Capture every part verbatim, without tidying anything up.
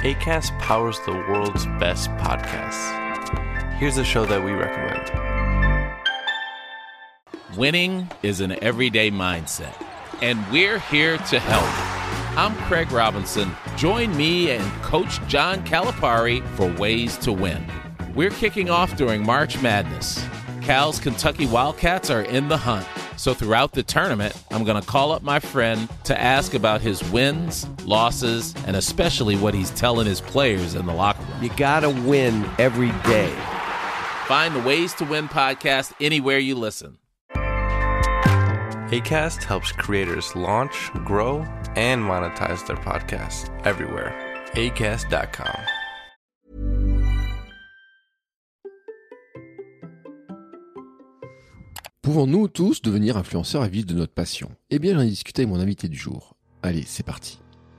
Acast powers the world's best podcasts. Here's a show that we recommend. Winning is an everyday mindset, and we're here to help. I'm Craig Robinson. Join me and Coach John Calipari for Ways to Win. We're kicking off during March Madness. Cal's Kentucky Wildcats are in the hunt. So throughout the tournament, I'm going to call up my friend to ask about his wins, losses, and especially what he's telling his players in the locker room. You got to win every day. Find the Ways to Win podcast anywhere you listen. Acast helps creators launch, grow, and monetize their podcasts everywhere. acast dot com. Pouvons-nous tous devenir influenceurs à vivre de notre passion ? Eh bien, j'en ai discuté avec mon invité du jour. Allez, c'est parti.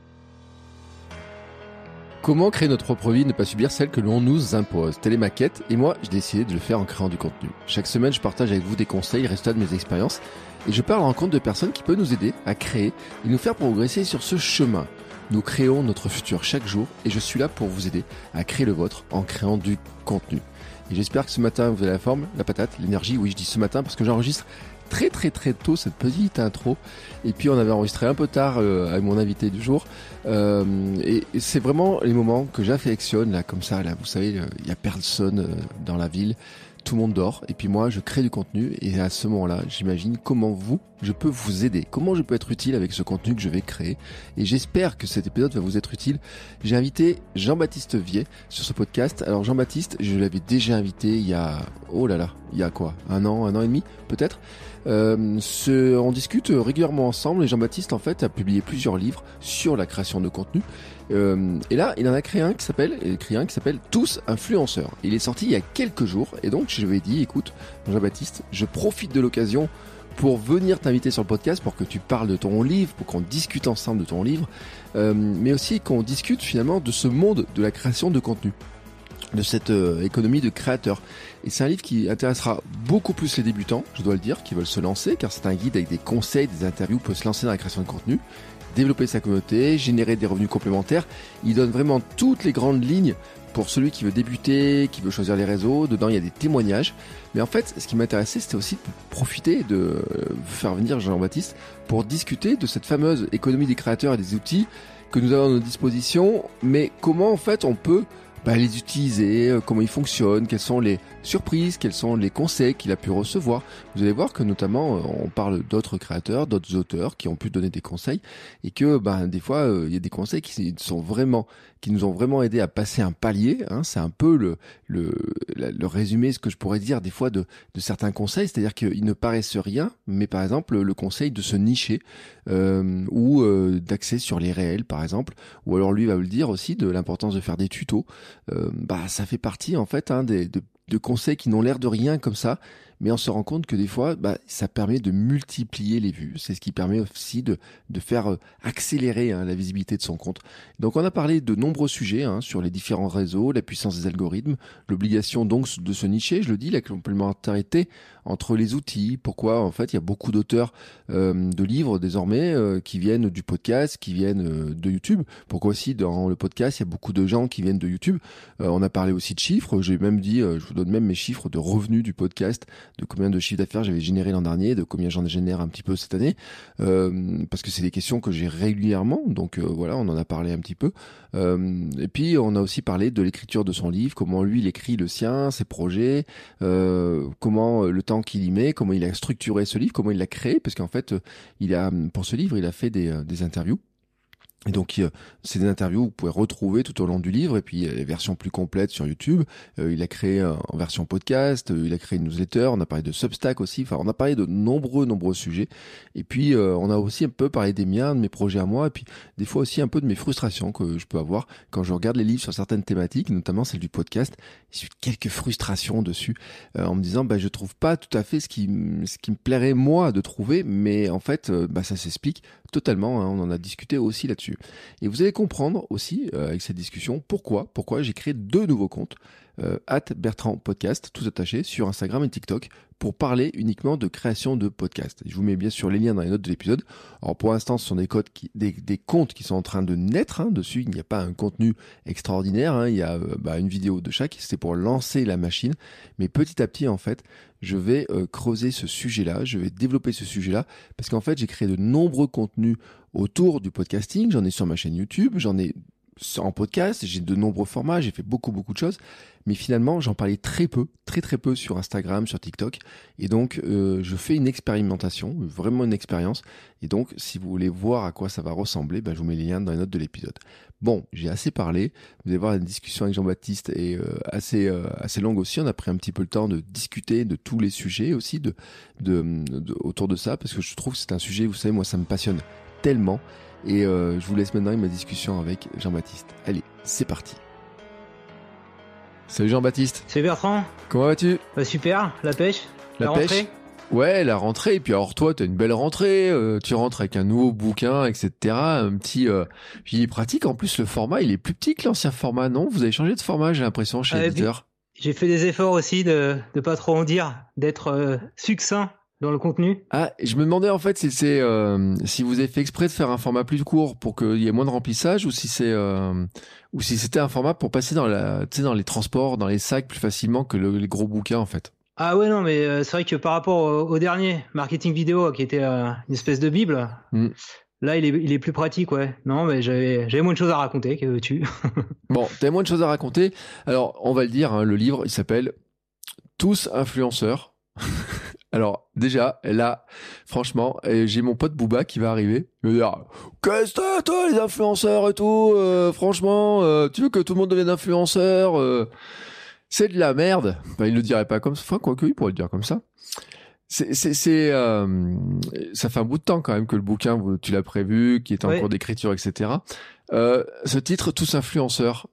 Comment créer notre propre vie et ne pas subir celle que l'on nous impose ? Telle est ma quête, et moi, j'ai décidé de le faire en créant du contenu. Chaque semaine, je partage avec vous des conseils, les résultats de mes expériences, et je pars à la rencontre de personnes qui peuvent nous aider à créer et nous faire progresser sur ce chemin. Nous créons notre futur chaque jour, et je suis là pour vous aider à créer le vôtre en créant du contenu. Et j'espère que ce matin, vous avez la forme, la patate, l'énergie. Oui, je dis ce matin parce que j'enregistre très très très tôt cette petite intro. Et puis on avait enregistré un peu tard euh, avec mon invité du jour. Euh, et, et c'est vraiment les moments que j'affectionne, là, comme ça. Là, vous savez, il euh, y a personne euh, dans la ville. Tout le monde dort. Et puis moi, je crée du contenu. Et à ce moment-là, j'imagine comment vous, je peux vous aider. Comment je peux être utile avec ce contenu que je vais créer. Et j'espère que cet épisode va vous être utile. J'ai invité Jean-Baptiste Vier sur ce podcast. Alors Jean-Baptiste, je l'avais déjà invité il y a, oh là là, il y a quoi ? Un an, un an et demi, peut-être ? Euh, ce, on discute régulièrement ensemble et Jean-Baptiste en fait a publié plusieurs livres sur la création de contenu. Euh, et là, il en a créé un qui s'appelle, écrit un qui s'appelle Tous influenceurs. Il est sorti il y a quelques jours et donc je lui ai dit, écoute, Jean-Baptiste, je profite de l'occasion pour venir t'inviter sur le podcast pour que tu parles de ton livre, pour qu'on discute ensemble de ton livre, euh, mais aussi qu'on discute finalement de ce monde de la création de contenu, de cette euh, économie de créateurs. Et c'est un livre qui intéressera beaucoup plus les débutants, je dois le dire, qui veulent se lancer, car c'est un guide avec des conseils, des interviews pour se lancer dans la création de contenu, développer sa communauté, générer des revenus complémentaires. Il donne vraiment toutes les grandes lignes pour celui qui veut débuter, qui veut choisir les réseaux. Dedans, il y a des témoignages. Mais en fait, ce qui m'intéressait, c'était aussi de profiter de faire venir Jean-Baptiste pour discuter de cette fameuse économie des créateurs et des outils que nous avons à nos dispositions. Mais comment, en fait, on peut bah, les utiliser, comment ils fonctionnent, quelles sont les surprises, quels sont les conseils qu'il a pu recevoir. Vous allez voir que notamment on parle d'autres créateurs, d'autres auteurs qui ont pu donner des conseils et que ben des fois il y a des conseils qui sont vraiment qui nous ont vraiment aidé à passer un palier, hein. C'est un peu le le le résumé, ce que je pourrais dire des fois de de certains conseils, c'est-à-dire qu'ils ne paraissent rien, mais par exemple le conseil de se nicher euh, ou euh, d'axer sur les réels par exemple, ou alors lui va vous le dire aussi de l'importance de faire des tutos. Euh, bah ça fait partie en fait hein, des de de conseils qui n'ont l'air de rien comme ça, mais on se rend compte que des fois, bah, ça permet de multiplier les vues. C'est ce qui permet aussi de, de faire euh, accélérer hein, la visibilité de son compte. Donc on a parlé de nombreux sujets hein, sur les différents réseaux, la puissance des algorithmes, l'obligation donc de se nicher, je le dis, la complémentarité entre les outils, pourquoi en fait il y a beaucoup d'auteurs euh, de livres désormais euh, qui viennent du podcast, qui viennent euh, de YouTube, pourquoi aussi dans le podcast il y a beaucoup de gens qui viennent de YouTube. Euh, on a parlé aussi de chiffres, j'ai même dit, euh, je vous donne même mes chiffres de revenus du podcast, de combien de chiffres d'affaires j'avais généré l'an dernier, de combien j'en génère un petit peu cette année, euh, parce que c'est des questions que j'ai régulièrement, donc euh, voilà, on en a parlé un petit peu. Euh, et puis on a aussi parlé de l'écriture de son livre, comment lui il écrit le sien, ses projets, euh, comment le temps qu'il y met, comment il a structuré ce livre, comment il l'a créé, parce qu'en fait, il a pour ce livre, il a fait des, des interviews. Et donc, euh, c'est des interviews que vous pouvez retrouver tout au long du livre, et puis euh, les versions plus complètes sur YouTube. Euh, il a créé euh, en version podcast, euh, il a créé une newsletter, on a parlé de Substack aussi, enfin, on a parlé de nombreux, nombreux sujets. Et puis, euh, on a aussi un peu parlé des miens, de mes projets à moi, et puis des fois aussi un peu de mes frustrations que je peux avoir quand je regarde les livres sur certaines thématiques, notamment celle du podcast. J'ai eu quelques frustrations dessus, euh, en me disant, bah, je trouve pas tout à fait ce qui, ce qui me plairait moi de trouver, mais en fait, euh, bah, ça s'explique totalement, hein, on en a discuté aussi là-dessus. Et vous allez comprendre aussi, euh, avec cette discussion, pourquoi, pourquoi j'ai créé deux nouveaux comptes. euh, at Bertrand Podcast, tout attaché, sur Instagram et TikTok, pour parler uniquement de création de podcasts. Je vous mets bien sûr les liens dans les notes de l'épisode. Alors pour l'instant, ce sont des, codes qui, des, des comptes qui sont en train de naître hein, dessus. Il n'y a pas un contenu extraordinaire. Hein. Il y a euh, bah, une vidéo de chaque. C'était pour lancer la machine. Mais petit à petit, en fait, je vais euh, creuser ce sujet-là. Je vais développer ce sujet-là parce qu'en fait, j'ai créé de nombreux contenus autour du podcasting. J'en ai sur ma chaîne YouTube. J'en ai en podcast, j'ai de nombreux formats, j'ai fait beaucoup beaucoup de choses, mais finalement j'en parlais très peu, très très peu sur Instagram, sur TikTok, et donc euh, je fais une expérimentation, vraiment une expérience, et donc si vous voulez voir à quoi ça va ressembler, ben, je vous mets les liens dans les notes de l'épisode. Bon, j'ai assez parlé, vous allez voir la discussion avec Jean-Baptiste est euh, assez euh, assez longue aussi, on a pris un petit peu le temps de discuter de tous les sujets aussi, de, de, de autour de ça, parce que je trouve que c'est un sujet, vous savez, moi ça me passionne tellement. Et euh, je vous laisse maintenant ma discussion avec Jean-Baptiste. Allez, c'est parti. Salut Jean-Baptiste. Salut Bertrand. Comment vas-tu ? Bah super, la pêche. La, la pêche. Rentrée. Ouais, la rentrée. Et puis alors toi, t'as une belle rentrée. Euh, tu rentres avec un nouveau bouquin, et cetera. Un petit, euh, il est pratique. En plus, le format, il est plus petit que l'ancien format, non ? Vous avez changé de format, j'ai l'impression, chez euh, l'éditeur. J'ai fait des efforts aussi de de pas trop en dire, d'être euh, succinct dans le contenu. Ah, je me demandais en fait si c'est euh, si vous avez fait exprès de faire un format plus court pour qu'il y ait moins de remplissage ou si c'est euh, ou si c'était un format pour passer dans la tu sais dans les transports, dans les sacs plus facilement que le, les gros bouquins en fait. Ah ouais non mais euh, c'est vrai que par rapport au, au dernier marketing vidéo qui était euh, une espèce de bible, mm. là il est il est plus pratique ouais. Non mais j'avais j'avais moins de choses à raconter que tu. Bon, t'avais moins de choses à raconter. Alors on va le dire, hein, le livre il s'appelle Tous influenceurs. Alors déjà là franchement j'ai mon pote Booba qui va arriver, il va dire qu'est-ce que toi les influenceurs et tout euh, franchement euh, tu veux que tout le monde devienne influenceur euh, c'est de la merde. Enfin, il le dirait pas comme ça, enfin quoique il pourrait le dire comme ça. C'est c'est c'est euh, ça fait un bout de temps quand même que le bouquin tu l'as prévu, qui est en ouais. cours d'écriture et cetera. Euh, ce titre Tous influenceurs.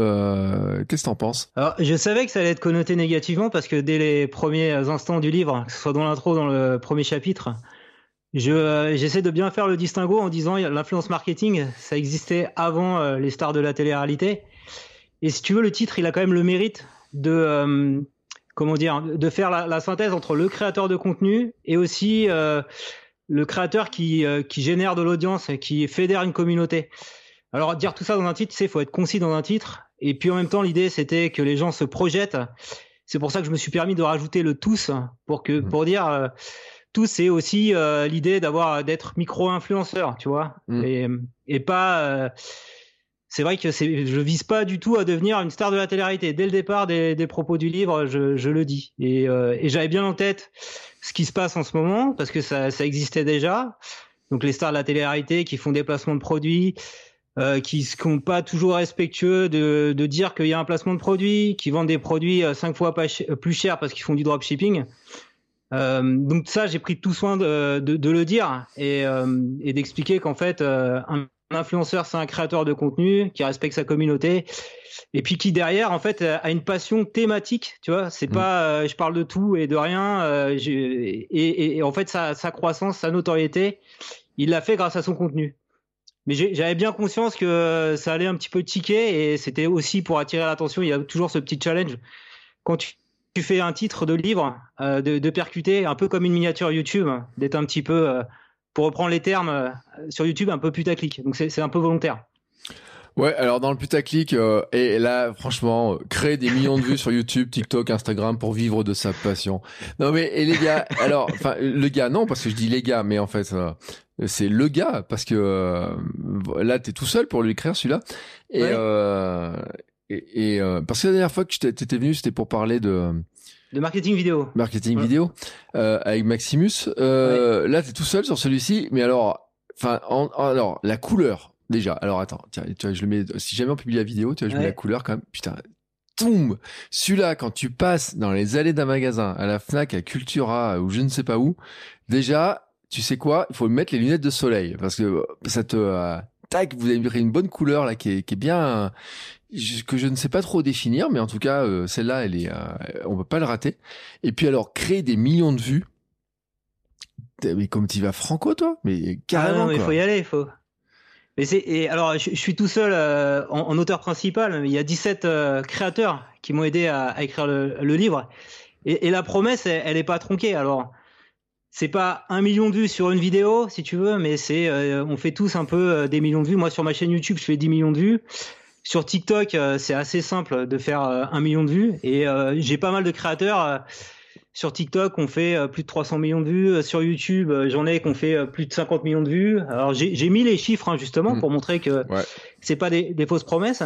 Euh, qu'est-ce que t'en penses ? Alors, je savais que ça allait être connoté négativement parce que dès les premiers instants du livre, que ce soit dans l'intro ou dans le premier chapitre, je, euh, j'essaie de bien faire le distinguo en disant l'influence marketing, ça existait avant euh, les stars de la télé-réalité. Et si tu veux, le titre, il a quand même le mérite de, euh, comment dire, de faire la, la synthèse entre le créateur de contenu et aussi euh, le créateur qui, euh, qui génère de l'audience et qui fédère une communauté. Alors, dire tout ça dans un titre, tu sais, il faut être concis dans un titre. Et puis, en même temps, l'idée, c'était que les gens se projettent. C'est pour ça que je me suis permis de rajouter le tous pour que, mmh. pour dire, euh, tous, c'est aussi euh, l'idée d'avoir, d'être micro-influenceur, tu vois. Mmh. Et, et pas, euh, c'est vrai que c'est, je vise pas du tout à devenir une star de la télé-réalité. Dès le départ des, des propos du livre, je, je le dis. Et, euh, et j'avais bien en tête ce qui se passe en ce moment parce que ça, ça existait déjà. Donc, les stars de la télé-réalité qui font des placements de produits, Euh, qui sont pas toujours respectueux de, de dire qu'il y a un placement de produit, qui vendent des produits cinq fois pas ch- plus cher parce qu'ils font du dropshipping. Euh, donc ça, j'ai pris tout soin de, de, de le dire et, euh, et d'expliquer qu'en fait, euh, un influenceur, c'est un créateur de contenu qui respecte sa communauté et puis qui derrière, en fait, a une passion thématique. Tu vois, c'est mmh. pas, euh, je parle de tout et de rien. Euh, et, et, et en fait, sa, sa croissance, sa notoriété, il l'a fait grâce à son contenu. Mais j'ai, j'avais bien conscience que ça allait un petit peu tiquer et c'était aussi pour attirer l'attention. Il y a toujours ce petit challenge. Quand tu, tu fais un titre de livre, euh, de, de percuter, un peu comme une miniature YouTube, d'être un petit peu, euh, pour reprendre les termes, euh, sur YouTube, un peu putaclic. Donc c'est, c'est un peu volontaire. Ouais, alors dans le putaclic, euh, et là, franchement, euh, créer des millions de vues sur YouTube, TikTok, Instagram pour vivre de sa passion. Non mais, et les gars, alors, enfin, le gars, non, parce que je dis les gars, mais en fait, euh, c'est le gars, parce que euh, là, t'es tout seul pour l'écrire, celui-là. Et, ouais. euh, et, et euh, parce que la dernière fois que t'étais venu, c'était pour parler de... De marketing vidéo. Marketing ouais. vidéo, euh, avec Maximus. Euh, ouais. Là, t'es tout seul sur celui-ci, mais alors, enfin, alors, la couleur... Déjà, alors attends, tiens, tu vois, je le mets, si jamais on publie la vidéo, tu vois, je ouais. mets la couleur quand même, putain, toum! Celui-là, quand tu passes dans les allées d'un magasin, à la Fnac, à Cultura, ou je ne sais pas où, déjà, tu sais quoi, il faut mettre les lunettes de soleil, parce que ça te, euh, tac, vous avez pris une bonne couleur, là, qui est, qui est bien, euh, que je ne sais pas trop définir, mais en tout cas, euh, celle-là, elle est, euh, on peut pas le rater. Et puis alors, créer des millions de vues, mais comme tu vas franco, toi, mais carrément, ah non, mais il faut y aller, il faut. Mais c'est, et alors, je, je suis tout seul euh, en, en auteur principal. Il y a dix-sept euh, créateurs qui m'ont aidé à, à écrire le, le livre. Et, et la promesse, elle, elle est pas tronquée. Alors, c'est pas un million de vues sur une vidéo, si tu veux, mais c'est, euh, on fait tous un peu euh, des millions de vues. Moi, sur ma chaîne YouTube, je fais dix millions de vues. Sur TikTok, euh, c'est assez simple de faire euh, un million de vues. Et euh, j'ai pas mal de créateurs. Euh, Sur TikTok, on fait plus de trois cents millions de vues. Sur YouTube, j'en ai qu'on fait plus de cinquante millions de vues. Alors j'ai, j'ai mis les chiffres hein, justement mmh. pour montrer que ouais. c'est pas des, des fausses promesses.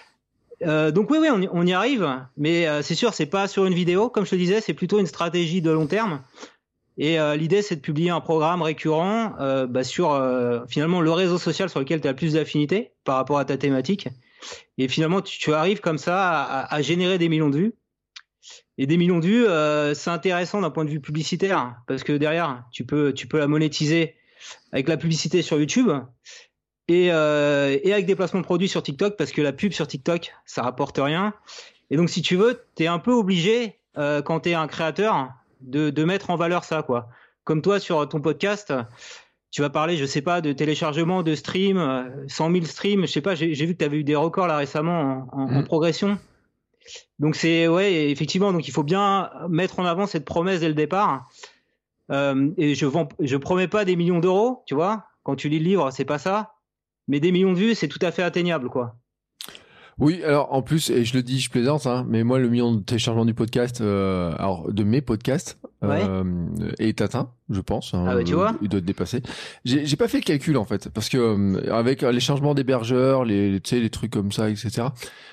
Euh, donc oui, oui, on y, on y arrive, mais euh, c'est sûr, c'est pas sur une vidéo, comme je te disais, c'est plutôt une stratégie de long terme. Et euh, l'idée, c'est de publier un programme récurrent euh, bah, sur euh, finalement le réseau social sur lequel tu as le plus d'affinité par rapport à ta thématique. Et finalement, tu, tu arrives comme ça à, à générer des millions de vues. Et des millions de vues, euh, c'est intéressant d'un point de vue publicitaire parce que derrière, tu peux, tu peux la monétiser avec la publicité sur YouTube et, euh, et avec des placements de produits sur TikTok parce que la pub sur TikTok, ça rapporte rien. Et donc, si tu veux, t'es un peu obligé euh, quand t'es un créateur de, de mettre en valeur ça, quoi. Comme toi sur ton podcast, tu vas parler, je sais pas, de téléchargement, de stream, cent mille streams, je sais pas. J'ai, j'ai vu que t'avais eu des records là récemment en, en, mmh. en progression. Donc c'est ouais effectivement donc il faut bien mettre en avant cette promesse dès le départ euh, et je vends je promets pas des millions d'euros tu vois quand tu lis le livre c'est pas ça mais des millions de vues c'est tout à fait atteignable quoi. Oui, alors en plus, et je le dis, je plaisante, hein, mais moi le million de téléchargements du podcast, euh, alors de mes podcasts, ouais. euh, est atteint, je pense. Hein, ah ouais, tu vois. Il doit être dépassé. J'ai, j'ai pas fait le calcul en fait, parce que euh, avec les changements d'hébergeurs, les, tu sais, les trucs comme ça, et cetera.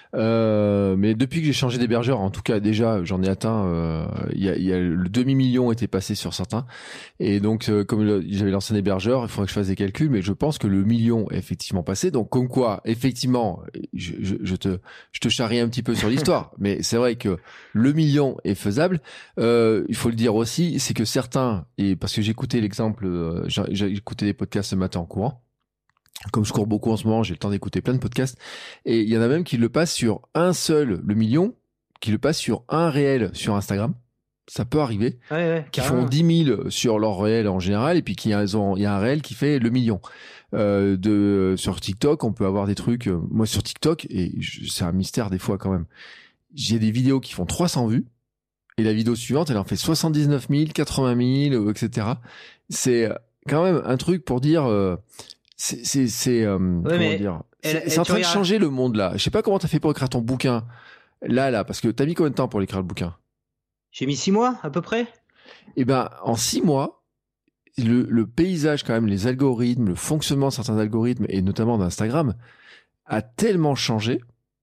Euh, mais depuis que j'ai changé d'hébergeur, en tout cas déjà, j'en ai atteint. Il euh, y, a, y a le demi-million était passé sur certains, et donc euh, comme le, j'avais lancé un hébergeur, il faudrait que je fasse des calculs, mais je pense que le million est effectivement passé. Donc comme quoi, effectivement, je, je, je te, je te charrie un petit peu sur l'histoire, mais c'est vrai que le million est faisable. Euh, il faut le dire aussi, c'est que certains, et parce que j'ai écouté l'exemple, euh, j'ai, j'ai écouté des podcasts ce matin en courant. Comme je cours beaucoup en ce moment, j'ai le temps d'écouter plein de podcasts. Et il y en a même qui le passent sur un seul, le million, qui le passent sur un réel sur Instagram. Ça peut arriver. Ouais, ouais, qui font dix mille sur leur réel en général, et puis qui ont, il y a un réel qui fait le million. Euh, de, sur TikTok, on peut avoir des trucs, euh, moi sur TikTok, et je, c'est un mystère des fois quand même. J'ai des vidéos qui font trois cents vues, et la vidéo suivante, elle en fait soixante-dix-neuf mille, quatre-vingt mille, et cetera. C'est quand même un truc pour dire, euh, c'est, c'est, c'est, euh, ouais, comment dire, elle, c'est, elle, c'est en train de regardes... changer le monde là. Je sais pas comment t'as fait pour écrire ton bouquin. Là, là, parce que t'as mis combien de temps pour l'écrire le bouquin? J'ai mis six mois, à peu près. Eh ben, en six mois, le, le paysage quand même, les algorithmes, le fonctionnement de certains algorithmes, et notamment d'Instagram, a tellement changé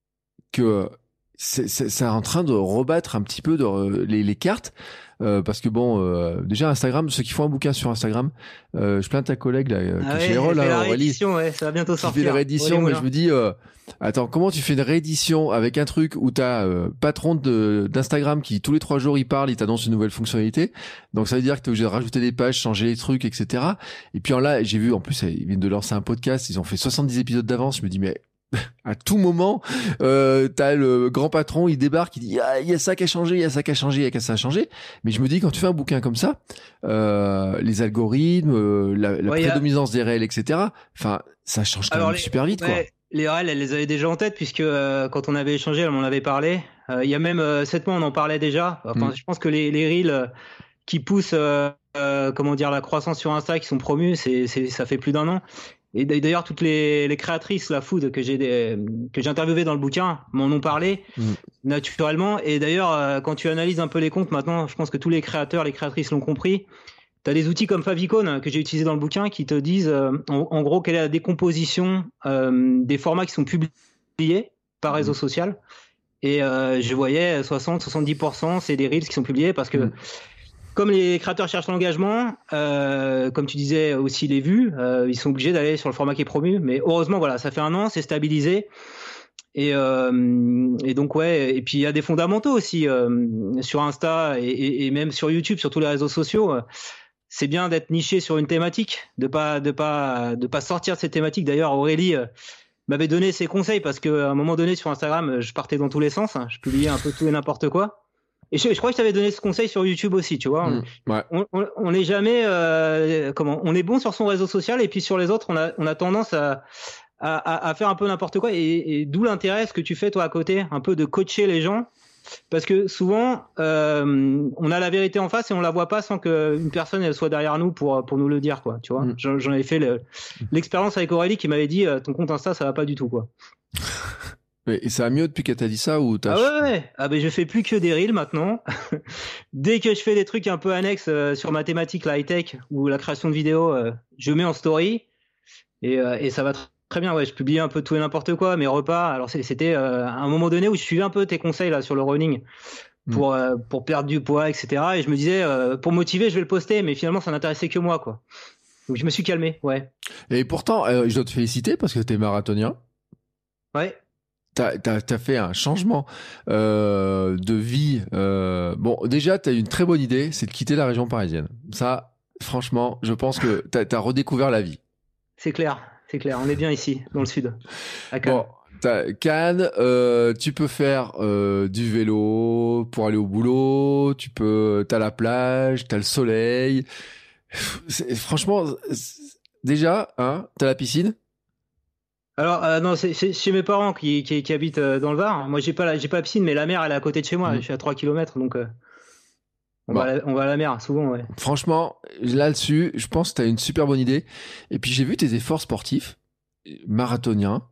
que c'est, c'est, c'est en train de rebattre un petit peu de, les, les cartes. Euh, parce que bon, euh, déjà Instagram, ceux qui font un bouquin sur Instagram, euh, je plains ta collègue là, ah que ouais, j'ai rôle, là, la Aurélie, réédition, ouais, ça va bientôt sortir. Qui fait la réédition, mais je me dis, euh, attends, comment tu fais une réédition avec un truc où t'as euh, patron de, d'Instagram qui tous les trois jours il parle, il t'annonce une nouvelle fonctionnalité, donc ça veut dire que t'es obligé de rajouter des pages, changer les trucs, et cetera. Et puis en là, j'ai vu en plus, ils viennent de lancer un podcast, ils ont fait soixante-dix épisodes d'avance, je me dis mais à tout moment, euh, t'as le grand patron, il débarque, il dit ah, il y a ça qui a changé, il y a ça qui a changé, il y a ça qui a changé. Mais je me dis quand tu fais un bouquin comme ça, euh, les algorithmes, euh, la, la ouais, prédominance a... des réels, et cetera. Enfin, ça change quand Alors, même les, super vite, ouais, quoi. Les réels, elle les avait déjà en tête puisque euh, quand on avait échangé, elle m'en avait parlé. Euh, il y a même euh, sept mois, on en parlait déjà. Enfin, mm. je pense que les, les reels euh, qui poussent, euh, euh, comment dire, la croissance sur Insta, qui sont promus, c'est, c'est ça fait plus d'un an. Et d'ailleurs, toutes les, les créatrices, la food que j'ai des, que j'ai interviewées dans le bouquin m'en ont parlé mmh. naturellement. Et d'ailleurs, quand tu analyses un peu les comptes maintenant, je pense que tous les créateurs, les créatrices l'ont compris. T'as des outils comme Favicon que j'ai utilisé dans le bouquin qui te disent, euh, en, en gros, quelle est la décomposition euh, des formats qui sont publiés par réseau mmh. social. Et euh, je voyais soixante à soixante-dix pour cent, c'est des reels qui sont publiés parce que mmh. comme les créateurs cherchent l'engagement, euh, comme tu disais aussi les vues, euh, ils sont obligés d'aller sur le format qui est promu. Mais heureusement, voilà, ça fait un an, c'est stabilisé. Et, euh, et donc, ouais, et puis il y a des fondamentaux aussi euh, sur Insta et, et, et même sur YouTube, sur tous les réseaux sociaux. C'est bien d'être niché sur une thématique, de pas, de pas, de pas sortir de cette thématique. D'ailleurs, Aurélie euh, m'avait donné ses conseils parce qu'à un moment donné, sur Instagram, je partais dans tous les sens. Hein, je publiais un peu tout et n'importe quoi. Et je, je crois que je t'avais donné ce conseil sur YouTube aussi, tu vois. Mmh, ouais. On, on, on est jamais, euh, comment, on est bon sur son réseau social et puis sur les autres, on a, on a tendance à, à, à, à faire un peu n'importe quoi. Et, et d'où l'intérêt, ce que tu fais toi à côté, un peu de coacher les gens. Parce que souvent, euh, on a la vérité en face et on la voit pas sans qu'une personne elle soit derrière nous pour, pour nous le dire, quoi. Tu vois, mmh. j'en, j'en avais fait le, l'expérience avec Aurélie qui m'avait dit ton compte Insta, ça va pas du tout, quoi. Et ça va mieux depuis qu'elle t'a dit ça ou t'as... Ah ouais, ouais. Ah ben je fais plus que des reels maintenant. Dès que je fais des trucs un peu annexes euh, sur ma thématique, la high-tech ou la création de vidéos, euh, je mets en story et, euh, et ça va tr- très bien. Ouais, je publie un peu tout et n'importe quoi, mes repas. Alors c'était euh, à un moment donné où je suivais un peu tes conseils là sur le running pour, mmh. euh, pour perdre du poids, et cetera. Et je me disais, euh, pour motiver, je vais le poster, mais finalement ça n'intéressait que moi, quoi. Donc je me suis calmé, ouais. Et pourtant, euh, je dois te féliciter parce que t'es marathonien. Ouais. T'as, t'as, t'as fait un changement euh, de vie. Euh, bon, déjà, t'as eu une très bonne idée, c'est de quitter la région parisienne. Ça, franchement, je pense que t'as, t'as redécouvert la vie. C'est clair, c'est clair. On est bien ici, dans le sud, à Cannes. Bon, t'as Cannes, euh, tu peux faire euh, du vélo pour aller au boulot. Tu peux, t'as la plage, t'as le soleil. C'est, franchement, c'est, déjà, hein, t'as la piscine. Alors euh, non, c'est, c'est chez mes parents qui, qui, qui habitent euh, dans le Var. Moi, j'ai pas la, j'ai pas la piscine, mais la mer, elle est à côté de chez moi. Mmh. Je suis à trois kilomètres, donc euh, on, bon. va à la, on va à la mer souvent. Ouais. Franchement, là-dessus, je pense que t'as une super bonne idée. Et puis j'ai vu tes efforts sportifs, marathoniens,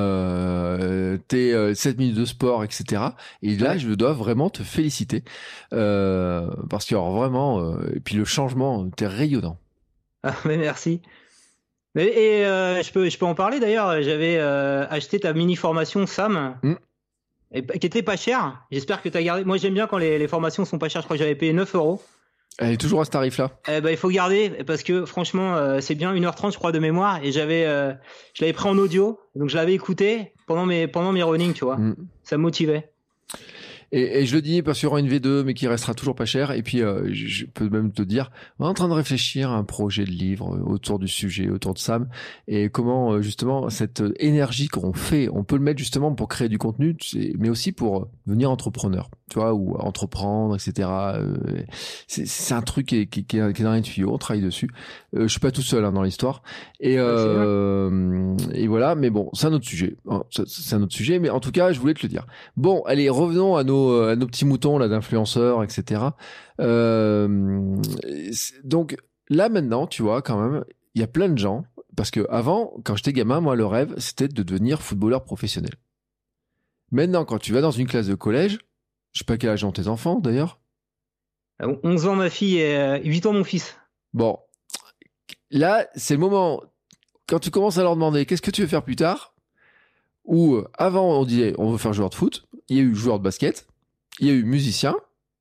euh, tes euh, sept minutes de sport, et cetera. Et là, ouais. je dois vraiment te féliciter euh, parce que alors, vraiment, euh, et puis le changement, t'es rayonnant. Ah, mais merci. Et, et euh, je peux je peux en parler d'ailleurs. J'avais euh, acheté ta mini formation Sam, mm. et, qui était pas chère. J'espère que tu as gardé. Moi j'aime bien quand les, les formations sont pas chères. Je crois que j'avais payé neuf euros. Elle est toujours à ce tarif-là. Eh ben il faut garder parce que franchement euh, c'est bien une heure trente je crois de mémoire et j'avais euh, je l'avais pris en audio donc je l'avais écouté pendant mes pendant mes running tu vois. Mm. Ça me motivait. Et, et je le dis parce qu'il y aura une V deux, mais qui restera toujours pas cher. Et puis, euh, je peux même te dire, on est en train de réfléchir à un projet de livre autour du sujet, autour de Sam, et comment justement cette énergie qu'on fait, on peut le mettre justement pour créer du contenu, mais aussi pour devenir entrepreneur, tu vois, ou entreprendre, et cetera. C'est, c'est un truc qui est, qui, qui est dans les tuyaux, on travaille dessus. Euh, je suis pas tout seul hein, dans l'histoire. Et, euh, et voilà, mais bon, c'est un autre sujet. C'est un autre sujet, mais en tout cas, je voulais te le dire. Bon, allez, revenons à nos à nos petits moutons là d'influenceurs, et cetera. Euh, donc là maintenant, tu vois, quand même, il y a plein de gens parce que avant, quand j'étais gamin, moi le rêve c'était de devenir footballeur professionnel. Maintenant, quand tu vas dans une classe de collège, je sais pas quel âge ont tes enfants d'ailleurs. onze ans ma fille et huit ans mon fils. Bon, là c'est le moment quand tu commences à leur demander qu'est-ce que tu veux faire plus tard. Ou avant on disait on veut faire joueur de foot, il y a eu joueur de basket, il y a eu musicien,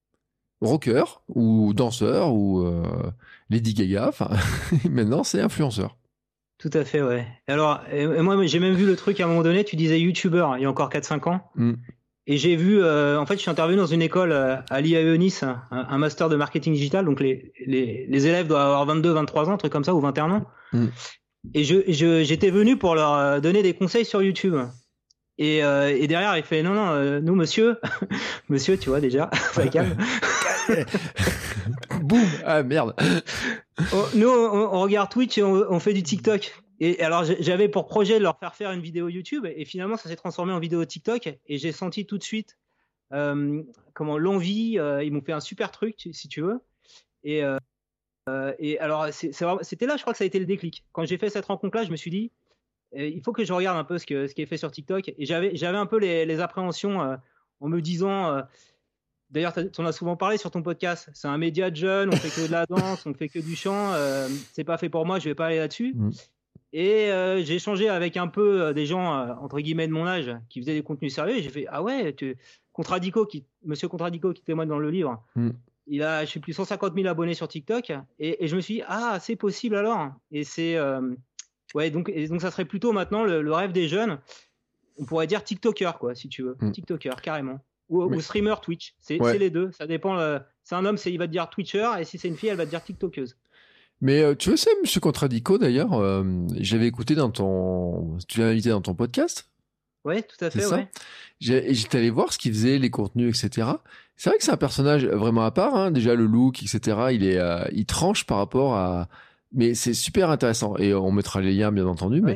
rocker ou danseur ou euh, Lady Gaga, enfin maintenant c'est influenceur. Tout à fait, ouais. Alors et moi j'ai même vu le truc à un moment donné, tu disais youtubeur il y a encore quatre cinq ans. Mm. Et j'ai vu, euh, en fait je suis intervenu dans une école euh, à l'I A E Nice, un, un master de marketing digital, donc les, les, les élèves doivent avoir vingt-deux vingt-trois ans, un truc comme ça, ou vingt et un ans. Mm. Et je, je, j'étais venu pour leur donner des conseils sur YouTube. Et, euh, et derrière, il fait non, non, euh, nous, monsieur, monsieur, tu vois déjà, calme. Boum, ah merde. Oh, nous, on, on regarde Twitch et on, on fait du TikTok. Et alors, j'avais pour projet de leur faire faire une vidéo YouTube, et finalement, ça s'est transformé en vidéo TikTok. Et j'ai senti tout de suite euh, comment l'envie. Euh, ils m'ont fait un super truc, si tu veux. Et euh, Euh, et alors, c'est, c'est vraiment, c'était là, je crois que ça a été le déclic. Quand j'ai fait cette rencontre-là, je me suis dit, euh, il faut que je regarde un peu ce, que, ce qui est fait sur TikTok. Et j'avais, j'avais un peu les, les appréhensions euh, en me disant, euh, d'ailleurs, tu en as souvent parlé sur ton podcast, c'est un média de jeunes, on fait que de la danse, on fait que du chant, euh, c'est pas fait pour moi, je vais pas aller là-dessus. Mmh. Et euh, j'ai échangé avec un peu euh, des gens, euh, entre guillemets, de mon âge, qui faisaient des contenus sérieux. Et j'ai fait, ah ouais, tu... Contradico, qui, Monsieur Contradico, qui témoigne dans le livre, mmh. il a, je sais plus, cent cinquante mille abonnés sur TikTok. Et, et je me suis dit, ah, c'est possible alors. Et c'est, euh, ouais, donc, et donc ça serait plutôt maintenant le, le rêve des jeunes. On pourrait dire TikToker, quoi, si tu veux. Mmh. TikToker, carrément. Ou, Mais... ou streamer Twitch. C'est, ouais. c'est les deux. Ça dépend. Le... C'est un homme, c'est, il va te dire Twitcher. Et si c'est une fille, elle va te dire TikTokeuse. Mais euh, tu veux, c'est Monsieur Contradico d'ailleurs. Euh, je l'avais écouté dans ton. Tu l'as invité dans ton podcast. Ouais, tout à fait. C'est ça. Ouais. J'ai, j'étais allé voir ce qu'il faisait, les contenus, et cetera. C'est vrai que c'est un personnage vraiment à part. Hein. Déjà le look, et cetera. Il est, euh, il tranche par rapport à. Mais c'est super intéressant. Et on mettra les liens, bien entendu. Ouais. Mais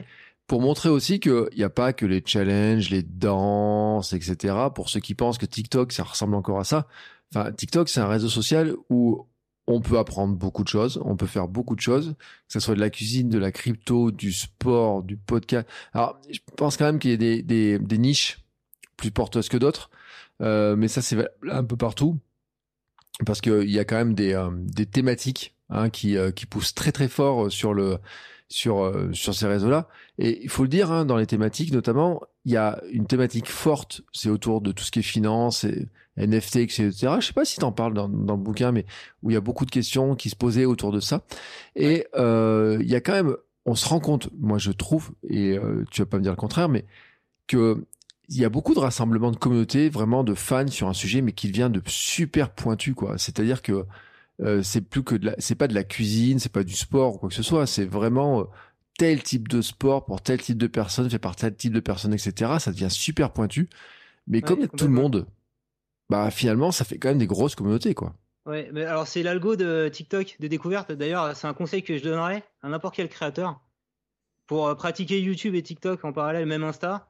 pour montrer aussi qu'il n'y a pas que les challenges, les danses, et cetera. Pour ceux qui pensent que TikTok, ça ressemble encore à ça. Enfin, TikTok, c'est un réseau social où on peut apprendre beaucoup de choses, on peut faire beaucoup de choses, que ce soit de la cuisine, de la crypto, du sport, du podcast. Alors, je pense quand même qu'il y a des, des, des niches plus porteuses que d'autres, euh, mais ça, c'est un peu partout, parce qu'il y a quand même des, euh, des thématiques hein, qui, euh, qui poussent très très fort sur le sur euh, sur ces réseaux-là. Et il faut le dire, hein, dans les thématiques notamment, il y a une thématique forte, c'est autour de tout ce qui est finance et N F T, et cetera. Je sais pas si t'en parles dans, dans le bouquin, mais où il y a beaucoup de questions qui se posaient autour de ça. Et euh, il y a quand même, on se rend compte, moi je trouve, et euh, tu vas pas me dire le contraire, mais que il y a beaucoup de rassemblements de communautés, vraiment de fans sur un sujet, mais qui devient de super pointu, quoi. C'est-à-dire que euh, c'est plus que de la, c'est pas de la cuisine, c'est pas du sport ou quoi que ce soit, c'est vraiment euh, tel type de sport pour tel type de personne, fait par tel type de personne, et cetera. Ça devient super pointu. Mais ouais, comme il y a tout le monde, bah finalement, ça fait quand même des grosses communautés, quoi. Ouais, mais alors c'est l'algo de TikTok de découverte. D'ailleurs, c'est un conseil que je donnerais à n'importe quel créateur pour pratiquer YouTube et TikTok en parallèle, même Insta.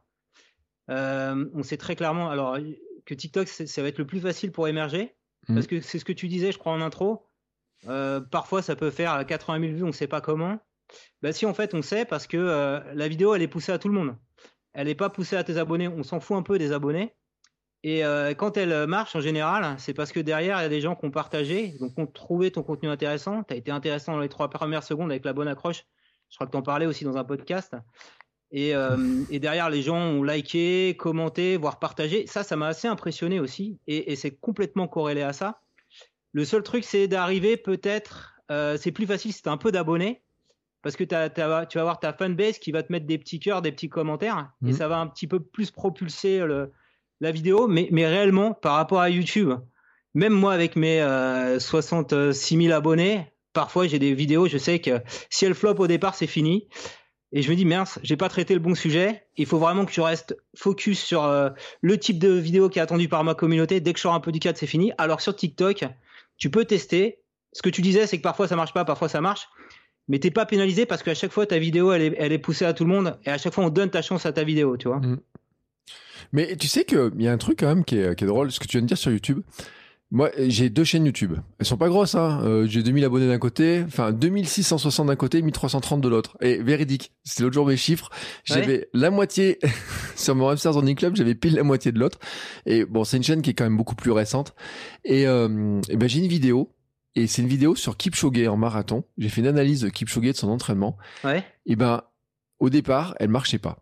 Euh, on sait très clairement alors que TikTok, ça va être le plus facile pour émerger, mmh. parce que c'est ce que tu disais, je crois, en intro. Euh, parfois, ça peut faire quatre-vingt mille vues, on ne sait pas comment. Bah si, en fait, on sait parce que euh, la vidéo, elle est poussée à tout le monde. Elle n'est pas poussée à tes abonnés. On s'en fout un peu des abonnés. Et euh, quand elle marche, en général, c'est parce que derrière, il y a des gens qui ont partagé, donc qui ont trouvé ton contenu intéressant. Tu as été intéressant dans les trois premières secondes avec la bonne accroche. Je crois que tu en parlais aussi dans un podcast. Et, euh, et derrière, les gens ont liké, commenté, voire partagé. Ça, ça m'a assez impressionné aussi. Et, et c'est complètement corrélé à ça. Le seul truc, c'est d'arriver peut-être... Euh, c'est plus facile si tu as un peu d'abonnés. Parce que t'as, t'as, tu vas avoir ta fanbase qui va te mettre des petits cœurs, des petits commentaires. Mmh. Et ça va un petit peu plus propulser le, la vidéo. Mais, mais réellement, par rapport à YouTube, même moi avec mes euh, soixante-six mille abonnés, parfois j'ai des vidéos, je sais que si elles flopent au départ, c'est fini. Et je me dis, mince, j'ai pas traité le bon sujet. Il faut vraiment que tu restes focus sur euh, le type de vidéo qui est attendu par ma communauté. Dès que je sors un peu du cadre, c'est fini. Alors sur TikTok, tu peux tester. Ce que tu disais, c'est que parfois ça marche pas, parfois ça marche. Mais t'es pas pénalisé parce qu'à chaque fois, ta vidéo, elle est, elle est poussée à tout le monde. Et à chaque fois, on donne ta chance à ta vidéo, tu vois. Mmh. Mais tu sais qu'il y a un truc quand même qui est, qui est drôle, ce que tu viens de dire sur YouTube. Moi, j'ai deux chaînes YouTube. Elles sont pas grosses, hein. Euh, j'ai deux mille abonnés d'un côté, enfin deux mille six cent soixante d'un côté, mille trois cent trente de l'autre. Et véridique, c'était l'autre jour mes chiffres. J'avais ouais. la moitié sur mon Hamsters Running Club, j'avais pile la moitié de l'autre. Et bon, c'est une chaîne qui est quand même beaucoup plus récente. Et, euh, et ben j'ai une vidéo. Et c'est une vidéo sur Kipchoge en marathon. J'ai fait une analyse de Kipchoge de son entraînement. Ouais. Et ben, au départ, elle marchait pas.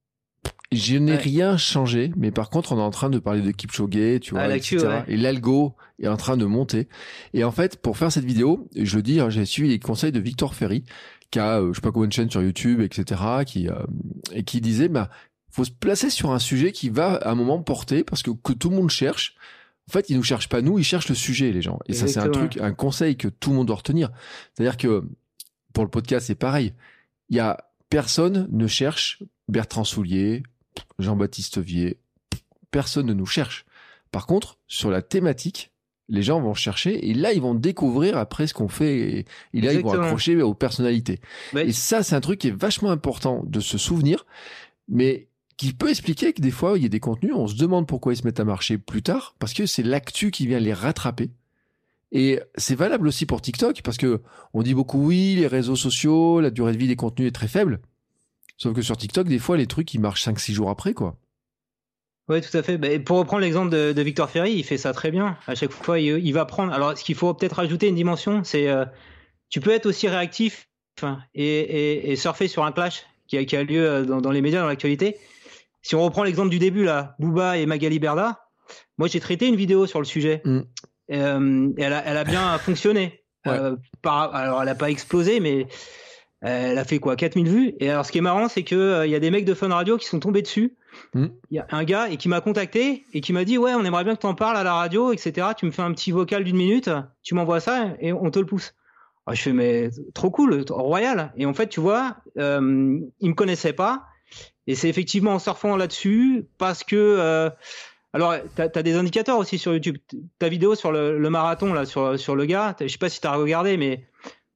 Je n'ai ouais. rien changé, mais par contre, on est en train de parler de Kipchoge, tu vois, ah, et cetera. Ouais. Et l'algo est en train de monter. Et en fait, pour faire cette vidéo, je le dis, j'ai suivi les conseils de Victor Ferry, qui a, euh, je sais pas combien de chaînes sur YouTube, et cetera, qui, euh, et qui disait, bah, faut se placer sur un sujet qui va à un moment porter, parce que, que tout le monde cherche. En fait, ils nous cherchent pas nous, ils cherchent le sujet, les gens. Et exactement. Ça, c'est un truc, un conseil que tout le monde doit retenir. C'est-à-dire que, pour le podcast, c'est pareil. Il y a, personne ne cherche Bertrand Soulier, Jean-Baptiste Vier, personne ne nous cherche. Par contre, sur la thématique, les gens vont chercher et là, ils vont découvrir après ce qu'on fait et, et là, exactement. Ils vont accrocher aux personnalités. Ouais. Et ça, c'est un truc qui est vachement important de se souvenir, mais qui peut expliquer que des fois, il y a des contenus, on se demande pourquoi ils se mettent à marcher plus tard, parce que c'est l'actu qui vient les rattraper. Et c'est valable aussi pour TikTok, parce que on dit beaucoup, oui, les réseaux sociaux, la durée de vie des contenus est très faible. Sauf que sur TikTok, des fois, les trucs, ils marchent cinq six jours après, quoi. Oui, tout à fait. Bah, pour reprendre l'exemple de, de Victor Ferry, il fait ça très bien. À chaque fois, il, il va prendre... Alors, ce qu'il faut peut-être rajouter une dimension, c'est... Euh, tu peux être aussi réactif enfin, et, et, et surfer sur un clash qui a, qui a lieu dans, dans les médias, dans l'actualité. Si on reprend l'exemple du début, là, Booba et Magali Berda, moi, j'ai traité une vidéo sur le sujet. Mm. Euh, et elle a, elle a bien fonctionné. Ouais. Euh, par, alors, elle n'a pas explosé, mais... Elle a fait quoi, quatre mille vues. Et alors, ce qui est marrant, c'est que il euh, y a des mecs de Fun Radio qui sont tombés dessus. Il mmh. y a un gars et qui m'a contacté et qui m'a dit ouais, on aimerait bien que tu en parles à la radio, et cetera. Tu me fais un petit vocal d'une minute, tu m'envoies ça et on te le pousse. Alors, je fais mais trop cool, royal. Et en fait, tu vois, euh, il me connaissait pas. Et c'est effectivement en surfant là-dessus parce que euh, alors t'as, t'as des indicateurs aussi sur YouTube. Ta vidéo sur le, le marathon là, sur sur le gars, je sais pas si t'as regardé, mais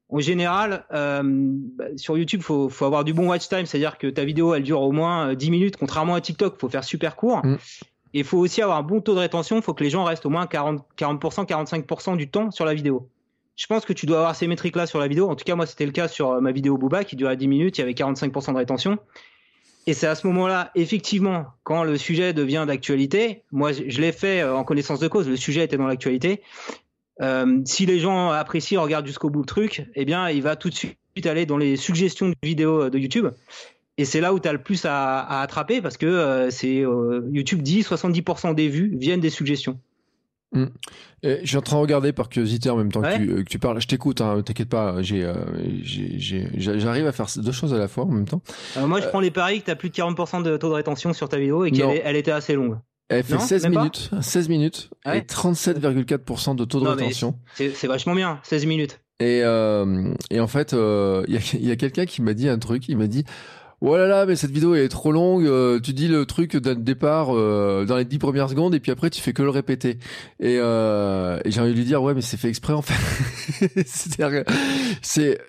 en général, euh, bah, sur YouTube, faut, faut avoir du bon watch time, c'est-à-dire que ta vidéo, elle dure au moins dix minutes, contrairement à TikTok, faut faire super court. Mm. Et il faut aussi avoir un bon taux de rétention, il faut que les gens restent au moins quarante, quarante pour cent, quarante-cinq pour cent du temps sur la vidéo. Je pense que tu dois avoir ces métriques-là sur la vidéo. En tout cas, moi, c'était le cas sur ma vidéo Booba qui durait dix minutes, il y avait quarante-cinq pour cent de rétention. Et c'est à ce moment-là, effectivement, quand le sujet devient d'actualité, moi, je l'ai fait en connaissance de cause, le sujet était dans l'actualité. Euh, si les gens apprécient, regardent jusqu'au bout le truc, eh bien, il va tout de suite aller dans les suggestions de vidéos de YouTube. Et c'est là où tu as le plus à, à attraper parce que euh, c'est euh, YouTube dit soixante-dix pour cent des vues viennent des suggestions. Mmh. Et je suis en train de regarder par curiosité en même temps ouais. que, tu, que tu parles. Je t'écoute, hein, t'inquiète pas. J'ai, euh, j'ai, j'ai, j'arrive à faire deux choses à la fois en même temps. Euh, moi, je euh... prends les paris que tu as plus de quarante pour cent de taux de rétention sur ta vidéo et qu'elle est, elle était assez longue. Elle fait non, seize minutes, seize minutes ah ouais. et trente-sept virgule quatre pour cent de taux de non, rétention. C'est, c'est vachement bien, seize minutes. Et, euh, et en fait, il euh, y, a, y a quelqu'un qui m'a dit un truc. Il m'a dit. Oh là là, mais cette vidéo est trop longue. Euh, tu dis le truc d'un départ euh, dans les dix premières secondes et puis après tu fais que le répéter. Et, euh, et j'ai envie de lui dire ouais, mais c'est fait exprès en fait. c'est, c'est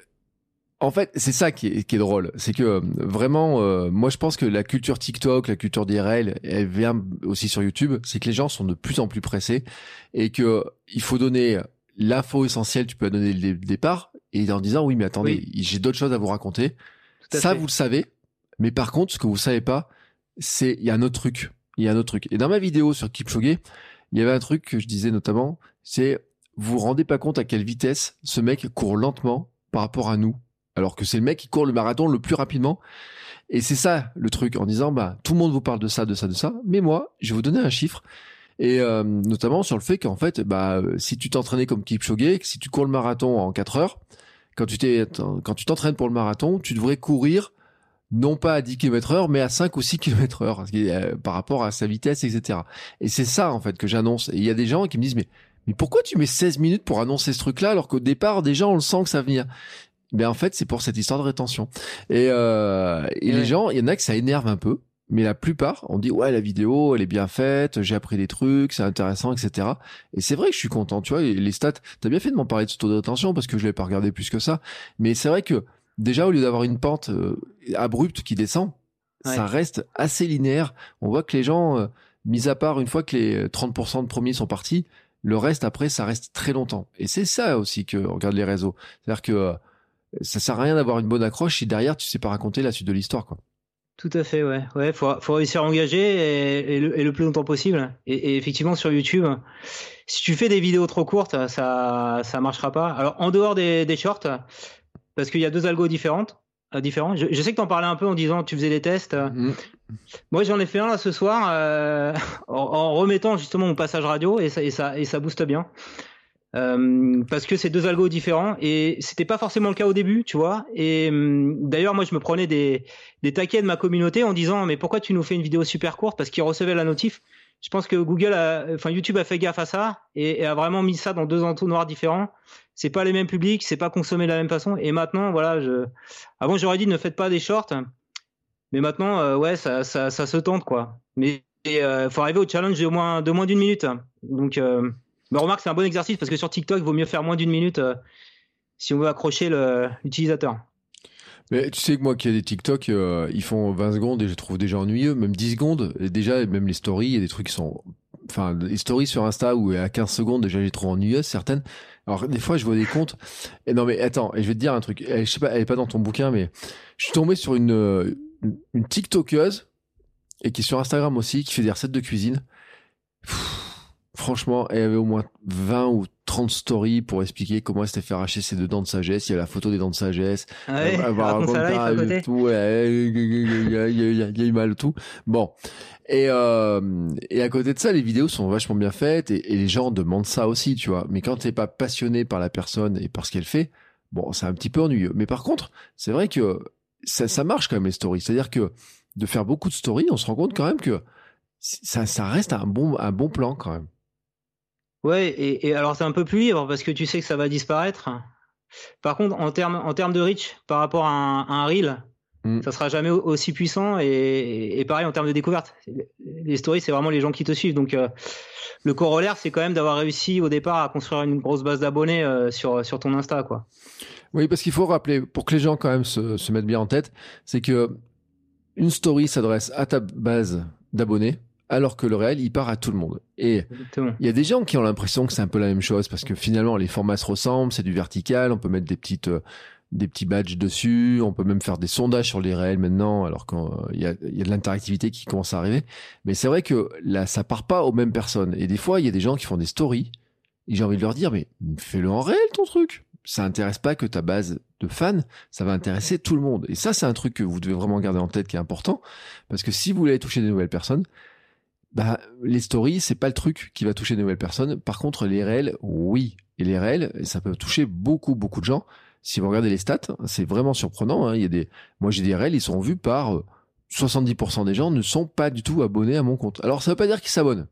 en fait c'est ça qui est, qui est drôle, c'est que vraiment, euh, moi je pense que la culture TikTok, la culture des Reels, elle vient aussi sur YouTube. C'est que les gens sont de plus en plus pressés et que il faut donner l'info essentielle. Tu peux la donner le départ et en disant oui, mais attendez, oui. j'ai d'autres choses à vous raconter. Ça, fait. Vous le savez. Mais par contre, ce que vous savez pas, c'est, il y a un autre truc. Il y a un autre truc. Et dans ma vidéo sur Kipchoge, il y avait un truc que je disais notamment, c'est, vous vous rendez pas compte à quelle vitesse ce mec court lentement par rapport à nous. Alors que c'est le mec qui court le marathon le plus rapidement. Et c'est ça, le truc, en disant, bah, tout le monde vous parle de ça, de ça, de ça. Mais moi, je vais vous donner un chiffre. Et, euh, notamment sur le fait qu'en fait, bah, si tu t'entraînais comme Kipchoge, si tu cours le marathon en quatre heures, quand tu t'es, quand tu t'entraînes pour le marathon, tu devrais courir non pas à dix kilomètres heure, mais à cinq ou six kilomètres heure, par rapport à sa vitesse, et cetera. Et c'est ça, en fait, que j'annonce. Et il y a des gens qui me disent, mais, mais pourquoi tu mets seize minutes pour annoncer ce truc-là, alors qu'au départ, déjà, on le sent que ça va venir? Ben, en fait, c'est pour cette histoire de rétention. Et, euh, et ouais. les gens, il y en a que ça énerve un peu, mais la plupart, on dit, ouais, la vidéo, elle est bien faite, j'ai appris des trucs, c'est intéressant, et cetera. Et c'est vrai que je suis content, tu vois, les stats, t'as bien fait de m'en parler de ce taux de rétention, parce que je l'ai pas regardé plus que ça. Mais c'est vrai que, déjà, au lieu d'avoir une pente euh, abrupte qui descend, ouais. ça reste assez linéaire. On voit que les gens, euh, mis à part une fois que les trente pour cent de premiers sont partis, le reste après, ça reste très longtemps. Et c'est ça aussi que on regarde les réseaux. C'est-à-dire que euh, ça sert à rien d'avoir une bonne accroche si derrière tu sais pas raconter la suite de l'histoire, quoi. Tout à fait, ouais. Ouais, faut, faut réussir à engager et, et, le, et le plus longtemps possible. Et, et effectivement, sur YouTube, si tu fais des vidéos trop courtes, ça, ça marchera pas. Alors, en dehors des, des shorts, parce qu'il y a deux algos différentes, euh, différents. Je, je sais que tu en parlais un peu en disant que tu faisais des tests. Mmh. Moi, j'en ai fait un là ce soir euh, en, en remettant justement mon passage radio et ça, et ça, et ça booste bien. Euh, parce que c'est deux algos différents et c'était pas forcément le cas au début, tu vois. Et euh, d'ailleurs, moi, je me prenais des, des taquets de ma communauté en disant mais pourquoi tu nous fais une vidéo super courte, parce qu'ils recevaient la notif. Je pense que Google, a, enfin YouTube a fait gaffe à ça et, et a vraiment mis ça dans deux entonnoirs différents. C'est pas les mêmes publics, c'est pas consommé de la même façon. Et maintenant, voilà, je. Avant, j'aurais dit ne faites pas des shorts, mais maintenant, euh, ouais, ça, ça, ça se tente, quoi. Mais il euh, faut arriver au challenge de moins, de moins d'une minute. Donc, euh, mais remarque, c'est un bon exercice parce que sur TikTok, il vaut mieux faire moins d'une minute euh, si on veut accrocher le, l'utilisateur. Mais tu sais que moi qui ai des TikTok, euh, ils font vingt secondes et je les trouve déjà ennuyeux, même dix secondes. Et déjà, même les stories, il y a des trucs qui sont, enfin, les stories sur Insta où à quinze secondes, déjà, je les trouve ennuyeuses, certaines. Alors, des fois, je vois des comptes. Et non, mais attends, et je vais te dire un truc. Je sais pas, elle est pas dans ton bouquin, mais je suis tombé sur une, une, une TikTokeuse et qui est sur Instagram aussi, qui fait des recettes de cuisine. Pff, franchement, elle avait au moins vingt ou trente stories pour expliquer comment elle s'était fait arracher ses deux dents de sagesse. Il y a la photo des dents de sagesse. Ah ouais, avoir ça là, il tout. Il y a eu mal tout. Bon. Et, euh, et à côté de ça, les vidéos sont vachement bien faites et, et les gens demandent ça aussi, tu vois. Mais quand t'es pas passionné par la personne et par ce qu'elle fait, bon, c'est un petit peu ennuyeux. Mais par contre, c'est vrai que ça, ça marche quand même les stories. C'est-à-dire que de faire beaucoup de stories, on se rend compte quand même que ça, ça reste un bon, un bon plan quand même. Ouais, et, et alors c'est un peu plus libre parce que tu sais que ça va disparaître. Par contre, en termes en termes de reach par rapport à un, à un reel, mm. ça sera jamais aussi puissant et, et pareil en termes de découverte. les stories, c'est vraiment les gens qui te suivent. Donc, euh, le corollaire, c'est quand même d'avoir réussi au départ à construire une grosse base d'abonnés euh, sur, sur ton Insta, quoi. Oui, parce qu'il faut rappeler, pour que les gens quand même se, se mettent bien en tête, c'est que une story s'adresse à ta base d'abonnés, alors que le réel, il part à tout le monde. Et il y a des gens qui ont l'impression que c'est un peu la même chose, parce que finalement, les formats se ressemblent, c'est du vertical, on peut mettre des petites, euh, des petits badges dessus, on peut même faire des sondages sur les réels maintenant, alors qu'il euh, y a, il y a de l'interactivité qui commence à arriver. Mais c'est vrai que là, ça part pas aux mêmes personnes. Et des fois, il y a des gens qui font des stories, et j'ai envie de leur dire, mais fais-le en réel, ton truc. Ça intéresse pas que ta base de fans, ça va intéresser tout le monde. Et ça, c'est un truc que vous devez vraiment garder en tête, qui est important, parce que si vous voulez toucher des nouvelles personnes, bah, les stories, c'est pas le truc qui va toucher de nouvelles personnes. Par contre, les réels, oui. Et les réels, ça peut toucher beaucoup, beaucoup de gens. Si vous regardez les stats, c'est vraiment surprenant, hein. Il y a des, moi, j'ai des réels, ils sont vus par soixante-dix pour cent des gens ne sont pas du tout abonnés à mon compte. Alors, ça veut pas dire qu'ils s'abonnent.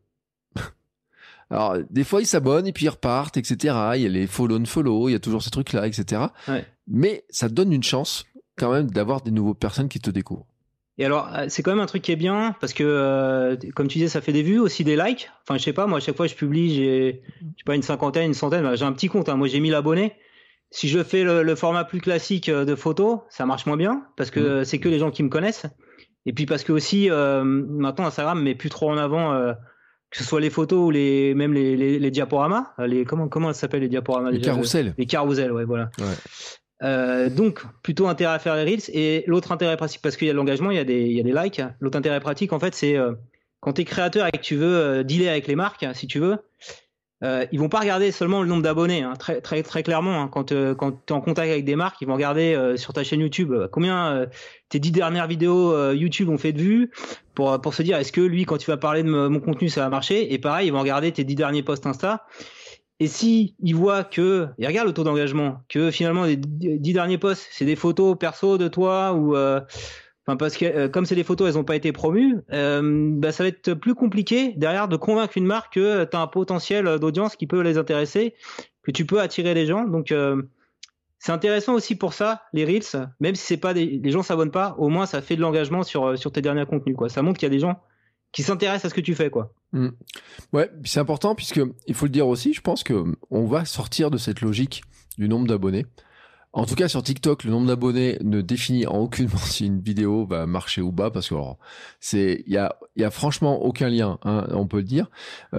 Alors, des fois, ils s'abonnent et puis ils repartent, et cetera. Il y a les follow and follow, il y a toujours ces trucs-là, et cetera. Ouais. Mais ça donne une chance, quand même, d'avoir des nouvelles personnes qui te découvrent. Et alors, c'est quand même un truc qui est bien, parce que, euh, comme tu disais, ça fait des vues, aussi des likes. Enfin, je sais pas, moi, à chaque fois, je publie, j'ai, je sais pas, une cinquantaine, une centaine, j'ai un petit compte, hein. Moi, j'ai mille abonnés. Si je fais le, le format plus classique de photo, ça marche moins bien, parce que mmh. c'est que les gens qui me connaissent. Et puis, parce que aussi, euh, maintenant, Instagram met plus trop en avant, euh, que ce soit les photos ou les, même les, les, les diaporamas, les, comment, comment ça s'appelle, les diaporamas? Les carousels. Les carousels, ouais, voilà. Ouais. Euh, donc plutôt intérêt à faire les reels. Et l'autre intérêt pratique, parce qu'il y a de l'engagement, il y a des, il y a des likes, l'autre intérêt pratique en fait c'est euh, quand tu es créateur et que tu veux euh, dealer avec les marques, si tu veux, euh, ils vont pas regarder seulement le nombre d'abonnés, hein, très, très, très clairement, hein. Quand, euh, quand tu es en contact avec des marques, ils vont regarder euh, sur ta chaîne YouTube euh, combien euh, tes dix dernières vidéos euh, YouTube ont fait de vues, pour, pour se dire est-ce que lui, quand tu vas parler de mon contenu, ça va marcher. Et pareil, ils vont regarder tes dix derniers posts Insta. Et si ils voient que, ils regardent le taux d'engagement, que finalement les dix derniers posts, c'est des photos perso de toi, ou euh, enfin parce que euh, comme c'est des photos, elles n'ont pas été promues, euh, bah ça va être plus compliqué derrière de convaincre une marque que tu as un potentiel d'audience qui peut les intéresser, que tu peux attirer les gens. Donc euh, c'est intéressant aussi pour ça, les reels, même si c'est pas des, les gens s'abonnent pas, au moins ça fait de l'engagement sur sur tes derniers contenus, quoi. Ça montre qu'il y a des gens qui s'intéressent à ce que tu fais, quoi. Mmh. Ouais, c'est important, puisque il faut le dire aussi, je pense que on va sortir de cette logique du nombre d'abonnés. En tout cas, sur TikTok, le nombre d'abonnés ne définit en aucunement si une vidéo va marcher ou pas, parce que alors, c'est, il y a, il y a franchement aucun lien, hein, on peut le dire.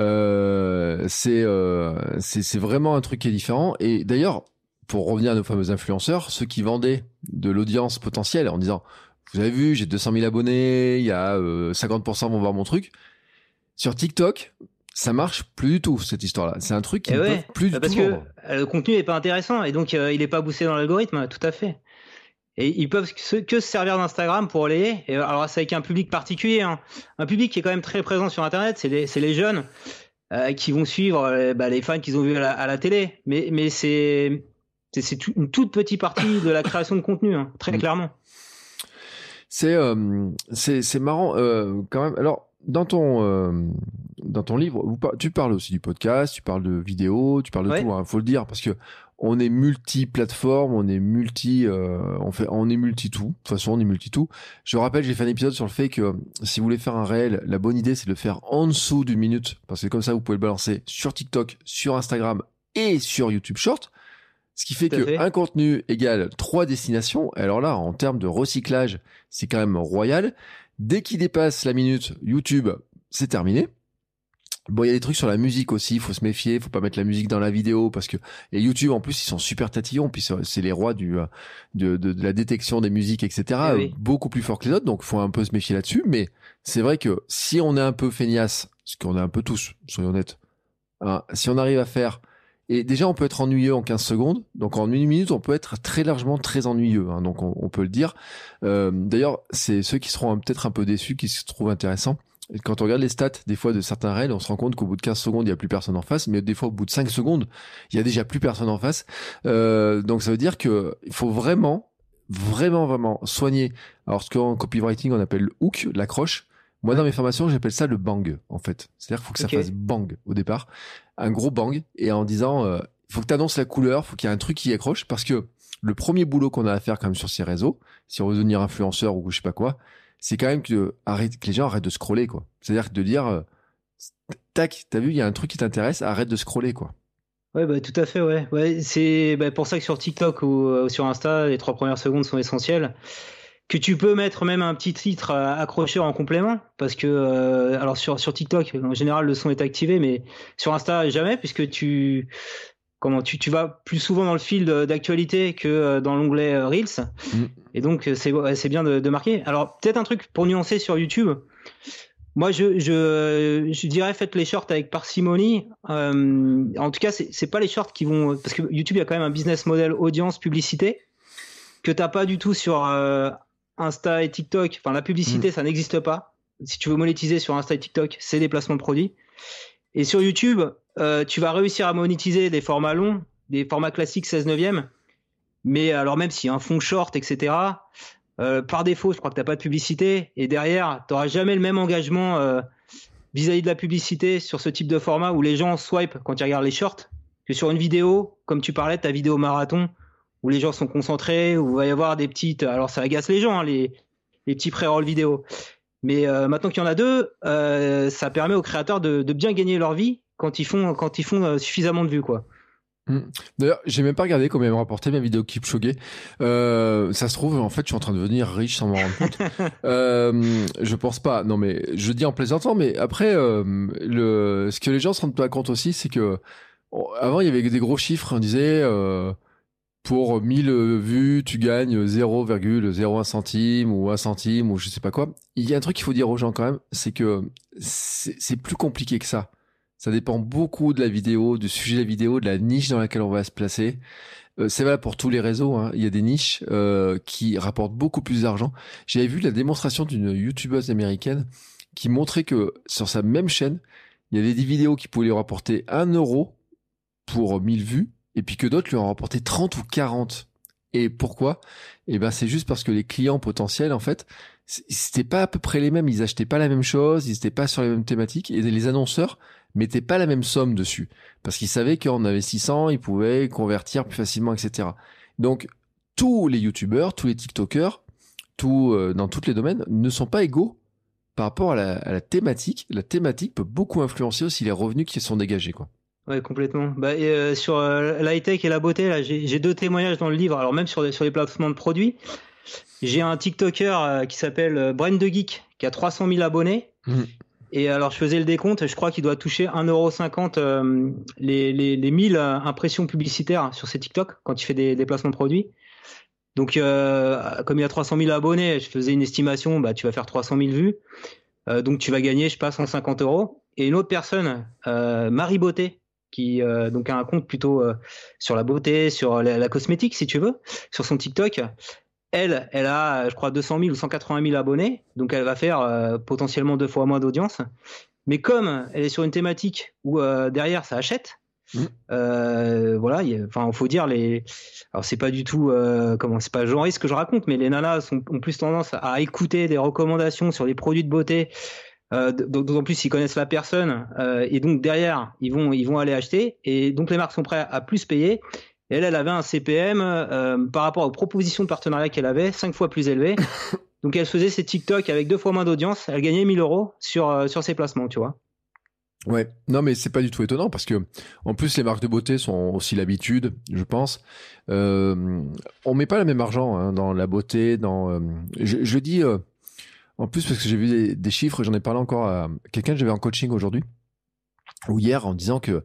Euh, c'est, euh, c'est, c'est vraiment un truc qui est différent. Et d'ailleurs, pour revenir à nos fameux influenceurs, ceux qui vendaient de l'audience potentielle en disant, vous avez vu, j'ai deux cent mille abonnés, il y a euh, cinquante pour cent vont voir mon truc. Sur TikTok, ça marche plus du tout, cette histoire-là. C'est un truc qui ne ouais, peut plus bah du tout parce vendre. que le contenu n'est pas intéressant et donc euh, il n'est pas boosté dans l'algorithme, tout à fait. Et ils peuvent que se, que se servir d'Instagram pour relayer. Et alors c'est avec un public particulier, hein. Un public qui est quand même très présent sur Internet, c'est les, c'est les jeunes euh, qui vont suivre euh, bah, les fans qu'ils ont vus à la, à la télé. Mais, mais c'est, c'est, c'est tout, une toute petite partie de la création de contenu, hein, très clairement. C'est, euh, c'est, c'est marrant euh, quand même. Alors, dans ton, euh, dans ton livre, vous par- tu parles aussi du podcast, tu parles de vidéos, tu parles de ouais. tout, hein, faut le dire, parce que on est multi-plateforme, on est multi, euh, on fait, on est multi-tout. De toute façon, on est multi-tout. Je rappelle, j'ai fait un épisode sur le fait que si vous voulez faire un réel, la bonne idée, c'est de le faire en dessous d'une minute, parce que comme ça, vous pouvez le balancer sur TikTok, sur Instagram et sur YouTube Short. Ce qui fait qu'un contenu égale trois destinations. Alors là, en termes de recyclage, c'est quand même royal. Dès qu'il dépasse la minute, YouTube, c'est terminé. Bon, il y a des trucs sur la musique aussi, il faut se méfier, il faut pas mettre la musique dans la vidéo, parce que et YouTube, en plus, ils sont super tatillons, puis c'est les rois du de, de, de la détection des musiques, et cetera. Oui. Beaucoup plus fort que les autres, donc faut un peu se méfier là-dessus. Mais c'est vrai que si on est un peu feignasse, ce qu'on est un peu tous, soyons honnêtes, hein, si on arrive à faire... Et déjà, on peut être ennuyeux en quinze secondes. Donc, en une minute, on peut être très largement très ennuyeux. Hein, donc, on, on peut le dire. Euh, d'ailleurs, c'est ceux qui seront peut-être un peu déçus, qui se trouvent intéressants. Et quand on regarde les stats, des fois, de certains réels, on se rend compte qu'au bout de quinze secondes, il n'y a plus personne en face. Mais des fois, au bout de cinq secondes, il y a déjà plus personne en face. Euh, donc, ça veut dire que il faut vraiment, vraiment, vraiment soigner. Alors, ce qu'en copywriting, on appelle le hook, l'accroche. Moi, dans mes formations, j'appelle ça le bang, en fait. C'est-à-dire qu'il faut que ça okay. fasse bang au départ. Un gros bang. Et en disant, il euh, faut que tu annonces la couleur, faut qu'il y ait un truc qui accroche. Parce que le premier boulot qu'on a à faire quand même sur ces réseaux, si on veut devenir influenceur ou je sais pas quoi, c'est quand même que, arrête, que les gens arrêtent de scroller, quoi. C'est-à-dire de dire, euh, tac, t'as vu, il y a un truc qui t'intéresse, arrête de scroller, quoi. Ouais, bah, tout à fait, ouais. Ouais, c'est bah, pour ça que sur TikTok ou, ou sur Insta, les trois premières secondes sont essentielles. Que tu peux mettre même un petit titre accrocheur en complément, parce que euh, alors sur sur TikTok, en général, le son est activé, mais sur Insta jamais, puisque tu comment tu tu vas plus souvent dans le fil d'actualité que dans l'onglet Reels, mmh. et donc c'est c'est bien de, de marquer. Alors peut-être un truc pour nuancer sur YouTube. Moi, je, je, je dirais faites les shorts avec parcimonie. Euh, en tout cas, c'est, c'est pas les shorts qui vont... Parce que YouTube, il y a quand même un business model audience, publicité, que t'as pas du tout sur euh, Insta et TikTok. Enfin, la publicité, mmh. ça n'existe pas. Si tu veux monétiser sur Insta et TikTok, c'est des placements de produits. Et sur YouTube, euh, tu vas réussir à monétiser des formats longs, des formats classiques seize neuvième. Mais alors même s'il y a un fond short, et cetera... Euh, par défaut, je crois que t'as pas de publicité, et derrière, t'auras jamais le même engagement euh, vis-à-vis de la publicité sur ce type de format où les gens swipe quand ils regardent les shorts, que sur une vidéo, comme tu parlais, ta vidéo marathon, où les gens sont concentrés, où il va y avoir des petites, alors ça agace les gens, hein, les, les petits pré-roll vidéo. Mais euh, maintenant qu'il y en a deux, euh, ça permet aux créateurs de, de bien gagner leur vie quand ils font, quand ils font euh, suffisamment de vues, quoi. D'ailleurs, j'ai même pas regardé combien me rapportait ma vidéo Kipchoge. Euh, ça se trouve, en fait, je suis en train de devenir riche sans m'en rendre compte. euh, je pense pas. Non, mais je dis en plaisantant, mais après, euh, le, ce que les gens se rendent pas compte aussi, c'est que avant, il y avait des gros chiffres. On disait, euh, pour mille vues, tu gagnes zéro virgule zéro un centime ou un centime ou je sais pas quoi. Il y a un truc qu'il faut dire aux gens quand même, c'est que c'est, c'est plus compliqué que ça. Ça dépend beaucoup de la vidéo, du sujet de la vidéo, de la niche dans laquelle on va se placer. Euh, c'est valable pour tous les réseaux, hein. Il y a des niches euh, qui rapportent beaucoup plus d'argent. J'avais vu la démonstration d'une youtubeuse américaine qui montrait que sur sa même chaîne, il y avait des vidéos qui pouvaient lui rapporter un euro pour mille vues, et puis que d'autres lui en rapportaient trente ou quarante. Et pourquoi ? Eh ben, c'est juste parce que les clients potentiels, en fait, c'était pas à peu près les mêmes. Ils achetaient pas la même chose, ils étaient pas sur les mêmes thématiques, et les annonceurs mettaient pas la même somme dessus. Parce qu'ils savaient qu'en investissant, ils pouvaient convertir plus facilement, et cetera. Donc, tous les youtubeurs, tous les tiktokers, tout, euh, dans tous les domaines, ne sont pas égaux par rapport à la, à la thématique. La thématique peut beaucoup influencer aussi les revenus qui sont dégagés, quoi. Ouais, complètement. Bah, et, euh, sur euh, la high-tech et la beauté, là, j'ai, j'ai deux témoignages dans le livre. Alors même sur, sur les placements de produits, j'ai un TikToker euh, qui s'appelle euh, Brain de Geek, qui a trois cent mille abonnés. Mmh. Et alors, je faisais le décompte, je crois qu'il doit toucher un euro cinquante euh, les, les, les mille euh, impressions publicitaires sur ses TikTok quand il fait des, des placements de produits. Donc, euh, comme il a trois cent mille abonnés, je faisais une estimation, bah, tu vas faire trois cent mille vues. Euh, donc, tu vas gagner, je sais pas, cent cinquante euros. Et une autre personne, euh, Marie Beauté, qui euh, donc a un compte plutôt euh, sur la beauté, sur la, la cosmétique, si tu veux, sur son TikTok. Elle, elle a, je crois, deux cent mille ou cent quatre-vingt mille abonnés, donc elle va faire euh, potentiellement deux fois moins d'audience. Mais comme elle est sur une thématique où euh, derrière ça achète, mmh. euh, voilà, enfin, il faut dire les. Alors c'est pas du tout, euh, comment, c'est pas genré ce que je raconte, mais les nanas sont, ont plus tendance à écouter des recommandations sur des produits de beauté. Euh, d'autant plus s'ils connaissent la personne, euh, et donc derrière ils vont, ils vont aller acheter, et donc les marques sont prêtes à plus payer. Et elle, elle avait un C P M euh, par rapport aux propositions de partenariat qu'elle avait, cinq fois plus élevé. Donc elle faisait ses TikTok avec deux fois moins d'audience. Elle gagnait mille euros sur, euh, sur ses placements, tu vois. Ouais, non mais c'est pas du tout étonnant parce que en plus les marques de beauté sont aussi l'habitude, je pense. Euh, on met pas le même argent hein, dans la beauté, dans. Euh, je, je dis euh, en plus parce que j'ai vu des, des chiffres, j'en ai parlé encore à quelqu'un que j'avais en coaching aujourd'hui ou hier en disant que.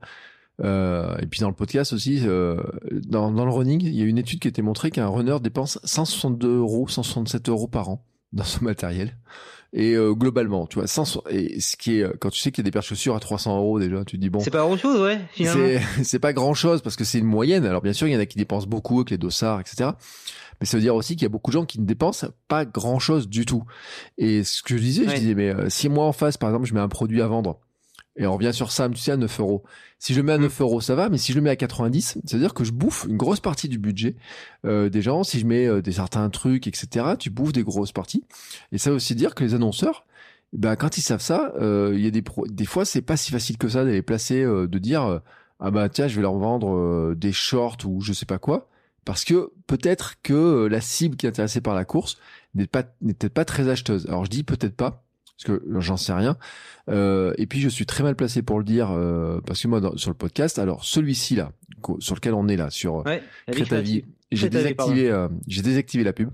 Euh, et puis dans le podcast aussi, euh, dans, dans le running, il y a une étude qui a été montrée qu'un runner dépense cent soixante-deux euros, cent soixante-sept euros par an dans son matériel. Et euh, globalement, tu vois, cent, et ce qui est, quand tu sais qu'il y a des paires de chaussures à trois cents euros déjà, tu te dis bon. C'est pas grand chose, ouais, finalement. C'est, c'est pas grand chose parce que c'est une moyenne. Alors bien sûr, il y en a qui dépensent beaucoup avec les dossards, et cetera. Mais ça veut dire aussi qu'il y a beaucoup de gens qui ne dépensent pas grand chose du tout. Et ce que je disais, ouais. je disais, mais euh, si moi en face, par exemple, je mets un produit à vendre, et on revient sur ça, tu sais, à neuf euros. Si je le mets à neuf euros, ça va, mais si je le mets à quatre-vingt-dix, ça veut dire que je bouffe une grosse partie du budget euh, des gens. Si je mets euh, des certains trucs, et cetera, tu bouffes des grosses parties. Et ça veut aussi dire que les annonceurs, ben, quand ils savent ça, euh, il y a des pro- des fois, c'est pas si facile que ça d'aller placer, euh, de dire, euh, ah bah tiens, je vais leur vendre euh, des shorts ou je sais pas quoi. parce que peut-être que la cible qui est intéressée par la course n'est pas n'était pas très acheteuse. Alors je dis peut-être pas, parce que j'en sais rien. Euh, et puis je suis très mal placé pour le dire, euh, parce que moi dans, sur le podcast, alors celui-ci là, sur lequel on est là, sur ouais, Crétavie, j'ai désactivé, euh, j'ai désactivé la pub.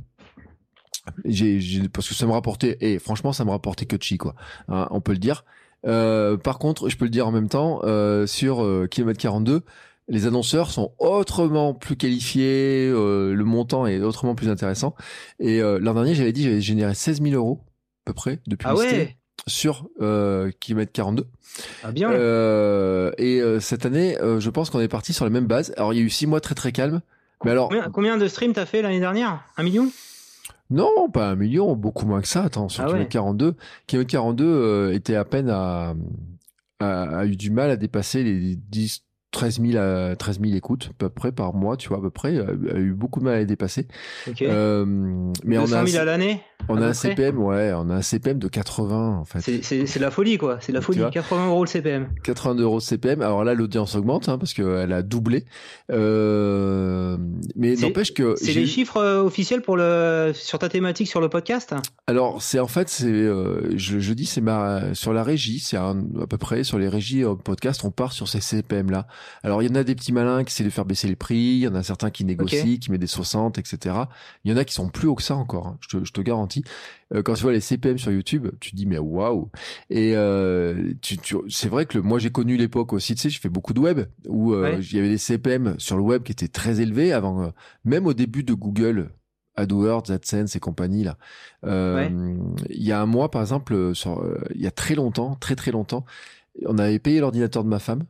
J'ai, j'ai, parce que ça me rapportait, et franchement ça me rapportait que de chi quoi, hein, on peut le dire. Euh, par contre, je peux le dire en même temps, euh, sur euh, kilomètre quarante-deux, les annonceurs sont autrement plus qualifiés, euh, le montant est autrement plus intéressant. Et euh, l'an dernier, j'avais dit, j'avais généré seize mille euros à peu près de publicité. Ah ouais. Sur euh, kilomètre quarante-deux. Ah bien. Euh, et euh, cette année, euh, je pense qu'on est parti sur la même base. Alors il y a eu six mois très très calmes. Mais alors combien, combien de streams t'as fait l'année dernière? Un million? Non, pas un million, beaucoup moins que ça. Attends, sur ah kilomètre ouais. quarante-deux, kilomètre quarante-deux euh, était à peine à, à a eu du mal à dépasser les dix, treize mille à treize mille écoutes à peu près par mois, tu vois à peu près. A, a eu beaucoup de mal à les dépasser. Ok. Euh, mais on a deux cent mille à l'année. On a un C P M, ouais, on a un C P M de quatre-vingts en fait. C'est, c'est, c'est de la folie quoi, c'est de la folie. quatre-vingts euros le C P M. quatre-vingt-deux euros le C P M. Alors là, l'audience augmente hein, parce qu'elle a doublé. Euh... Mais c'est, n'empêche que c'est j'ai... les chiffres euh, officiels pour le sur ta thématique sur le podcast. Alors c'est en fait, c'est euh, je, je dis c'est ma sur la régie, c'est un, à peu près sur les régies euh, podcast, on part sur ces C P M là. Alors il y en a des petits malins qui essaient de faire baisser les prix, il y en a certains qui négocient, okay. qui mettent des soixante, et cetera. Il y en a qui sont plus haut que ça encore. Hein, je te, je te garantis. Quand tu vois les C P M sur YouTube, tu te dis mais waouh. Et euh, tu, tu, c'est vrai que le, moi j'ai connu l'époque aussi, tu sais, je fais beaucoup de web où euh, il ouais. y avait des C P M sur le web qui étaient très élevés avant, euh, même au début de Google, AdWords, AdSense et compagnie là. Euh, ouais. Il y a un mois par exemple, sur, euh, il y a très longtemps, très très longtemps, on avait payé l'ordinateur de ma femme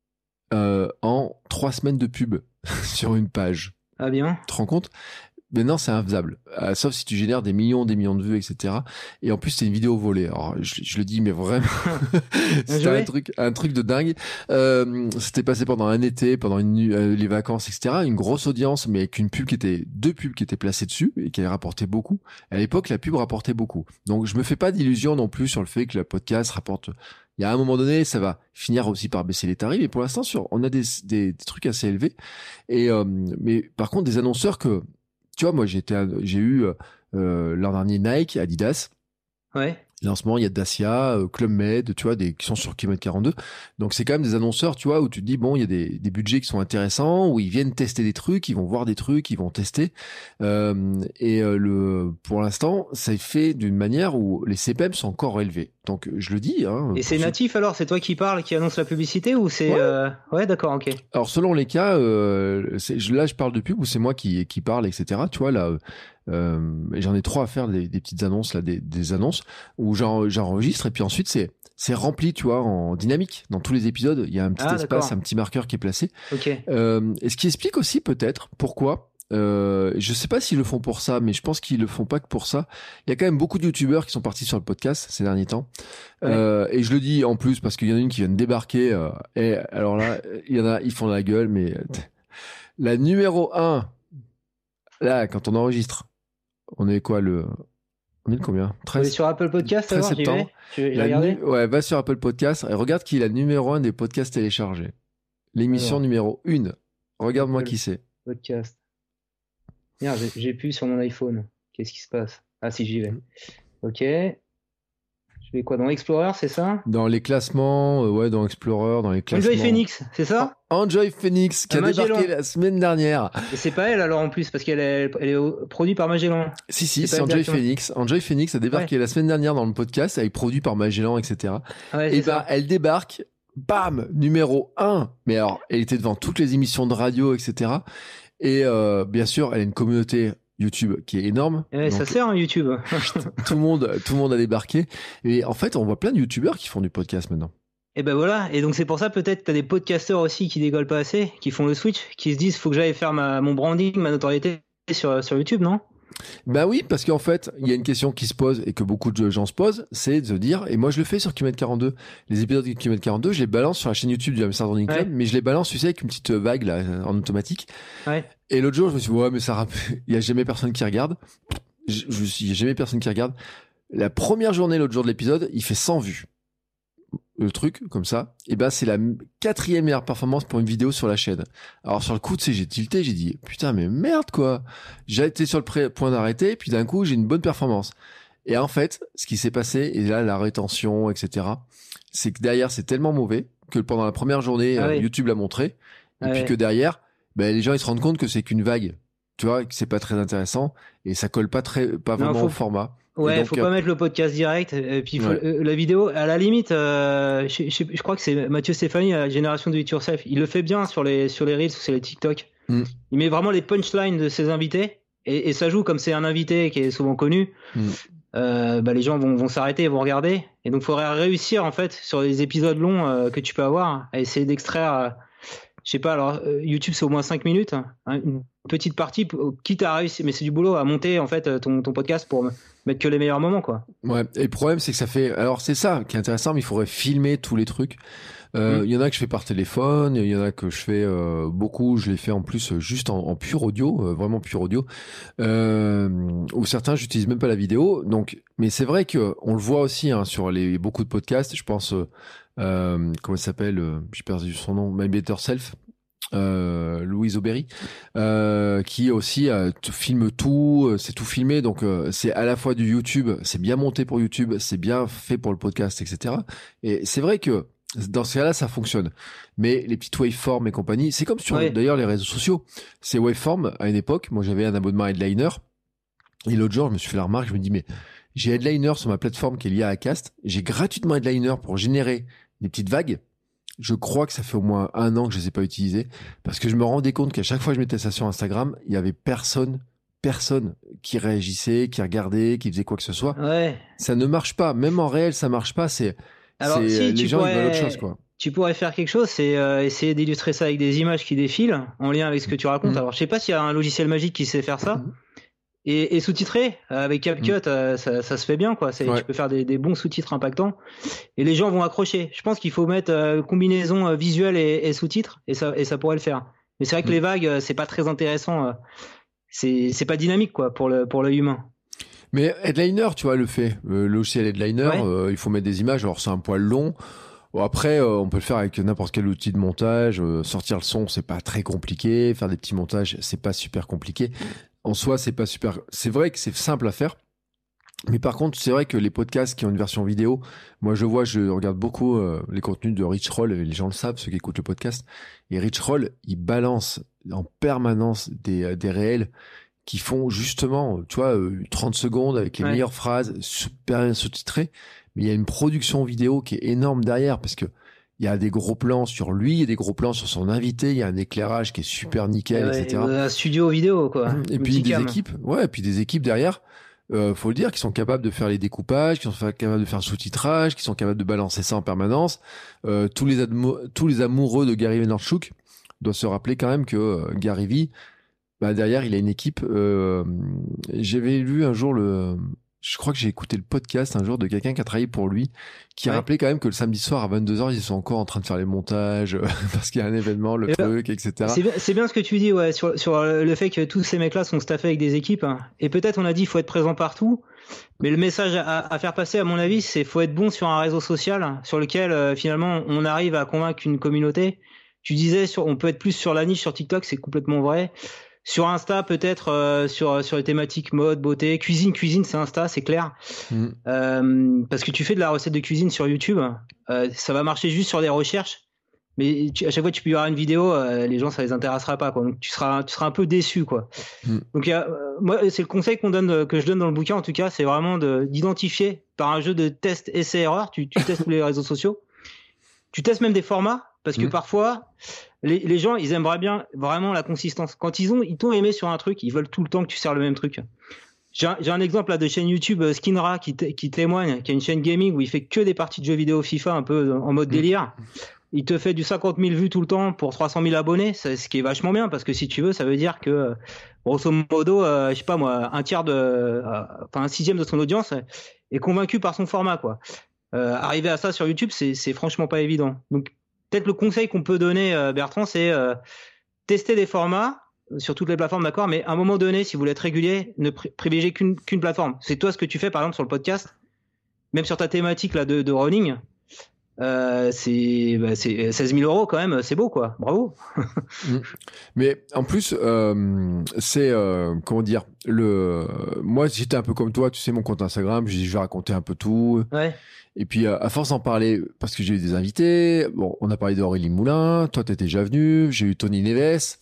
euh, en trois semaines de pub sur une page. Ah bien. Tu te rends compte? Mais non, c'est infaisable. Euh, sauf si tu génères des millions, des millions de vues, et cetera. Et en plus, c'est une vidéo volée. Alors, je, je le dis, mais vraiment, c'était un truc, un truc de dingue. Euh, c'était passé pendant un été, pendant une, euh, les vacances, et cetera. Une grosse audience, mais avec une pub qui était, deux pubs qui étaient placées dessus et qui avaient rapporté beaucoup. À l'époque, la pub rapportait beaucoup. Donc, je me fais pas d'illusions non plus sur le fait que le podcast rapporte. Il y a un moment donné, ça va finir aussi par baisser les tarifs. Et pour l'instant, sur, on a des, des, des trucs assez élevés. Et euh, mais par contre, des annonceurs que tu vois, moi, j'ai, été, j'ai eu euh, l'an dernier Nike, Adidas. Ouais. Lancement, il y a Dacia, euh, Club Med, tu vois, des, qui sont sur kilomètre quarante-deux. Donc, c'est quand même des annonceurs, tu vois, où tu te dis, bon, il y a des, des budgets qui sont intéressants, où ils viennent tester des trucs, ils vont voir des trucs, ils vont tester. Euh, et euh, le, pour l'instant, ça est fait d'une manière où les C P M sont encore élevés. Donc, je le dis. Hein, et c'est ceux... natif alors? C'est toi qui parles, qui annonce la publicité ou c'est... Ouais, euh... ouais d'accord, ok. Alors, selon les cas, euh, c'est, là, je parle de pub où c'est moi qui, qui parle, et cetera. Tu vois, là... Euh, j'en ai trois à faire des, des petites annonces là, des, des annonces où j'en, j'enregistre et puis ensuite c'est c'est rempli, tu vois, en dynamique dans tous les épisodes. Il y a un petit ah, espace, d'accord. un petit marqueur qui est placé. Okay. Euh, et ce qui explique aussi peut-être pourquoi. Euh, je sais pas s'ils le font pour ça, mais je pense qu'ils le font pas que pour ça. Il y a quand même beaucoup de youtubeurs qui sont partis sur le podcast ces derniers temps. Ouais. Euh, et je le dis en plus parce qu'il y en a une qui vient de débarquer. Euh, et alors là, il y en a, ils font la gueule, mais la numéro un, là, quand on enregistre. On est quoi le on est le combien treize On est sur Apple Podcast treize alors, septembre. Tu veux regarder nu- Ouais, va sur Apple Podcast et regarde qui est la numéro un des podcasts téléchargés. L'émission alors. numéro un. Regarde-moi Apple qui c'est. Podcast. Merde, j'ai, j'ai plus sur mon iPhone. Qu'est-ce qui se passe? Ah si, j'y vais. Ok. Je vais quoi dans Explorer, c'est ça? Dans les classements, euh, ouais, dans Explorer, dans les classements. Enjoy Phoenix, c'est ça? Enjoy Phoenix, qui a Magellan. débarqué la semaine dernière. Et c'est pas elle alors en plus, parce qu'elle est, elle est produite par Magellan. Si, si, c'est, c'est Enjoy Phoenix. Enjoy Phoenix a débarqué ouais. la semaine dernière dans le podcast, elle est produite par Magellan, et cetera. Ouais, et bah, elle débarque, bam, numéro un. Mais alors, elle était devant toutes les émissions de radio, et cetera. Et euh, bien sûr, elle a une communauté YouTube qui est énorme. Ouais, donc, ça sert hein, YouTube. tout le monde, tout le monde a débarqué. Et en fait, on voit plein de YouTubeurs qui font du podcast maintenant. Et ben voilà. Et donc c'est pour ça peut-être t'as des podcasteurs aussi qui décollent pas assez, qui font le switch, qui se disent faut que j'aille faire ma, mon branding, ma notoriété sur sur YouTube, non? Ben oui, parce qu'en fait, il y a une question qui se pose et que beaucoup de gens se posent, c'est de se dire, et moi je le fais sur kilomètre quarante-deux, les épisodes de kilomètre quarante-deux, je les balance sur la chaîne YouTube du Hamster Running Club, ouais. mais je les balance, tu sais, avec une petite vague là, en automatique. Ouais. Et l'autre jour, je me suis dit, ouais, mais ça rappelle, il y a jamais personne qui regarde. Je, je me suis dit, il y a jamais personne qui regarde. La première journée, l'autre jour de l'épisode, il fait cent vues. le truc comme ça, et ben c'est la quatrième meilleure performance pour une vidéo sur la chaîne. Alors sur le coup, tu sais, j'ai tilté, j'ai dit putain mais merde quoi. J'ai été sur le pré- point d'arrêter, puis d'un coup j'ai une bonne performance. Et en fait, ce qui s'est passé, et là la rétention, et cetera, c'est que derrière c'est tellement mauvais que pendant la première journée, Ah euh, oui. YouTube l'a montré, et Ah puis ouais. que derrière, ben les gens ils se rendent compte que c'est qu'une vague, tu vois, que c'est pas très intéressant et ça colle pas très, pas Non, vraiment faut- au format. Et Ouais, donc, faut euh, pas mettre le podcast direct. Et puis il faut- Ouais. euh, la vidéo, à la limite, euh, je, je- je crois que c'est Mathieu Stéphanie, la génération de It Yourself. Il le fait bien sur les sur les reels ou sur les TikTok. Mm. Il met vraiment les punchlines de ses invités et, et ça joue comme c'est un invité qui est souvent connu. Mm. Euh, bah les gens vont, vont s'arrêter, vont regarder. Et donc, il faudrait réussir en fait sur les épisodes longs euh, que tu peux avoir à essayer d'extraire. euh, je sais pas, alors euh, YouTube c'est au moins cinq minutes, hein, une petite partie, p- quitte à réussir, mais c'est du boulot à monter en fait ton, ton podcast pour m- mettre que les meilleurs moments quoi. Ouais, et le problème c'est que ça fait, alors c'est ça qui est intéressant, mais il faudrait filmer tous les trucs. Euh, Mm. Il y en a que je fais par téléphone, il y en a que je fais euh, beaucoup, je les fais en plus euh, juste en, en pur audio, euh, vraiment pur audio. Euh, ou certains j'utilise même pas la vidéo. Donc, mais c'est vrai que on le voit aussi hein, sur les beaucoup de podcasts. Je pense, euh, euh, comment il s'appelle, euh, j'ai perdu son nom, My Better Self. Euh, Louise Aubéry, euh, qui aussi euh, t- filme tout, euh, c'est tout filmé, donc euh, c'est à la fois du YouTube, c'est bien monté pour YouTube, c'est bien fait pour le podcast, et cetera. Et c'est vrai que dans ce cas-là, ça fonctionne. Mais les petites waveforms et compagnie, c'est comme sur Ouais. d'ailleurs les réseaux sociaux. Ces waveforms, à une époque, moi j'avais un abonnement à Headliner, et l'autre jour je me suis fait la remarque, je me dis mais j'ai Headliner sur ma plateforme qui est liée à Acast, j'ai gratuitement Headliner pour générer des petites vagues. Je crois que ça fait au moins un an que je les ai pas utilisés parce que je me rendais compte qu'à chaque fois que je mettais ça sur Instagram, il y avait personne, personne qui réagissait, qui regardait, qui faisait quoi que ce soit. Ouais. Ça ne marche pas. Même en réel, ça marche pas. C'est, Alors, c'est si, les tu gens ils veulent pourrais- autre chose quoi. Tu pourrais faire quelque chose, c'est euh, essayer d'illustrer ça avec des images qui défilent en lien avec ce que tu racontes. Mhm. Alors, je sais pas s'il y a un logiciel magique qui sait faire ça. Mhm. Et, et sous-titrer euh, avec CapCut, euh, ça, ça se fait bien, quoi. C'est, Ouais. Tu peux faire des, des bons sous-titres impactants et les gens vont accrocher. Je pense qu'il faut mettre euh, combinaison euh, visuelle et, et sous-titres et ça, et ça pourrait le faire. Mais c'est vrai que Mhm. les vagues, euh, c'est pas très intéressant. euh, c'est, c'est pas dynamique, quoi, pour le pour l'œil humain. Mais Headliner, tu vois, le fait. Le logiciel Headliner, Ouais. euh, il faut mettre des images. Alors c'est un poil long. Bon, après, euh, on peut le faire avec n'importe quel outil de montage. Euh, sortir le son, c'est pas très compliqué. Faire des petits montages, c'est pas super compliqué. En soi, c'est pas super. C'est vrai que c'est simple à faire. Mais par contre, c'est vrai que les podcasts qui ont une version vidéo, moi je vois, je regarde beaucoup euh, les contenus de Rich Roll, et les gens le savent, ceux qui écoutent le podcast. Et Rich Roll, il balance en permanence des, euh, des réels qui font justement, tu vois, euh, trente secondes avec les Ouais. meilleures phrases, super bien sous-titrées. Mais il y a une production vidéo qui est énorme derrière parce que il y a des gros plans sur lui, il y a des gros plans sur son invité, il y a un éclairage qui est super nickel, Ouais, et cetera. Un studio vidéo, quoi. Et puis des Multicam. équipes, ouais, et puis des équipes derrière, euh, faut le dire, qui sont capables de faire les découpages, qui sont fa- capables de faire le sous-titrage, qui sont capables de balancer ça en permanence. Euh, tous les admo- tous les amoureux de Gary Vaynerchuk doivent se rappeler quand même que euh, Gary V, bah derrière, il a une équipe. Euh, j'avais lu un jour le, je crois que j'ai écouté le podcast un jour de quelqu'un qui a travaillé pour lui, qui Ouais. rappelait quand même que le samedi soir à vingt-deux heures, ils sont encore en train de faire les montages parce qu'il y a un événement, le Et ben, truc, et cetera. C'est bien, c'est bien ce que tu dis, ouais, sur, sur le fait que tous ces mecs-là sont staffés avec des équipes. hein. Et peut-être on a dit il faut être présent partout. Mais le message à, à faire passer, à mon avis, c'est faut être bon sur un réseau social sur lequel euh, finalement on arrive à convaincre une communauté. Tu disais, sur, on peut être plus sur la niche sur TikTok, c'est complètement vrai. Sur Insta, peut-être euh, sur sur les thématiques mode, beauté, cuisine, cuisine, c'est Insta, c'est clair. Mm. Euh, parce que tu fais de la recette de cuisine sur YouTube, euh, ça va marcher juste sur des recherches. Mais tu, à chaque fois que tu publieras une vidéo, euh, les gens ça les intéressera pas, quoi. Donc tu seras tu seras un peu déçu, quoi. Mm. Donc il y a, euh, moi c'est le conseil qu'on donne, euh, que je donne dans le bouquin en tout cas, c'est vraiment de d'identifier par un jeu de test essai erreur. Tu, tu testes tous les réseaux sociaux, tu testes même des formats parce que Mm. parfois les, les gens ils aimeraient bien vraiment la consistance. Quand ils ont ils t'ont aimé sur un truc, ils veulent tout le temps que tu sers le même truc. J'ai un, j'ai un exemple là de chaîne YouTube euh, Skinra qui, t- qui témoigne, qui a une chaîne gaming où il fait que des parties de jeux vidéo FIFA un peu en mode Mm. délire. Il te fait du cinquante mille vues tout le temps pour trois cent mille abonnés, c'est ce qui est vachement bien parce que si tu veux, ça veut dire que euh, grosso modo, euh, je sais pas moi, un tiers de, euh, enfin un sixième de son audience est convaincu par son format, quoi. Euh, arriver à ça sur YouTube, c'est c'est franchement pas évident. Donc peut-être le conseil qu'on peut donner, euh, Bertrand, c'est euh, tester des formats sur toutes les plateformes, d'accord, mais à un moment donné, si vous voulez être régulier, ne pri- privilégiez qu'une qu'une plateforme. C'est toi ce que tu fais par exemple sur le podcast, même sur ta thématique là de, de running. Euh, c'est, bah, c'est seize mille euros quand même, c'est beau quoi, bravo. Mais en plus, euh, c'est euh, comment dire, le, moi j'étais un peu comme toi, tu sais, mon compte Instagram, je, je vais raconter un peu tout. Ouais. Et puis à force d'en parler, parce que j'ai eu des invités, bon, on a parlé d'Aurélie Moulin, toi t'étais déjà venu, j'ai eu Tony Neves.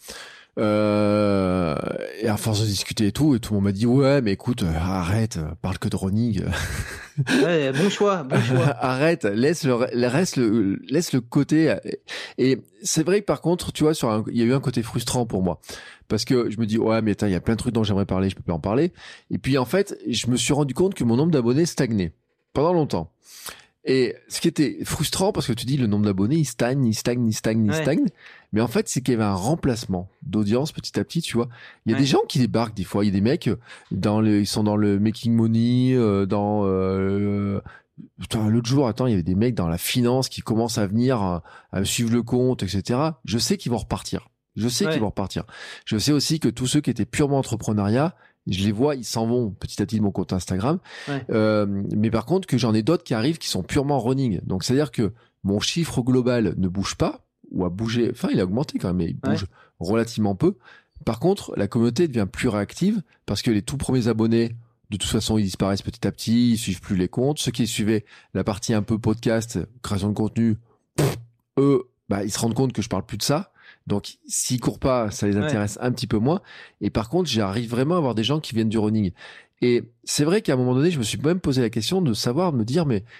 Euh, et à force de discuter et tout, et tout le monde m'a dit ouais, mais écoute, euh, arrête, euh, parle que de running. Ouais, bon choix, bon choix. Arrête, laisse le, reste le, laisse le côté. Et c'est vrai que par contre, tu vois, sur un, il y a eu un côté frustrant pour moi. Parce que je me dis, ouais, mais attends, il y a plein de trucs dont j'aimerais parler, je peux pas en parler. Et puis, en fait, je me suis rendu compte que mon nombre d'abonnés stagnait pendant longtemps. Et ce qui était frustrant, parce que tu dis, le nombre d'abonnés, il stagne, il stagne, il stagne, il Ouais. stagne. Mais en fait, c'est qu'il y avait un remplacement d'audience petit à petit, tu vois. Il y a Ouais. des gens qui débarquent des fois. Il y a des mecs, dans le, ils sont dans le making money, euh, dans, euh, putain, l'autre jour, attends, il y avait des mecs dans la finance qui commencent à venir, à, à me suivre le compte, et cetera. Je sais qu'ils vont repartir. Je sais Ouais. qu'ils vont repartir. Je sais aussi que tous ceux qui étaient purement entrepreneuriat, je les vois, ils s'en vont petit à petit de mon compte Instagram. Ouais. Euh, mais par contre, que j'en ai d'autres qui arrivent qui sont purement running. Donc, c'est-à-dire que mon chiffre global ne bouge pas, ou a bougé, enfin, il a augmenté quand même, mais il bouge Ouais. relativement peu. Par contre, la communauté devient plus réactive parce que les tout premiers abonnés, de toute façon, ils disparaissent petit à petit, ils suivent plus les comptes. Ceux qui suivaient la partie un peu podcast, création de contenu, pff, eux, bah, ils se rendent compte que je parle plus de ça. Donc, s'ils courent pas, ça les intéresse un petit peu moins. Et par contre, j'arrive vraiment à avoir des gens qui viennent du running. Et c'est vrai qu'à un moment donné, je me suis même posé la question de savoir, de me dire, mais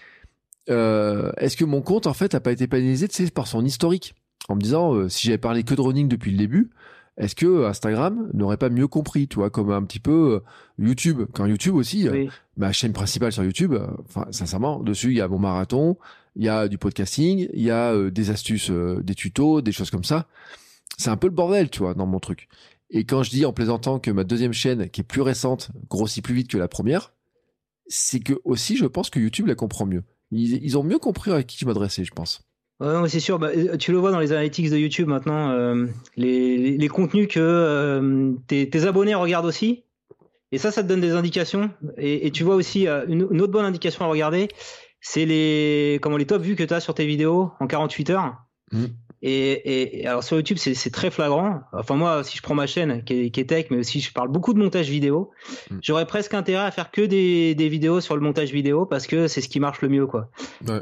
euh, est-ce que mon compte, en fait, a pas été pénalisé, tu sais, par son historique? En me disant, euh, si j'avais parlé que de running depuis le début, est-ce que Instagram n'aurait pas mieux compris, tu vois, comme un petit peu euh, YouTube. Quand YouTube aussi, Oui. euh, ma chaîne principale sur YouTube, euh, enfin, sincèrement, dessus, il y a mon marathon, il y a du podcasting, il y a euh, des astuces, euh, des tutos, des choses comme ça. C'est un peu le bordel, tu vois, dans mon truc. Et quand je dis en plaisantant que ma deuxième chaîne, qui est plus récente, grossit plus vite que la première, c'est que aussi, je pense que YouTube la comprend mieux. Ils, ils ont mieux compris à qui je m'adressais, je pense. Ouais, ouais, c'est sûr. Bah, tu le vois dans les analytics de YouTube maintenant, euh, les, les, les contenus que euh, tes, tes abonnés regardent aussi. Et ça, ça te donne des indications. Et, et tu vois aussi euh, une, une autre bonne indication à regarder, c'est les comment les top vues que tu as sur tes vidéos en quarante-huit heures. Mmh. Et, et alors sur YouTube, c'est, c'est très flagrant. Enfin moi, si je prends ma chaîne qui est, qui est tech, mais aussi je parle beaucoup de montage vidéo, Mm. j'aurais presque intérêt à faire que des, des vidéos sur le montage vidéo parce que c'est ce qui marche le mieux, quoi. Ouais.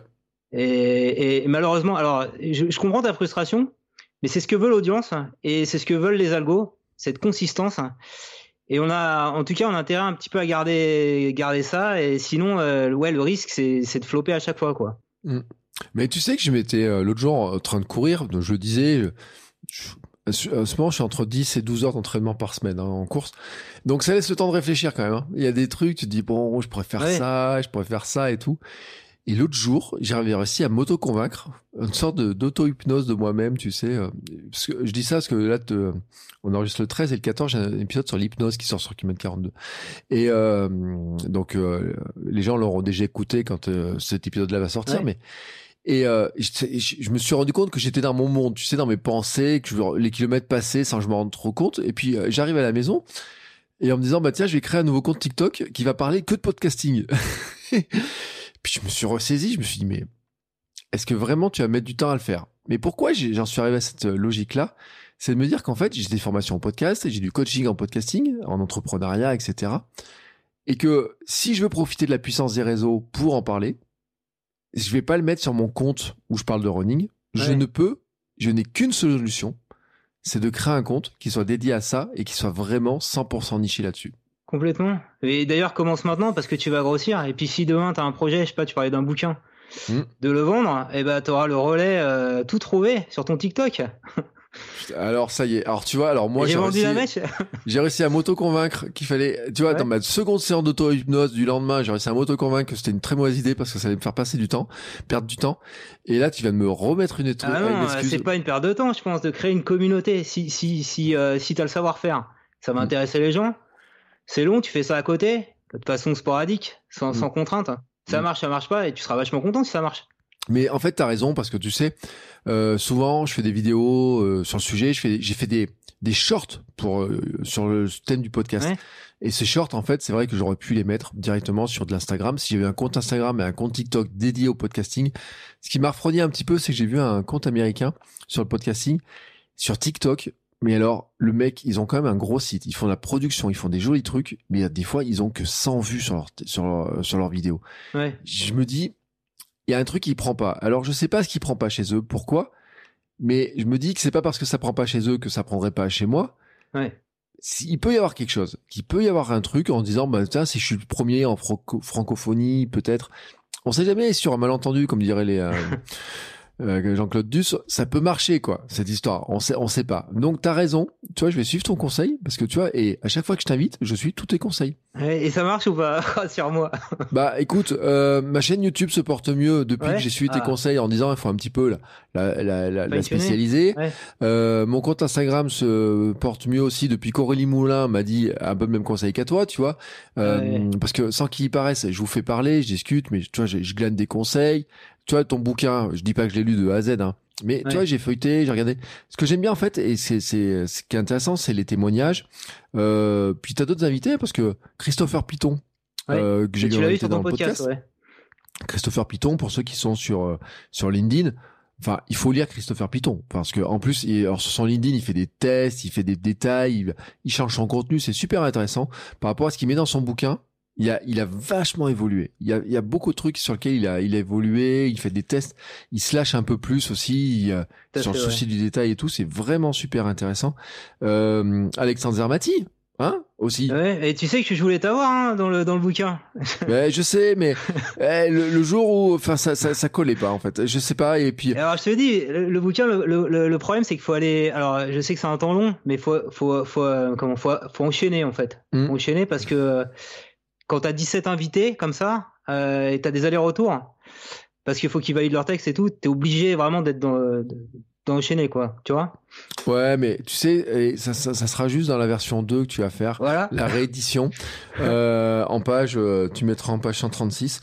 Et, et malheureusement, alors je, je comprends ta frustration, mais c'est ce que veut l'audience et c'est ce que veulent les algos, cette consistance. Et on a, en tout cas, on a intérêt un petit peu à garder, garder ça. Et sinon, euh, ouais, le risque, c'est, c'est de flopper à chaque fois, quoi. Mm. Mais tu sais que je m'étais euh, l'autre jour en train de courir, donc je le disais, je, à ce moment je suis entre dix et douze heures d'entraînement par semaine hein, en course, donc ça laisse le temps de réfléchir quand même. Hein. Il y a des trucs, tu te dis bon, je pourrais faire Ouais. ça, je pourrais faire ça et tout. Et l'autre jour, j'ai réussi à m'auto-convaincre, une sorte de, d'auto-hypnose de moi-même, tu sais. euh, Parce que je dis ça parce que là, te, on enregistre le treize et le quatorze, j'ai un épisode sur l'hypnose qui sort sur Kilomètre quarante-deux. Et euh, donc, euh, les gens l'auront déjà écouté quand euh, cet épisode-là va sortir, Ouais. mais et euh, je, je, je me suis rendu compte que j'étais dans mon monde, tu sais, dans mes pensées, que je, les kilomètres passaient sans que je me rende trop compte. Et puis euh, j'arrive à la maison et en me disant bah tiens, je vais créer un nouveau compte TikTok qui va parler que de podcasting. Puis je me suis ressaisi, je me suis dit mais est-ce que vraiment tu vas mettre du temps à le faire? Mais pourquoi j'ai, j'en suis arrivé à cette logique-là? C'est de me dire qu'en fait j'ai des formations en podcast, j'ai du coaching en podcasting, en entrepreneuriat, et cetera. Et que si je veux profiter de la puissance des réseaux pour en parler, je vais pas le mettre sur mon compte où je parle de running. Je Ouais. ne peux, je n'ai qu'une solution, c'est de créer un compte qui soit dédié à ça et qui soit vraiment cent pour cent niché là-dessus. Complètement. Et d'ailleurs, commence maintenant parce que tu vas grossir. Et puis si demain tu as un projet, je sais pas, tu parlais d'un bouquin, Mm. de le vendre, et ben tu auras le relais euh, tout trouvé sur ton TikTok. Alors ça y est. Alors tu vois, alors moi J'ai j'ai vendu réussi, la mèche. j'ai réussi à m'auto-convaincre qu'il fallait, tu vois, Ouais. dans ma seconde séance d'auto-hypnose du lendemain, j'ai réussi à m'auto-convaincre que c'était une très mauvaise idée parce que ça allait me faire passer du temps, perdre du temps. Et là, tu viens de me remettre une, étru- Ah une non, excuse. c'est pas une perte de temps, je pense, de créer une communauté. Si si si euh, si t'as le savoir-faire, ça va Mm. intéresser les gens. C'est long, tu fais ça à côté, de façon sporadique, sans, Mm. sans contrainte. Ça Mm. marche, ça marche pas, et tu seras vachement content si ça marche. Mais en fait, t'as raison parce que tu sais, euh, souvent, je fais des vidéos euh, sur le sujet. Je fais, j'ai fait des des shorts pour euh, sur le thème du podcast. Ouais. Et ces shorts, en fait, c'est vrai que j'aurais pu les mettre directement sur de l'Instagram. Si j'avais un compte Instagram et un compte TikTok dédié au podcasting, ce qui m'a refroidi un petit peu, c'est que j'ai vu un compte américain sur le podcasting, sur TikTok. Mais alors, le mec, ils ont quand même un gros site. Ils font de la production, ils font des jolis trucs, mais des fois, ils ont que cent vues sur leur sur leur, sur leur vidéo. Ouais. Je me dis, il y a un truc qui prend pas. Alors, je sais pas ce qui prend pas chez eux, pourquoi, mais je me dis que c'est pas parce que ça prend pas chez eux que ça prendrait pas chez moi. Ouais. Il peut y avoir quelque chose, qu'il peut y avoir un truc en disant, bah, tiens, si je suis le premier en franco- francophonie, peut-être, on sait jamais, sur un malentendu, comme dirait les, euh, euh, Jean-Claude Duss, ça peut marcher, quoi, cette histoire. On sait, on sait pas. Donc, t'as raison. Tu vois, je vais suivre ton conseil, parce que tu vois, et à chaque fois que je t'invite, je suis tous tes conseils. Ouais, et ça marche ou pas? Rassure-moi. Bah, écoute, euh, ma chaîne YouTube se porte mieux depuis Ouais. que j'ai suivi tes Ah. conseils en disant, il faut un petit peu la, la, la, la, la Fine-tuner. spécialiser. Ouais. Euh, mon compte Instagram se porte mieux aussi depuis qu'Aurélie Moulin m'a dit un peu le même conseil qu'à toi, tu vois. Euh, Ouais. Parce que sans qu'il y paraisse, je vous fais parler, je discute, mais tu vois, je, je glane des conseils. Tu vois, ton bouquin, je dis pas que je l'ai lu de A à Z, hein. Mais tu Ouais. vois, j'ai feuilleté, j'ai regardé. Ce que j'aime bien en fait, et c'est c'est ce qui est intéressant, c'est les témoignages. Euh, puis t'as d'autres invités parce que Christopher Piton, Ouais. euh, que j'ai Et tu eu l'as vu invité sur dans ton le podcast, podcast. ouais. Christopher Piton, pour ceux qui sont sur euh, sur LinkedIn, enfin, il faut lire Christopher Piton parce que en plus, il, alors sur son LinkedIn, il fait des tests, il fait des détails, il, il change son contenu, c'est super intéressant par rapport à ce qu'il met dans son bouquin. Il a, il a vachement évolué. Il y a, il y a beaucoup de trucs sur lesquels il a, il a évolué. Il fait des tests. Il se lâche un peu plus aussi il, euh, Tout à sur fait, le souci ouais. du détail et tout. C'est vraiment super intéressant. Euh, Alexandre Zermati, hein, aussi. Ouais, et tu sais que je voulais t'avoir hein, dans le dans le bouquin. Ouais, je sais, mais eh, le, le jour où, enfin, ça, ça, ça collait pas en fait. Je sais pas. Et puis, Et alors je te dis, le, le bouquin, le, le, le problème c'est qu'il faut aller. Alors je sais que c'est un temps long, mais faut faut faut euh, comment faut faut enchaîner en fait. Mm. Faut enchaîner parce que euh, quand t'as dix-sept invités comme ça euh, et t'as des allers-retours, parce qu'il faut qu'ils valident leur texte et tout, t'es obligé vraiment d'être dans de- d'enchaîner quoi, tu vois. ouais, mais tu sais, et ça, ça, ça sera juste dans la version deux que tu vas faire. Voilà. La réédition euh, en page, euh, tu mettras en page cent trente-six.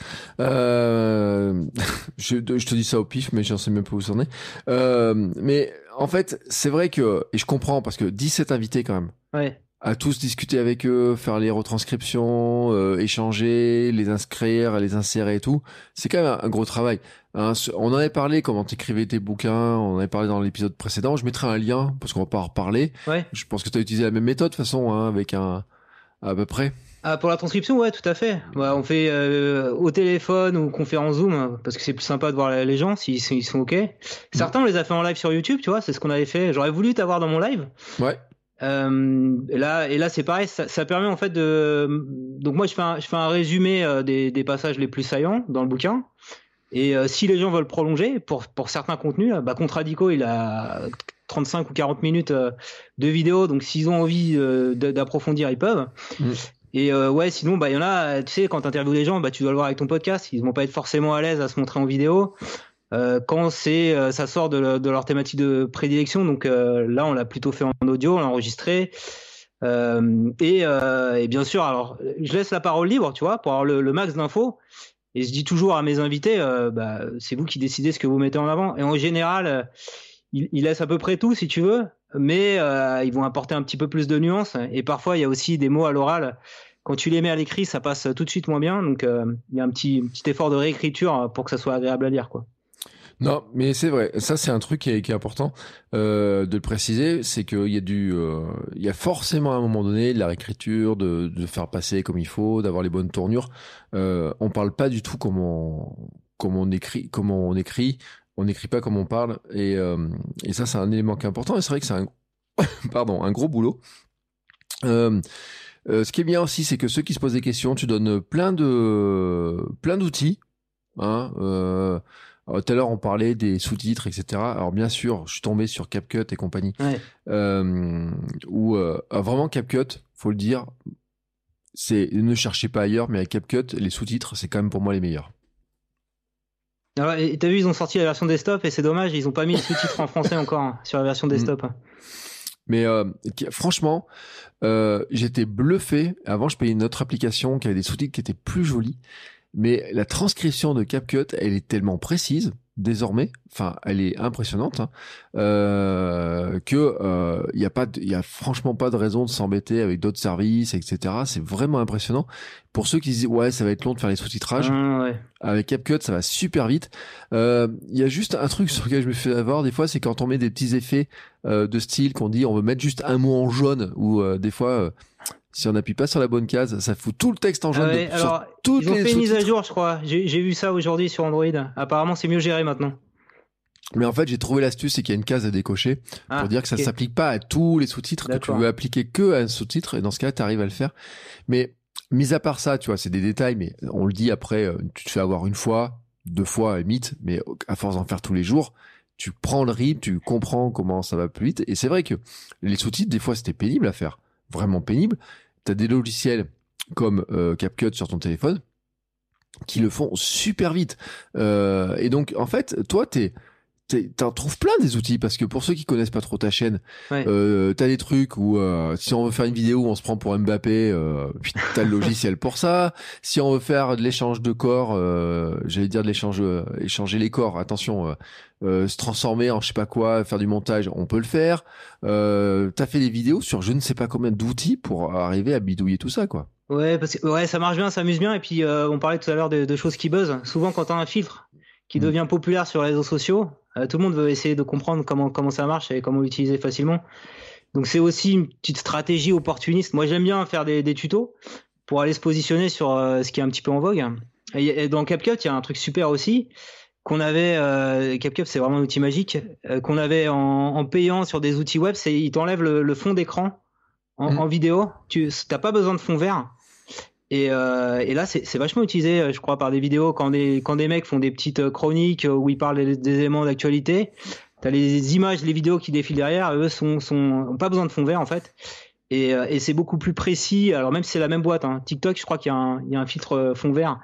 Euh, je, je te dis ça au pif, mais j'en sais même pas où c'en est. Euh, mais en fait, c'est vrai que, et je comprends parce que dix-sept invités quand même, Ouais. à tous discuter avec eux, faire les retranscriptions, euh, échanger, les inscrire, les insérer et tout, c'est quand même un, un gros travail. Hein, ce- on en avait parlé comment t'écrivais tes bouquins, on en avait parlé dans l'épisode précédent. Je mettrai un lien parce qu'on va pas en reparler. Ouais. Je pense que tu as utilisé la même méthode de toute façon, hein, avec un à peu près. Ah, pour la transcription, ouais, tout à fait. Bah, on fait euh, au téléphone ou conférence Zoom hein, parce que c'est plus sympa de voir les gens s'ils sont, ils sont ok. Certains on les a fait en live sur YouTube, tu vois, c'est ce qu'on avait fait. J'aurais voulu t'avoir dans mon live. Ouais. Euh, et là, et là, c'est pareil, ça, ça permet en fait de. Donc moi, je fais un, je fais un résumé euh, des, des passages les plus saillants dans le bouquin. Et euh, si les gens veulent prolonger pour pour certains contenus, bah Contradico, il a trente-cinq ou quarante minutes euh, de vidéo, donc s'ils ont envie euh, de- d'approfondir, ils peuvent. Mm. Et euh, ouais, sinon, bah il y en a, tu sais, quand t'interviews les gens, bah tu dois le voir avec ton podcast, ils vont pas être forcément à l'aise à se montrer en vidéo. Euh, quand c'est, euh, ça sort de, le- de leur thématique de prédilection, donc euh, là on l'a plutôt fait en audio, on l'a enregistré. Euh, et, euh, et bien sûr, alors je laisse la parole libre, tu vois, pour avoir le, le max d'infos. Et je dis toujours à mes invités, euh, bah, c'est vous qui décidez ce que vous mettez en avant. Et en général, euh, ils, ils laissent à peu près tout, si tu veux, mais euh, ils vont apporter un petit peu plus de nuances. Et parfois, il y a aussi des mots à l'oral. Quand tu les mets à l'écrit, ça passe tout de suite moins bien. Donc, euh, il y a un petit, un petit effort de réécriture pour que ça soit agréable à lire, quoi. Non, mais c'est vrai. Ça, c'est un truc qui est, qui est important euh, de le préciser, c'est qu'il y a du, euh, il y a forcément à un moment donné de la réécriture, de, de faire passer comme il faut, d'avoir les bonnes tournures. Euh, on parle pas du tout comme on, comme on écrit, comme on écrit. On n'écrit pas comme on parle. Et, euh, et ça, c'est un élément qui est important. Et c'est vrai que c'est un, pardon, un gros boulot. Euh, euh, ce qui est bien aussi, c'est que ceux qui se posent des questions, tu donnes plein de, plein d'outils. Hein, euh, alors, tout à l'heure, on parlait des sous-titres, et cetera. Alors, bien sûr, je suis tombé sur CapCut et compagnie. Ouais. Euh, où, euh, vraiment, CapCut, faut le dire, c'est, ne cherchez pas ailleurs, mais avec CapCut, les sous-titres, c'est quand même pour moi les meilleurs. Alors, et t'as vu, ils ont sorti la version desktop et c'est dommage, ils ont pas mis les sous-titres en français encore hein, sur la version desktop. Mais euh, qui- franchement, euh, j'étais bluffé. Avant, je payais une autre application qui avait des sous-titres qui étaient plus jolis. Mais la transcription de CapCut, elle est tellement précise. désormais, enfin, elle est impressionnante, hein, euh, que euh, il y a pas, il y a franchement pas de raison de s'embêter avec d'autres services, et cetera. C'est vraiment impressionnant. Pour ceux qui se disent ouais, ça va être long de faire les sous-titrages, Mmh, ouais. avec CapCut, ça va super vite. Euh, Il y a juste un truc sur lequel je me fais avoir des fois, c'est quand on met des petits effets euh, de style, qu'on dit on veut mettre juste un mot en jaune, ou euh, des fois. Euh, si on n'appuie pas sur la bonne case, ça fout tout le texte en jaune. Ah ouais, de, alors, sur toutes ils ont les fait une mise à sous-titres. jour, je crois. J'ai j'ai vu ça aujourd'hui sur Android. Apparemment, c'est mieux géré maintenant. Mais en fait, j'ai trouvé l'astuce, c'est qu'il y a une case à décocher Ah, pour dire que ça ok. s'applique pas à tous les sous-titres, que tu D'accord. veux appliquer que à un sous-titre, et dans ce cas, tu arrives à le faire. Mais mis à part ça, tu vois, c'est des détails, mais on le dit après, euh, tu te fais avoir une fois, deux fois, à la limite, mais à force d'en faire tous les jours, tu prends le rythme, tu comprends comment ça va plus vite. Et c'est vrai que les sous-titres, des fois, c'était pénible à faire, vraiment pénible. T'as des logiciels comme euh, CapCut sur ton téléphone qui le font super vite. Euh, et donc, en fait, toi, t'es t'es- t'en trouves plein des outils, parce que pour ceux qui connaissent pas trop ta chaîne, Ouais. euh, t'as des trucs où euh, si on veut faire une vidéo où on se prend pour Mbappé, euh, puis t'as le logiciel pour ça. Si on veut faire de l'échange de corps, euh, j'allais dire de l'échange, euh, échanger les corps, attention, euh, euh, se transformer en je sais pas quoi, faire du montage, on peut le faire. Euh, t'as fait des vidéos sur je ne sais pas combien d'outils pour arriver à bidouiller tout ça, quoi. Ouais, parce que ouais, ça marche bien, ça s'amuse bien. Et puis, euh, on parlait tout à l'heure de, de choses qui buzzent. Souvent, quand tu as un filtre qui Mm. devient populaire sur les réseaux sociaux, euh, tout le monde veut essayer de comprendre comment, comment ça marche et comment l'utiliser facilement. Donc, c'est aussi une petite stratégie opportuniste. Moi, j'aime bien faire des, des tutos pour aller se positionner sur euh, ce qui est un petit peu en vogue. Et, et dans CapCut, il y a un truc super aussi qu'on avait. Euh, CapCut, c'est vraiment un outil magique euh, qu'on avait en, en payant sur des outils web. C'est il t'enlève le, le fond d'écran en, Mm. en vidéo. Tu n'as pas besoin de fond vert. Et, euh, et là, c'est c'est vachement utilisé, je crois, par des vidéos quand des, quand des mecs font des petites chroniques où ils parlent des, des éléments d'actualité. T'as les images, les vidéos qui défilent derrière, eux sont, sont, ont pas besoin de fond vert en fait. Et, euh, et c'est beaucoup plus précis. Alors même si c'est la même boîte, hein. TikTok, je crois qu'il y a un, il y a un filtre fond vert.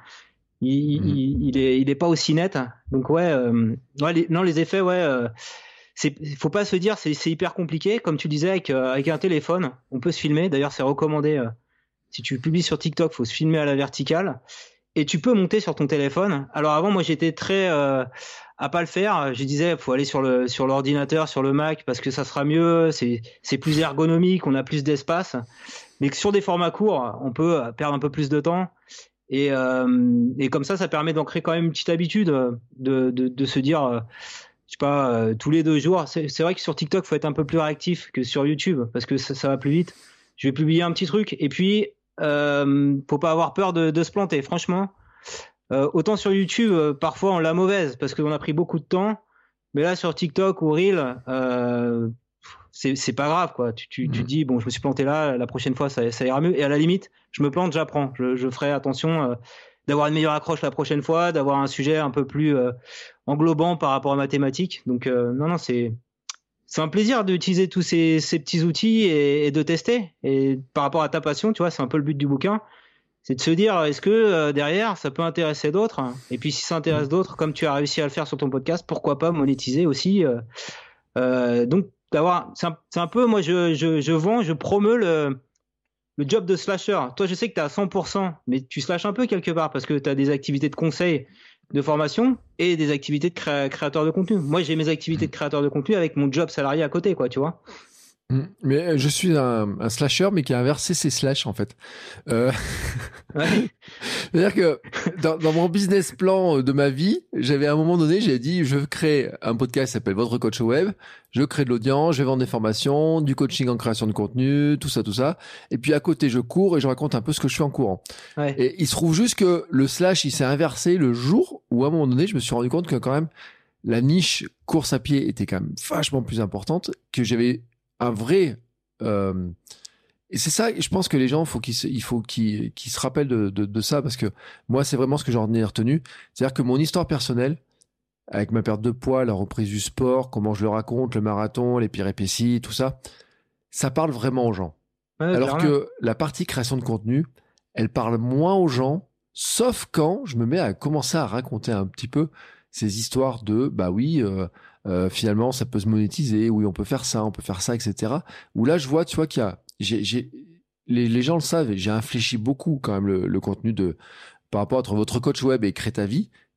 Il, Mhm. il, il est, il est pas aussi net. Donc ouais, euh, ouais les, non les effets, ouais. Euh, c'est, faut pas se dire c'est, c'est hyper compliqué. Comme tu disais avec, euh, avec un téléphone, on peut se filmer. D'ailleurs, c'est recommandé. Euh, Si tu publies sur TikTok, faut se filmer à la verticale et tu peux monter sur ton téléphone. Alors avant, moi, j'étais très euh, à pas le faire. Je disais, faut aller sur le sur l'ordinateur, sur le Mac parce que ça sera mieux. C'est c'est plus ergonomique, on a plus d'espace. Mais que sur des formats courts, on peut perdre un peu plus de temps. Et euh, et comme ça, ça permet d'ancrer quand même une petite habitude de de, de se dire, euh, je sais pas, euh, tous les deux jours. C'est, c'est vrai que sur TikTok, faut être un peu plus réactif que sur YouTube parce que ça, ça va plus vite. Je vais publier un petit truc et puis Euh, faut pas avoir peur de, de se planter, franchement. Euh, autant sur YouTube, euh, parfois on l'a mauvaise parce qu'on a pris beaucoup de temps, mais là sur TikTok ou Reel, euh, c'est, c'est pas grave quoi. Tu, tu, Mmh. tu te dis bon, je me suis planté là, la prochaine fois ça, ça ira mieux. Et à la limite, je me plante, j'apprends. Je, je ferai attention euh, d'avoir une meilleure accroche la prochaine fois, d'avoir un sujet un peu plus euh, englobant par rapport à ma thématique. Donc euh, non non c'est c'est un plaisir d'utiliser tous ces, ces petits outils et, et de tester. Et par rapport à ta passion, tu vois, c'est un peu le but du bouquin. C'est de se dire, est-ce que euh, derrière, ça peut intéresser d'autres? Et puis si ça intéresse d'autres, comme tu as réussi à le faire sur ton podcast, pourquoi pas monétiser aussi? euh, euh, donc, d'avoir, c'est un, c'est un peu, moi, je, je, je vends, je promeux le, le job de slasher. Toi, je sais que tu es à cent pour cent, mais tu slashes un peu quelque part parce que tu as des activités de conseil, de formation et des activités de créa- créateur de contenu. Moi, j'ai mes activités de créateur de contenu avec mon job salarié à côté, quoi, tu vois. Mmh. Mais je suis un, un slasher, mais qui a inversé ses slash, en fait. Euh... Ouais. C'est-à-dire que dans, dans mon business plan de ma vie, j'avais à un moment donné, j'ai dit, je crée un podcast qui s'appelle Votre Coach Web, je crée de l'audience, je vais vendre des formations, du coaching en création de contenu, tout ça, tout ça. Et puis à côté, je cours et je raconte un peu ce que je fais en courant. Ouais. Et il se trouve juste que le slash, il s'est inversé le jour où à un moment donné, je me suis rendu compte que quand même, la niche course à pied était quand même vachement plus importante, que j'avais un vrai... Euh, et c'est ça, je pense que les gens, faut qu'ils se, il faut qu'ils, qu'ils se rappellent de, de, de ça, parce que moi, c'est vraiment ce que j'en ai retenu. C'est-à-dire que mon histoire personnelle, avec ma perte de poids, la reprise du sport, comment je le raconte, le marathon, les péripéties, tout ça, ça parle vraiment aux gens. Ouais, Alors clairement. que la partie création de contenu, elle parle moins aux gens, sauf quand je me mets à commencer à raconter un petit peu ces histoires de, bah oui, euh, euh, finalement, ça peut se monétiser, oui, on peut faire ça, on peut faire ça, et cetera. Où là, je vois, tu vois, qu'il y a, j'ai, j'ai, les, les gens le savent, et j'ai infléchi beaucoup quand même le, le contenu de, par rapport entre Votre Coach Web et Crée ta vie,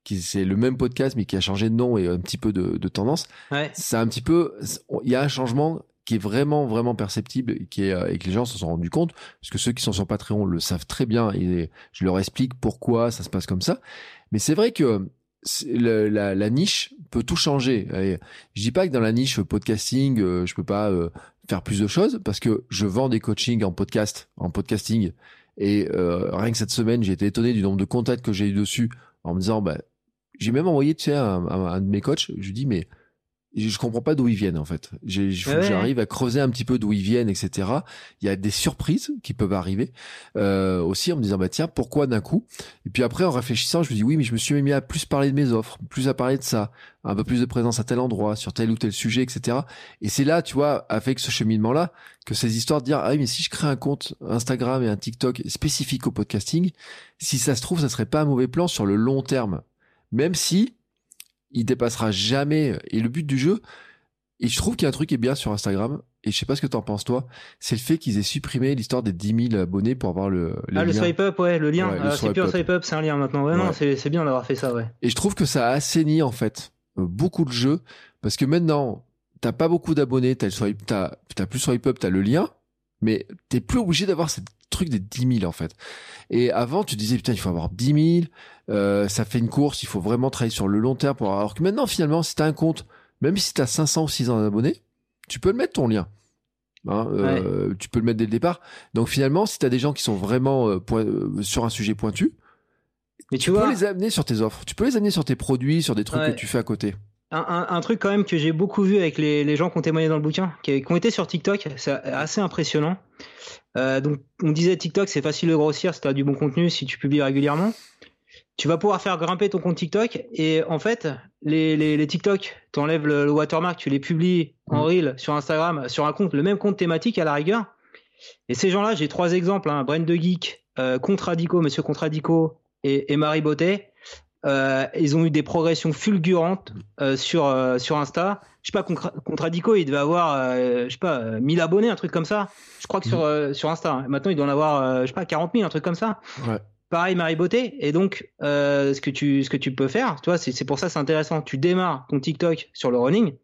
qui c'est le même podcast mais qui a changé de nom et un petit peu de, de tendance. Ouais. C'est un petit peu, il y a un changement qui est vraiment vraiment perceptible et qui est et que les gens se sont rendus compte, parce que ceux qui sont sur Patreon le savent très bien et je leur explique pourquoi ça se passe comme ça. Mais c'est vrai que le, la, la niche peut tout changer. Et je dis pas que dans la niche podcasting, euh, je peux pas euh, faire plus de choses, parce que je vends des coachings en podcast, en podcasting, et euh, rien que cette semaine, j'ai été étonné du nombre de contacts que j'ai eu dessus, en me disant, bah, j'ai même envoyé, tu sais, un, un, un de mes coachs, je lui dis, mais je comprends pas d'où ils viennent, en fait. J'ai, il faut ouais, que j'arrive à creuser un petit peu d'où ils viennent, et cetera. Il y a des surprises qui peuvent arriver, euh, aussi en me disant, bah, tiens, pourquoi d'un coup? Et puis après, en réfléchissant, je me dis, oui, mais je me suis mis à plus parler de mes offres, plus à parler de ça, un peu plus de présence à tel endroit, sur tel ou tel sujet, et cetera. Et c'est là, tu vois, avec ce cheminement-là, que ces histoires de dire, ah oui, mais si je crée un compte Instagram et un TikTok spécifique au podcasting, si ça se trouve, ça serait pas un mauvais plan sur le long terme. Même si, il dépassera jamais. Et le but du jeu, et je trouve qu'il y a un truc qui est bien sur Instagram, et je sais pas ce que t'en penses toi, c'est le fait qu'ils aient supprimé l'histoire des dix mille abonnés pour avoir le, les Ah, le liens. swipe up, ouais, le lien. Ouais, le Ah, c'est swipe plus un up. swipe up, c'est un lien maintenant. Ouais, Ouais. non, c'est, c'est bien d'avoir fait ça, ouais. Et je trouve que ça a assaini, en fait, euh, beaucoup de jeux, parce que maintenant, t'as pas beaucoup d'abonnés, t'as le swipe, t'as, t'as plus swipe up, t'as le lien, mais t'es plus obligé d'avoir ce truc des dix mille, en fait. Et avant, tu disais, putain, il faut avoir dix mille, euh, ça fait une course, il faut vraiment travailler sur le long terme pour avoir, alors que maintenant, finalement, si t'as un compte, même si t'as cinq cents ou six cents abonnés, tu peux le mettre ton lien. Hein, euh, ouais. Tu peux le mettre dès le départ. Donc finalement, si t'as des gens qui sont vraiment euh, point, euh, sur un sujet pointu, mais tu, tu vois, peux les amener sur tes offres, tu peux les amener sur tes produits, sur des trucs ouais. que tu fais à côté. Un, un, un truc quand même que j'ai beaucoup vu avec les, les gens qui ont témoigné dans le bouquin, qui, qui ont été sur TikTok, c'est assez impressionnant. Euh, donc on disait TikTok, c'est facile de grossir si tu as du bon contenu, si tu publies régulièrement. Tu vas pouvoir faire grimper ton compte TikTok, et en fait, les, les, les TikTok, tu enlèves le, le watermark, tu les publies en reel sur Instagram, sur un compte, le même compte thématique à la rigueur. Et ces gens-là, j'ai trois exemples, hein, Brand de Geek, euh, Contradico, Monsieur Contradico et, et Marie Beauté. Euh, ils ont eu des progressions fulgurantes euh, sur euh, sur Insta. Je sais pas, Contra- Contradico, il devait avoir, euh, je sais pas, euh, mille abonnés, un truc comme ça. Je crois que sur euh, sur Insta. Hein. Maintenant, il doit en avoir, euh, je sais pas, quarante mille, un truc comme ça. Ouais. Pareil, Marie Beauté. Et donc, euh, ce que tu ce que tu peux faire, tu vois, c'est c'est pour ça c'est intéressant. Tu démarres ton TikTok sur le running.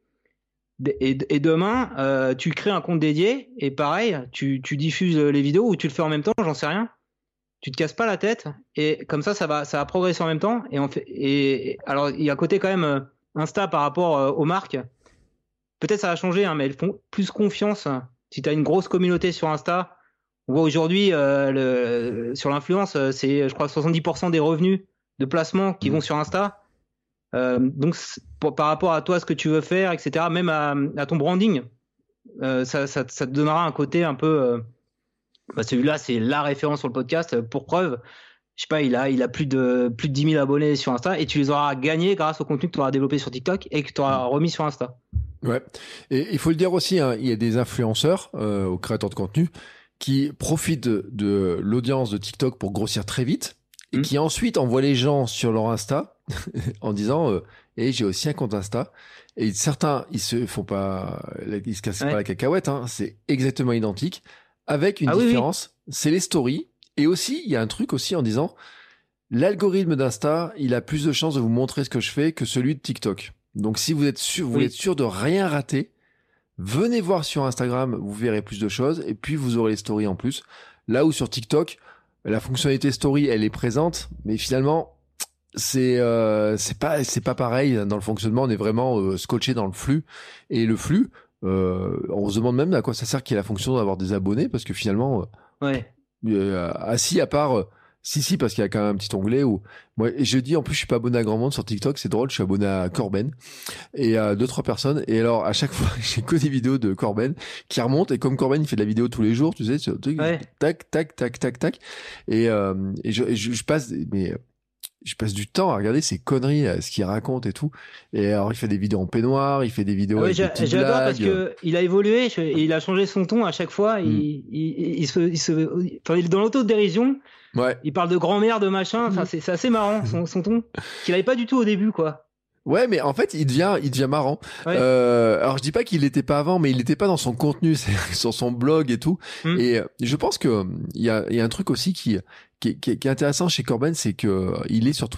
Et, et demain, euh, tu crées un compte dédié et pareil, tu tu diffuses les vidéos ou tu le fais en même temps, j'en sais rien. Tu te casses pas la tête et comme ça, ça va, ça va progresser en même temps. Et on fait, et, et alors il y a un côté quand même euh, Insta par rapport euh, aux marques. Peut-être ça va changer, hein, mais elles font plus confiance. Si tu as une grosse communauté sur Insta, on voit aujourd'hui euh, le, sur l'influence, c'est je crois soixante-dix pour cent des revenus de placement qui mmh. vont sur Insta. Euh, donc pour, par rapport à toi, ce que tu veux faire, et cetera. Même à, à ton branding, euh, ça, ça, ça te donnera un côté un peu. Euh, Bah celui-là, c'est la référence sur le podcast. Pour preuve, je sais pas, il a, il a plus de, plus de dix mille abonnés sur Insta et tu les auras gagnés grâce au contenu que tu auras développé sur TikTok et que tu auras remis sur Insta. Ouais. Et il faut le dire aussi, hein, il y a des influenceurs, euh, aux créateurs de contenu qui profitent de, de l'audience de TikTok pour grossir très vite et mmh. qui ensuite envoient les gens sur leur Insta en disant, euh, et j'ai aussi un compte Insta. Et certains, ils se font pas, ils se cassent ouais. pas la cacahuète, hein. C'est exactement identique. Avec une ah, différence, oui, oui. c'est les stories. Et aussi, il y a un truc aussi en disant, l'algorithme d'Insta, il a plus de chances de vous montrer ce que je fais que celui de TikTok. Donc, si vous êtes sûr, vous oui. êtes sûr de rien rater, venez voir sur Instagram, vous verrez plus de choses. Et puis, vous aurez les stories en plus. Là où sur TikTok, la fonctionnalité story, elle est présente. Mais finalement, c'est, euh, c'est pas, c'est pas pareil. Dans le fonctionnement, on est vraiment euh, scotché dans le flux. Et le flux, Euh, on se demande même à quoi ça sert qu'il y ait la fonction d'avoir des abonnés parce que finalement, ouais. euh, assis à part, euh, si si parce qu'il y a quand même un petit onglet où moi et je dis en plus je suis pas abonné à grand monde sur TikTok, c'est drôle, je suis abonné à Corben et à deux trois personnes et alors à chaque fois j'ai que des vidéos de Corben qui remontent et comme Corben il fait de la vidéo tous les jours, tu sais, sur, ouais. tac tac tac tac tac et, euh, et je, je, je passe mais je passe du temps à regarder ces conneries, ce qu'il raconte et tout. Et alors, il fait des vidéos en peignoir, il fait des vidéos. Ah oui, avec des petites j'adore blagues. Parce que il a évolué et il a changé son ton à chaque fois. Mm. Il, il, il, se, il se, enfin, il est dans l'autodérision. Ouais. Il parle de grand-mère, de machin. Enfin, mm. c'est, c'est assez marrant son, son ton qu'il avait pas du tout au début, quoi. Ouais, mais en fait, il devient, il devient marrant. Ouais. Euh, alors, je dis pas qu'il l'était pas avant, mais il n'était pas dans son contenu, c'est sur son blog et tout. Mm. Et je pense que il y a, il y a un truc aussi qui, qui, qui, qui est intéressant chez Corben, c'est que il est sur Twitch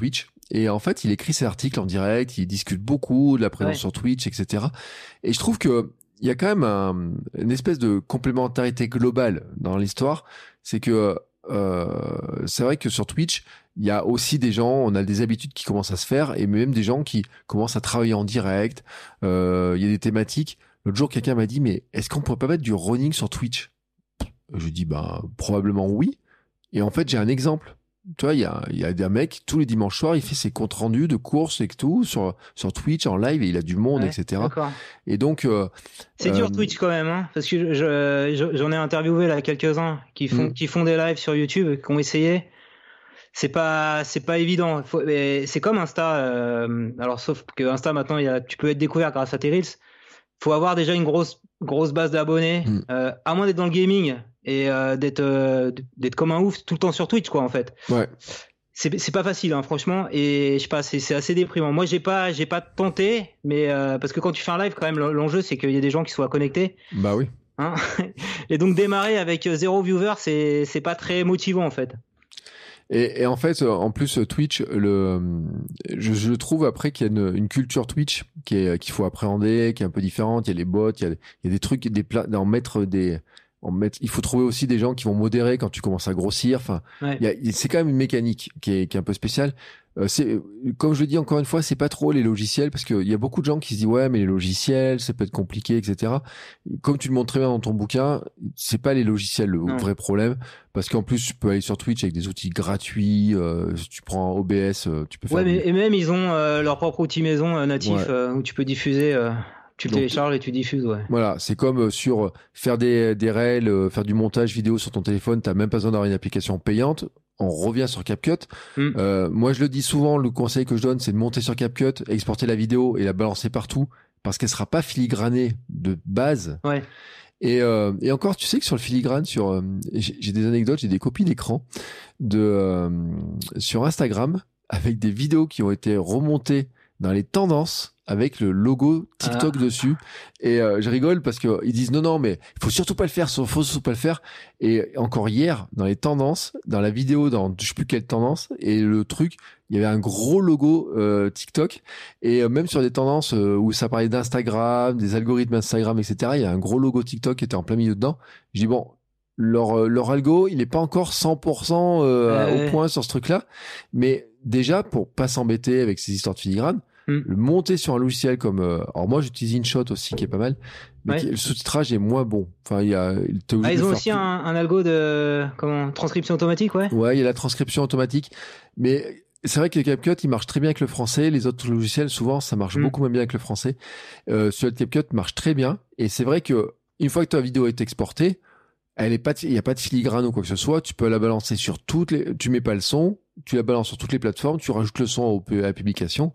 Et en fait, il écrit ses articles en direct, il discute beaucoup de la présence ouais. sur Twitch, et cetera. Et je trouve que il y a quand même un, une espèce de complémentarité globale dans l'histoire. C'est que euh, c'est vrai que sur Twitch, il y a aussi des gens, on a des habitudes qui commencent à se faire, et même des gens qui commencent à travailler en direct. Euh, il y a des thématiques. L'autre jour, quelqu'un m'a dit, mais est-ce qu'on pourrait pas mettre du running sur Twitch? Je dis, bah probablement oui. Et en fait, j'ai un exemple. Tu vois, il y a, il y a des mecs, tous les dimanches soirs, il fait ses comptes rendus de courses et tout, sur, sur Twitch, en live, et il a du monde, ouais, et cetera. D'accord. Et donc... Euh, c'est euh, dur Twitch quand même, hein, parce que je, je, j'en ai interviewé là quelques-uns qui font, mm. qui font des lives sur YouTube, qui ont essayé. C'est pas, c'est pas évident. Faut, mais c'est comme Insta. Euh, alors, sauf que Insta, maintenant, il y a, tu peux être découvert grâce à tes Reels. Faut avoir déjà une grosse, grosse base d'abonnés, mm. euh, à moins d'être dans le gaming et euh, d'être, euh, d'être comme un ouf tout le temps sur Twitch, quoi, en fait. Ouais. C'est, c'est pas facile, hein, franchement. Et je sais pas, c'est, c'est assez déprimant. Moi, j'ai pas, j'ai pas tenté, mais euh, parce que quand tu fais un live, quand même, l'enjeu, c'est qu'il y a des gens qui soient connectés. Bah oui. Hein. Et donc démarrer avec zéro viewer, c'est, c'est pas très motivant, en fait. Et, et en fait, en plus, Twitch, le, je, je trouve après qu'il y a une, une culture Twitch qui est, qu'il faut appréhender, qui est un peu différente. Il y a les bots, il y a, il y a des trucs, des plats, en mettre des, en mettre, il faut trouver aussi des gens qui vont modérer quand tu commences à grossir. Enfin, ouais. il y a, c'est quand même une mécanique qui est, qui est un peu spéciale. Euh, c'est, comme je le dis encore une fois, c'est pas trop les logiciels, parce qu'il y a beaucoup de gens qui se disent ouais, mais les logiciels, ça peut être compliqué, et cetera. Comme tu le montres très bien dans ton bouquin, c'est pas les logiciels le non. vrai problème, parce qu'en plus tu peux aller sur Twitch avec des outils gratuits. Euh, tu prends O B S, euh, tu peux faire. Ouais, mais, des... et même ils ont euh, leur propre outil maison euh, natif ouais. euh, où tu peux diffuser. Euh... Tu le télécharges et tu diffuses, ouais. Voilà, c'est comme sur faire des, des réels, faire du montage vidéo sur ton téléphone, t'as même pas besoin d'avoir une application payante. On revient sur CapCut. Mm. Euh, moi, je le dis souvent, le conseil que je donne, c'est de monter sur CapCut, exporter la vidéo et la balancer partout, parce qu'elle sera pas filigranée de base. Ouais. Et, euh, et encore, tu sais que sur le filigrane, sur, euh, j'ai, j'ai des anecdotes, j'ai des copies d'écran de euh, sur Instagram avec des vidéos qui ont été remontées dans les tendances avec le logo TikTok ah. dessus. Et euh, je rigole parce que ils disent non, non, mais il faut surtout pas le faire, faut surtout pas le faire. Et encore hier, dans les tendances, dans la vidéo, dans je sais plus quelle tendance, et le truc, il y avait un gros logo euh, TikTok. Et euh, même sur des tendances euh, où ça parlait d'Instagram, des algorithmes Instagram, et cetera, il y a un gros logo TikTok qui était en plein milieu dedans. Je dis bon, leur, leur algo, il est pas encore cent pour cent euh, ouais. au point sur ce truc-là. Mais déjà, pour pas s'embêter avec ces histoires de filigrane, Mm. le monter sur un logiciel comme euh, alors moi j'utilise InShot aussi qui est pas mal, mais ouais. qui, le sous-titrage est moins bon. Enfin il y a ah, ils ont aussi un, un algo de comment transcription automatique, ouais. Ouais, il y a la transcription automatique, mais c'est vrai que le CapCut il marche très bien avec le français. Les autres logiciels souvent ça marche mm. beaucoup moins bien avec le français. Euh, sur le CapCut marche très bien, et c'est vrai que une fois que ta vidéo est exportée, elle est pas, il y a pas de filigrane ou quoi que ce soit. Tu peux la balancer sur toutes les, tu mets pas le son, tu la balances sur toutes les plateformes, tu rajoutes le son au, à la publication.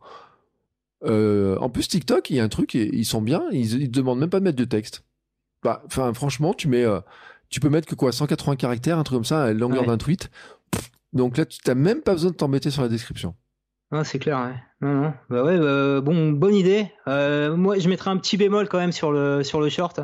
Euh, en plus TikTok il y a un truc, ils sont bien, ils, ils te demandent même pas de mettre de texte. Bah, enfin franchement tu mets, euh, tu peux mettre que quoi, cent quatre-vingts caractères, un truc comme ça, à la longueur ouais. d'un tweet. Donc là tu t'as même pas besoin de t'embêter sur la description. Ah, c'est clair, ouais. Non, non. Bah ouais, bah, bon, bonne idée. Euh, moi je mettrais un petit bémol quand même sur le sur le short.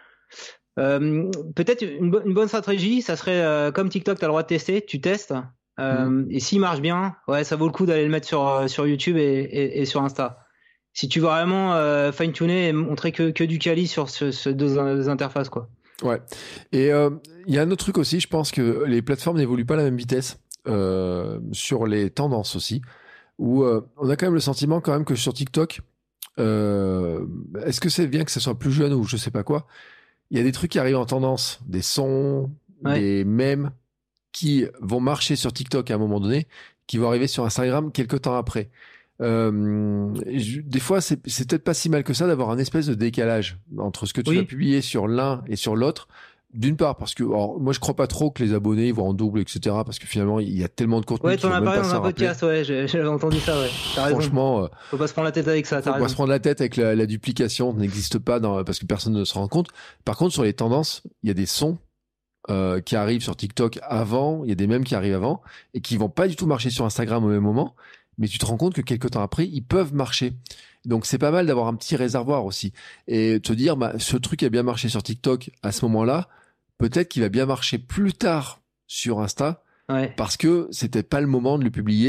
Euh, peut-être une, bo- une bonne stratégie, ça serait euh, comme TikTok, t'as le droit de tester, tu testes. Euh, mmh. Et s'il marche bien, ouais, ça vaut le coup d'aller le mettre sur sur YouTube et, et, et sur Insta. Si tu veux vraiment euh, fine-tuner et montrer que, que du quali sur ce, ce deux, deux interfaces, quoi. Ouais. Et il euh, y a un autre truc aussi, je pense que les plateformes n'évoluent pas à la même vitesse euh, sur les tendances aussi, où euh, on a quand même le sentiment quand même que sur TikTok, euh, est-ce que c'est bien que ça soit plus jeune ou je sais pas quoi, il y a des trucs qui arrivent en tendance, des sons, ouais. des mèmes qui vont marcher sur TikTok à un moment donné, qui vont arriver sur Instagram quelques temps après. Euh, je, des fois, c'est, c'est peut-être pas si mal que ça d'avoir un espèce de décalage entre ce que tu oui. vas publier sur l'un et sur l'autre. D'une part, parce que alors, moi, je crois pas trop que les abonnés ils vont en double, et cetera. Parce que finalement, il y a tellement de contenu. Ouais, t'en as parlé dans un podcast, ouais, j'ai, j'avais entendu ça, ouais. T'as Franchement, raison. Faut pas se prendre la tête avec ça. Faut pas se prendre la tête avec la, la duplication, n'existe pas dans, parce que personne ne se rend compte. Par contre, sur les tendances, il y a des sons euh, qui arrivent sur TikTok avant, il y a des mèmes qui arrivent avant et qui vont pas du tout marcher sur Instagram au même moment. Mais tu te rends compte que quelques temps après, ils peuvent marcher. Donc c'est pas mal d'avoir un petit réservoir aussi. Et te dire, bah, ce truc a bien marché sur TikTok à ce moment-là, peut-être qu'il va bien marcher plus tard sur Insta, ouais. parce que c'était pas le moment de le publier.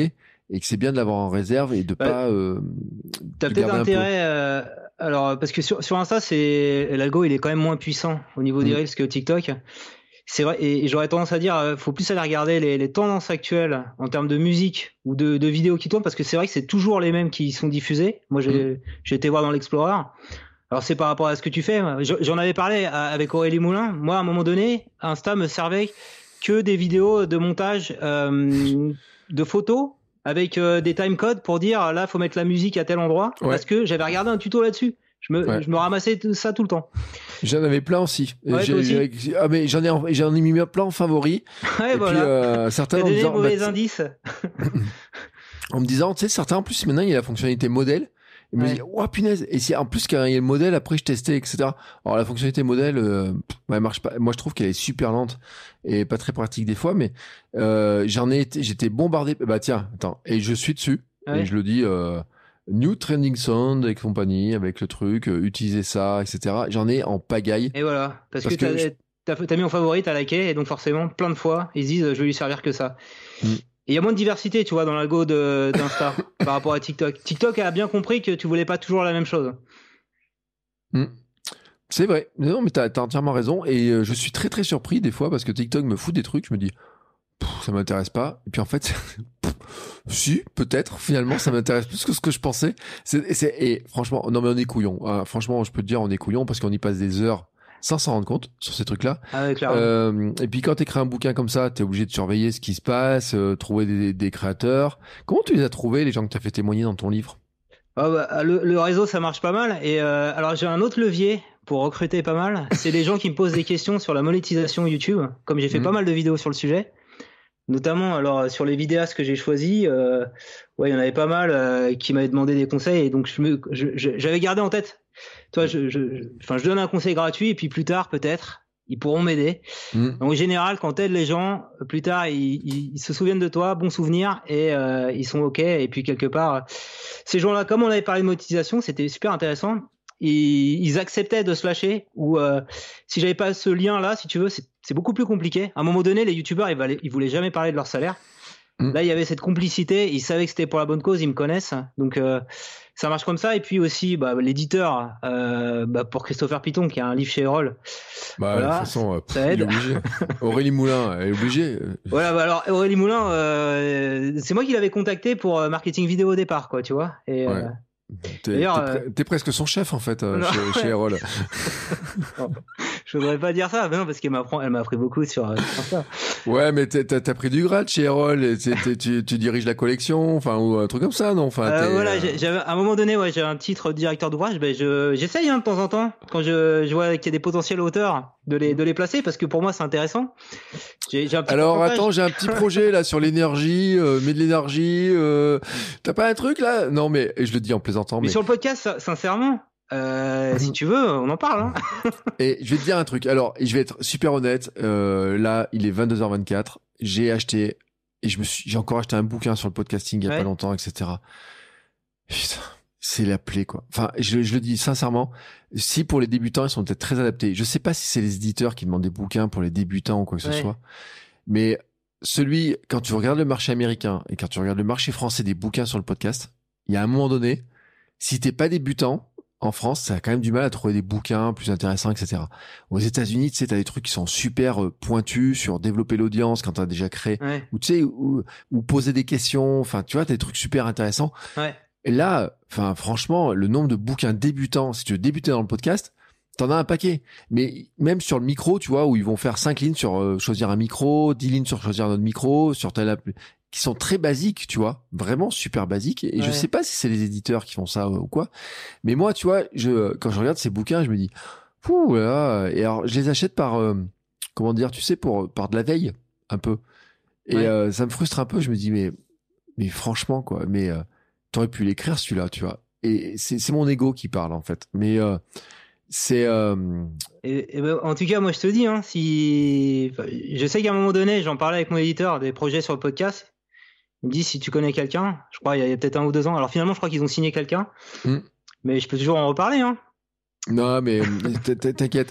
et que c'est bien de l'avoir en réserve et de Ouais. pas. Euh, T'as de peut-être garder un peu. intérêt. Euh, alors, parce que sur, sur Insta, c'est l'algo, il est quand même moins puissant au niveau des Mm. reels que TikTok. C'est vrai, et, et j'aurais tendance à dire, euh, faut plus aller regarder les, les tendances actuelles en termes de musique ou de, de vidéos qui tournent, parce que c'est vrai que c'est toujours les mêmes qui sont diffusées. Moi, j'ai, j'ai été voir dans l'Explorer. Alors, c'est par rapport à ce que tu fais. J'en avais parlé à- avec Aurélie Moulin. Moi, à un moment donné, Insta me servait que des vidéos de montage euh, de photos avec euh, des timecodes pour dire là, faut mettre la musique à tel endroit, Ouais. parce que j'avais regardé un tuto là-dessus. Je me, Ouais. je me ramassais tout ça tout le temps. J'en avais plein aussi. Ouais, J'ai- toi aussi j'ai- ah, mais j'en ai, en- j'en ai mis plein en favoris. Ouais, et voilà. puis euh, certains T'as en me donné disant, mauvais bah, indices. en me disant, tu sais, certains en plus maintenant il y a la fonctionnalité modèle. Et me Ouais. dit, oh punaise. Et si en plus quand il y a le modèle, après je testais, et cetera. Alors la fonctionnalité modèle, euh, pff, elle marche pas. Moi je trouve qu'elle est super lente et pas très pratique des fois, mais euh, j'en ai été, j'étais bombardé. Bah tiens, attends, et je suis dessus Ouais. et je le dis. Euh, New Trending Sound et compagnie, avec le truc, euh, utiliser ça, et cetera. J'en ai en pagaille. Et voilà, parce, Parce que, que t'as, je- t'as, t'as mis en favori, t'as liké, et donc forcément, plein de fois, ils se disent, je vais lui servir que ça. Mm. Et il y a moins de diversité, tu vois, dans l'algo de, d'Insta par rapport à TikTok. TikTok a bien compris que tu voulais pas toujours la même chose. Mm. C'est vrai. Non, mais t'as, t'as entièrement raison. Et euh, je suis très très surpris des fois parce que TikTok me fout des trucs. Je me dis, pff, ça m'intéresse pas. Et puis en fait, pff, si, peut-être. Finalement, ça m'intéresse plus que ce que je pensais. C'est, c'est, et franchement, non mais on est couillon. Hein. Franchement, je peux te dire, on est couillon parce qu'on y passe des heures sans s'en rendre compte sur ces trucs-là. Ah ouais, clairement. Euh, et puis quand t'écris un bouquin comme ça, t'es obligé de surveiller ce qui se passe, euh, trouver des, des créateurs. Comment tu les as trouvés, les gens que t'as fait témoigner dans ton livre? Ah bah, le, le réseau, ça marche pas mal. Et euh, alors, j'ai un autre levier pour recruter pas mal. C'est les gens qui me posent des questions sur la monétisation YouTube. Comme j'ai fait Mhm. pas mal de vidéos sur le sujet, notamment alors sur les vidéastes que j'ai choisis, euh, ouais, il y en avait pas mal euh, qui m'avaient demandé des conseils. Et donc, je me, je, je- j'avais gardé en tête. Toi, je, je, je, enfin, je donne un conseil gratuit et puis plus tard, peut-être, ils pourront m'aider. Mm. En général, quand t'aides les gens, plus tard, ils, ils, ils se souviennent de toi, bons souvenirs, et euh, ils sont OK. Et puis, quelque part, ces gens-là, comme on avait parlé de monétisation, c'était super intéressant. Ils, ils acceptaient de se lâcher. Ou euh, si j'avais pas ce lien-là, si tu veux, c'est, c'est beaucoup plus compliqué. À un moment donné, les youtubeurs, ils, valaient- ils voulaient jamais parler de leur salaire. Mm. Là, il y avait cette complicité. Ils savaient que c'était pour la bonne cause. Ils me connaissent. Donc, euh, ça marche comme ça. Et puis aussi, bah, l'éditeur, euh, bah, pour Christopher Piton, qui a un livre chez Erol. Bah, Voilà, de toute façon, euh, pff, ça il est aide. obligé. Aurélie Moulin, elle est obligée. Euh, Voilà, bah alors Aurélie Moulin, euh, c'est moi qui l'avais contacté pour euh, marketing vidéo au départ, quoi, tu vois. Et, Ouais. euh, T'es, D'ailleurs, t'es, pre- t'es presque son chef, en fait, euh, Non, chez, ouais. chez Erol. je voudrais pas dire ça, mais non, parce qu'elle m'apprend, elle m'a appris beaucoup sur, euh, sur ça. Ouais, mais t'as, t'as, t'as pris du grade chez Erol. Et t'es- t'es- tu, tu diriges la collection, enfin, ou un truc comme ça, non? Enfin, Euh, t'es, voilà, euh, j'ai- j'avais, à un moment donné, ouais, j'ai un titre de directeur d'ouvrage, ben je, j'essaye hein, de temps en temps, quand je, je vois qu'il y a des potentiels auteurs, de les, de les placer, parce que pour moi, c'est intéressant. J'ai, j'ai un petit Alors pourcentage. attends, j'ai un petit projet là sur l'énergie, euh, mets de l'énergie. Euh... T'as pas un truc là? Non, mais et je le dis en plaisantant, Mais mais sur le podcast, sincèrement, euh, si tu veux, on en parle. Hein. et je vais te dire un truc. Alors, et je vais être super honnête. Euh, là, il est vingt-deux heures vingt-quatre. J'ai acheté et je me suis, j'ai encore acheté un bouquin sur le podcasting il y a Ouais. pas longtemps, et cetera. Putain, c'est la plaie quoi. Enfin, je, je le dis sincèrement. Si pour les débutants, ils sont peut-être très adaptés. Je sais pas si c'est les éditeurs qui demandent des bouquins pour les débutants ou quoi que ce Ouais. soit, mais celui, quand tu regardes le marché américain et quand tu regardes le marché français des bouquins sur le podcast, il y a un moment donné, si t'es pas débutant, en France, ça a quand même du mal à trouver des bouquins plus intéressants, et cetera. Aux États-Unis, tu sais, t'as des trucs qui sont super euh, pointus sur développer l'audience quand t'as déjà créé, Ouais, ou tu sais, ou, ou poser des questions, enfin, tu vois, t'as des trucs super intéressants. ouais. Et là, enfin, franchement, le nombre de bouquins débutants, si tu veux débuter dans le podcast, t'en as un paquet. Mais même sur le micro, tu vois, où ils vont faire cinq lignes sur euh, choisir un micro, dix lignes sur choisir un autre micro, sur telle app, qui sont très basiques, tu vois, vraiment super basiques. Et je Ouais. sais pas si c'est les éditeurs qui font ça euh, ou quoi. Mais moi, tu vois, je, quand je regarde ces bouquins, je me dis, pouh là. Et alors, je les achète par, euh, comment dire, tu sais, pour par de la veille, un peu. Et Ouais. euh, ça me frustre un peu. Je me dis, mais, mais franchement, quoi. Mais euh, t'aurais pu l'écrire celui-là, tu vois. Et c'est, c'est mon ego qui parle en fait. Mais euh, c'est euh, Et, et ben, en tout cas, moi, je te dis, hein, si, enfin, je sais qu'à un moment donné, j'en parlais avec mon éditeur des projets sur le podcast. Il me dit si tu connais quelqu'un, je crois il y a, il y a peut-être un ou deux ans. Alors finalement, je crois qu'ils ont signé quelqu'un, Mm. mais je peux toujours en reparler. Hein. Non, mais t'inquiète.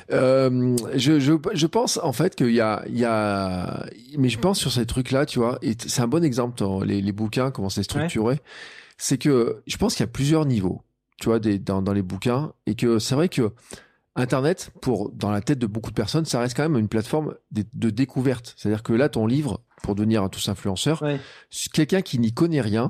Euh, je, je, je pense en fait qu'il y a, il y a, mais je pense sur ces trucs-là, tu vois, et c'est un bon exemple dans les, les bouquins, comment c'est structuré. Ouais. C'est que je pense qu'il y a plusieurs niveaux, tu vois, des, dans, dans les bouquins, et que c'est vrai que Internet, pour dans la tête de beaucoup de personnes, ça reste quand même une plateforme de, de découverte. C'est-à-dire que là, ton livre, pour devenir un tous influenceur, ouais. quelqu'un qui n'y connaît rien.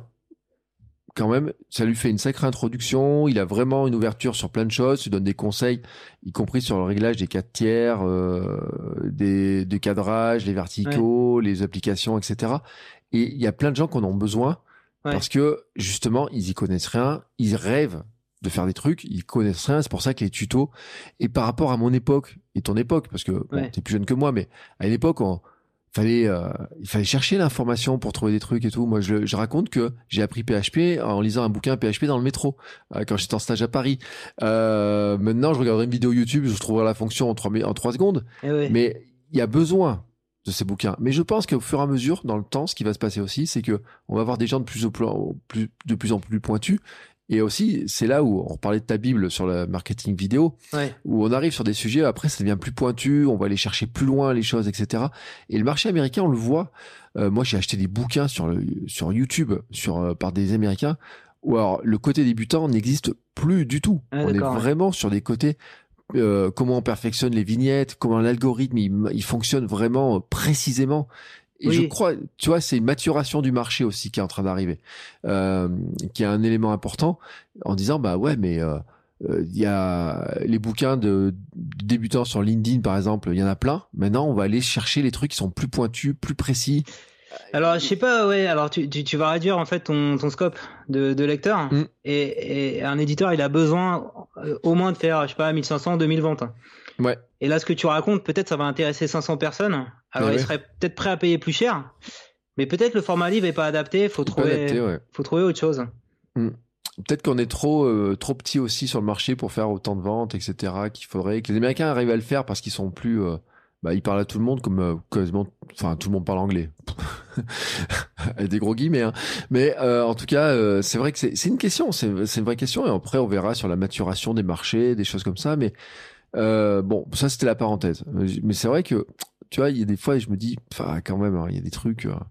Quand même, ça lui fait une sacrée introduction. Il a vraiment une ouverture sur plein de choses. Il donne des conseils, y compris sur le réglage des quatre tiers, euh, des, des cadrages, les verticaux, ouais. les applications, et cetera. Et il y a plein de gens qui en ont besoin ouais. parce que justement, ils y connaissent rien. Ils rêvent de faire des trucs. Ils connaissent rien. C'est pour ça que les tutos. Et par rapport à mon époque et ton époque, parce que bon, ouais. t'es plus jeune que moi, mais à l'époque, on fallait euh, il fallait chercher l'information pour trouver des trucs et tout. Moi je, je raconte que j'ai appris P H P en lisant un bouquin P H P dans le métro euh, quand j'étais en stage à Paris. Euh, maintenant je regarderai une vidéo YouTube, je trouverai la fonction en trois en trois secondes. Eh oui. Mais il y a besoin de ces bouquins. Mais je pense qu'au fur et à mesure dans le temps, ce qui va se passer aussi, c'est que on va avoir des gens de plus, au plus de plus en plus pointus. Et aussi, c'est là où on parlait de ta Bible sur le marketing vidéo, ouais. où on arrive sur des sujets, après ça devient plus pointu, on va aller chercher plus loin les choses, et cetera. Et le marché américain, on le voit. Euh, moi, j'ai acheté des bouquins sur le, sur YouTube, sur euh, par des Américains, où alors le côté débutant n'existe plus du tout. Ah, on est vraiment ouais. sur des côtés euh, comment on perfectionne les vignettes, comment l'algorithme il, il fonctionne vraiment précisément. Et oui. je crois, tu vois, c'est une maturation du marché aussi qui est en train d'arriver, euh, qui est un élément important en disant, bah ouais, mais il euh, euh, y a les bouquins de, de débutants sur LinkedIn, par exemple, il y en a plein. Maintenant, on va aller chercher les trucs qui sont plus pointus, plus précis. Alors, je sais pas, ouais, alors tu, tu, tu vas réduire en fait ton, ton scope de, de lecteur mm. et, et un éditeur, il a besoin euh, au moins de faire, je sais pas, mille cinq cents, deux mille ventes. Ouais. Et là, ce que tu racontes, peut-être ça va intéresser cinq cents personnes. Alors, ouais, ils ouais. seraient peut-être prêts à payer plus cher, mais peut-être le format livre est pas adapté. Faut trouver, adapté, ouais. faut trouver autre chose. Mmh. Peut-être qu'on est trop, euh, trop petit aussi sur le marché pour faire autant de ventes, et cetera. Qu'il faudrait que les Américains arrivent à le faire parce qu'ils sont plus, euh, bah, ils parlent à tout le monde comme euh, quasiment, enfin, tout le monde parle anglais. Avec des gros guillemets, hein. Mais euh, en tout cas, euh, c'est vrai que c'est, c'est une question, c'est, c'est une vraie question. Et après, on verra sur la maturation des marchés, des choses comme ça. Mais Euh, bon, ça c'était la parenthèse. Mais c'est vrai que, tu vois, il y a des fois, je me dis, enfin, quand même, hein, il y a des trucs, euh,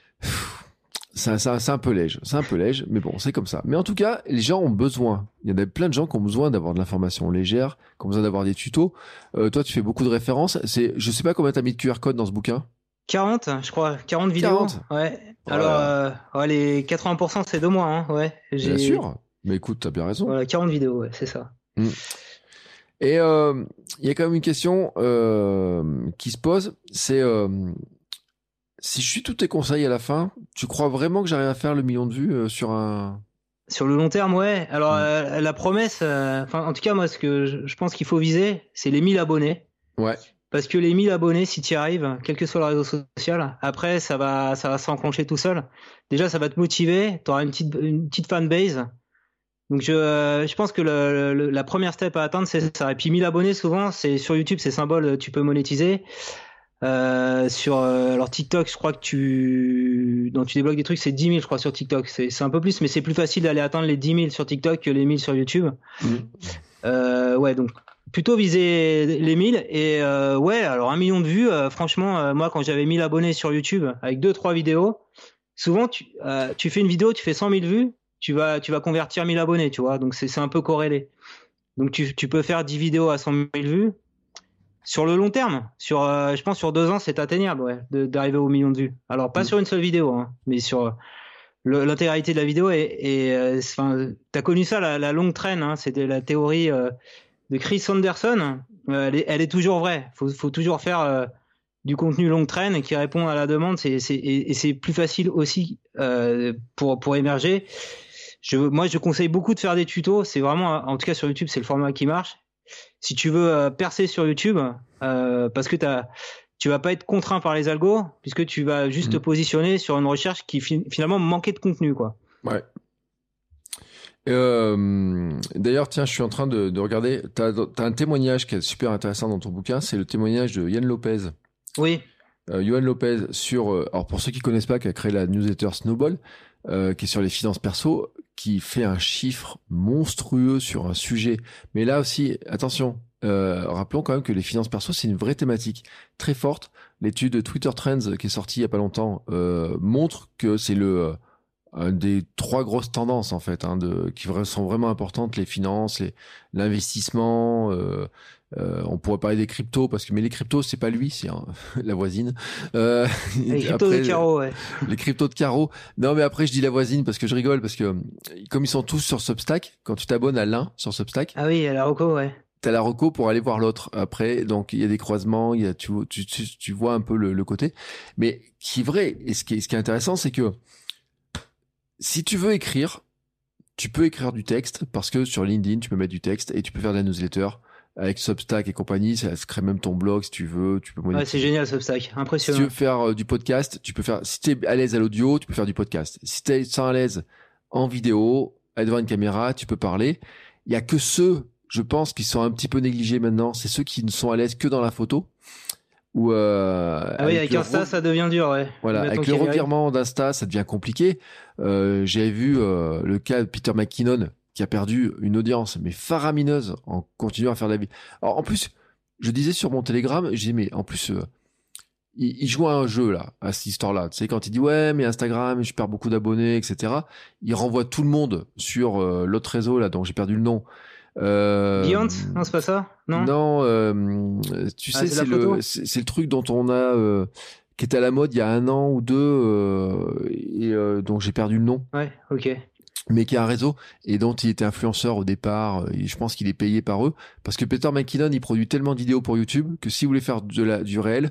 c'est, c'est, c'est un peu léger, c'est un peu léger, mais bon, c'est comme ça. Mais en tout cas, les gens ont besoin. Il y en a plein de gens qui ont besoin d'avoir de l'information légère, qui ont besoin d'avoir des tutos. Euh, toi, tu fais beaucoup de références. C'est, je sais pas combien t'as mis de Q R code dans ce bouquin. quarante, je crois, quarante vidéos. quarante Ouais. Alors, euh, ouais, les quatre-vingts pour cent c'est de moi, hein, ouais. J'ai... Bien sûr. Mais écoute, t'as bien raison. Voilà, quarante vidéos, ouais, c'est ça. Mmh. Et il euh, y a quand même une question euh, qui se pose, c'est euh, si je suis tous tes conseils à la fin, tu crois vraiment que j'arrive à faire le million de vues euh, sur un... Sur le long terme, ouais. Alors mmh. euh, la promesse, enfin euh, en tout cas moi ce que je, je pense qu'il faut viser, c'est les mille abonnés. Ouais. Parce que les mille abonnés, si tu y arrives, quel que soit le réseau social, après ça va, ça va s'enclencher tout seul. Déjà ça va te motiver, tu auras une petite, une petite fanbase. Donc je, euh, je pense que le, le, la première step à atteindre c'est ça. Et puis mille abonnés souvent, c'est sur YouTube, c'est symbole, tu peux monétiser. Euh, sur euh, alors TikTok, je crois que tu, dans tu débloques des trucs, c'est dix mille je crois sur TikTok. C'est, c'est un peu plus, mais c'est plus facile d'aller atteindre les dix mille sur TikTok que les mille sur YouTube. Mmh. Euh, ouais, donc plutôt viser les mille et euh, ouais, alors un million de vues. Euh, franchement, euh, moi quand j'avais mille abonnés sur YouTube avec deux trois vidéos, souvent tu, euh, tu fais une vidéo, tu fais cent mille vues. Tu vas, tu vas convertir mille abonnés, tu vois. Donc, c'est, c'est un peu corrélé. Donc, tu, tu peux faire dix vidéos à cent mille vues. Sur le long terme, sur, euh, je pense sur deux ans, c'est atteignable, ouais, de, d'arriver au million de vues. Alors, pas mmh. sur une seule vidéo, hein, mais sur le, l'intégralité de la vidéo. Et, et euh, t'as connu ça, la, la longue traîne, hein, c'était la théorie euh, de Chris Anderson. Euh, elle, est, elle est toujours vraie. Faut, faut toujours faire euh, du contenu longue traîne qui répond à la demande. C'est, c'est, et, et c'est plus facile aussi euh, pour, pour émerger. Je, moi, je conseille beaucoup de faire des tutos. C'est vraiment, en tout cas sur YouTube, c'est le format qui marche. Si tu veux euh, percer sur YouTube, euh, parce que t'as, tu vas pas être contraint par les algos, puisque tu vas juste mmh. te positionner sur une recherche qui fi- finalement manquait de contenu, quoi. Ouais. Euh, d'ailleurs, tiens, je suis en train de, de regarder. T'as, t'as un témoignage qui est super intéressant dans ton bouquin. C'est le témoignage de Yann Lopez. Oui. Euh, Yoann Lopez sur. Euh, alors pour ceux qui connaissent pas, qui a créé la newsletter Snowball, euh, qui est sur les finances perso. qui fait un chiffre monstrueux sur un sujet. Mais là aussi, attention, euh, rappelons quand même que les finances perso, c'est une vraie thématique très forte. L'étude Twitter Trends qui est sortie il y a pas longtemps euh, montre que c'est le un des trois grosses tendances en fait, hein, de, qui sont vraiment importantes, les finances, les, l'investissement. Euh, euh, on pourrait parler des cryptos parce que mais les cryptos c'est pas lui, c'est hein, la voisine. Euh, les cryptos après, de Caro, ouais. Les cryptos de Caro. Non mais après je dis la voisine parce que je rigole parce que comme ils sont tous sur Substack, quand tu t'abonnes à l'un sur Substack. Ah oui, à la reco, ouais. T'as la reco pour aller voir l'autre après, donc il y a des croisements, il y a tu tu tu, tu vois un peu le, le côté, mais qui est vrai et ce qui est ce qui est intéressant c'est que si tu veux écrire, tu peux écrire du texte parce que sur LinkedIn, tu peux mettre du texte et tu peux faire de la newsletter avec Substack et compagnie. Ça se crée même ton blog si tu veux. Tu peux ouais, c'est génial Substack, impressionnant. Si tu veux faire euh, du podcast, tu peux faire. Si t'es à l'aise à l'audio, tu peux faire du podcast. Si t'es sans à l'aise en vidéo, devant une caméra, tu peux parler. Il y a que ceux, je pense, qui sont un petit peu négligés maintenant. C'est ceux qui ne sont à l'aise que dans la photo. Ou euh, ah oui, avec, avec Insta, re... ça devient dur, ouais. Voilà, avec le revirement d'Insta, ça devient compliqué. Euh, j'avais vu euh, le cas de Peter McKinnon qui a perdu une audience mais faramineuse en continuant à faire de la vie. Alors en plus, je disais sur mon Telegram, je disais mais en plus, euh, il, il joue à un jeu là, à cette histoire-là. Tu sais quand il dit ouais mais Instagram, je perds beaucoup d'abonnés, et cetera. Il renvoie tout le monde sur euh, l'autre réseau là dont j'ai perdu le nom. Euh, Beyond, non c'est pas ça, non. Non, euh, tu sais ah, c'est, c'est le c'est, c'est le truc dont on a euh, qui était à la mode il y a un an ou deux euh, et euh, dont j'ai perdu le nom. Ouais, ok. Mais qui a un réseau et dont il était influenceur au départ. Et je pense qu'il est payé par eux parce que Peter McKinnon il produit tellement de vidéos pour YouTube que si vous voulez faire de la du réel.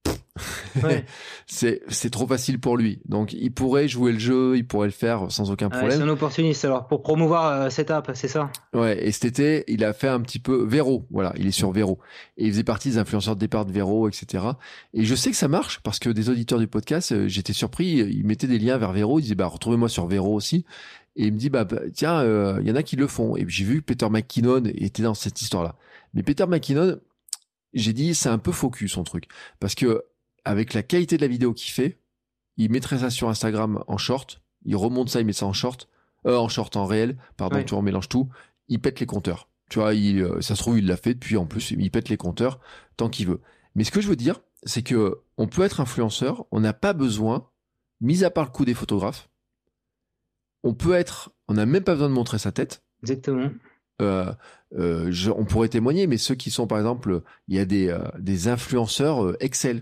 Ouais. c'est c'est trop facile pour lui. Donc il pourrait jouer le jeu, il pourrait le faire sans aucun problème. Ouais, c'est un opportuniste alors pour promouvoir euh, cette app, c'est ça. Ouais, et cet été, il a fait un petit peu Vero, voilà, il est sur Vero et il faisait partie des influenceurs de départ de Vero, et cetera. Et je sais que ça marche parce que des auditeurs du podcast, euh, j'étais surpris, ils mettaient des liens vers Vero, ils disaient bah retrouvez-moi sur Vero aussi. Et il me dit bah, bah tiens, il euh, y en a qui le font. Et puis j'ai vu que Peter McKinnon était dans cette histoire-là. Mais Peter McKinnon, j'ai dit c'est un peu focus son truc parce que avec la qualité de la vidéo qu'il fait, il mettrait ça sur Instagram en short, il remonte ça, il met ça en short, euh, en short en réel, pardon, ouais. Tu remélanges tout, il pète les compteurs. Tu vois, il, euh, ça se trouve, il l'a fait, puis en plus, il pète les compteurs tant qu'il veut. Mais ce que je veux dire, c'est que on peut être influenceur, on n'a pas besoin, mis à part le coup des photographes, on peut être, on n'a même pas besoin de montrer sa tête. Exactement. Euh, euh, je, on pourrait témoigner, mais ceux qui sont, par exemple, il y a des, euh, des influenceurs euh, Excel.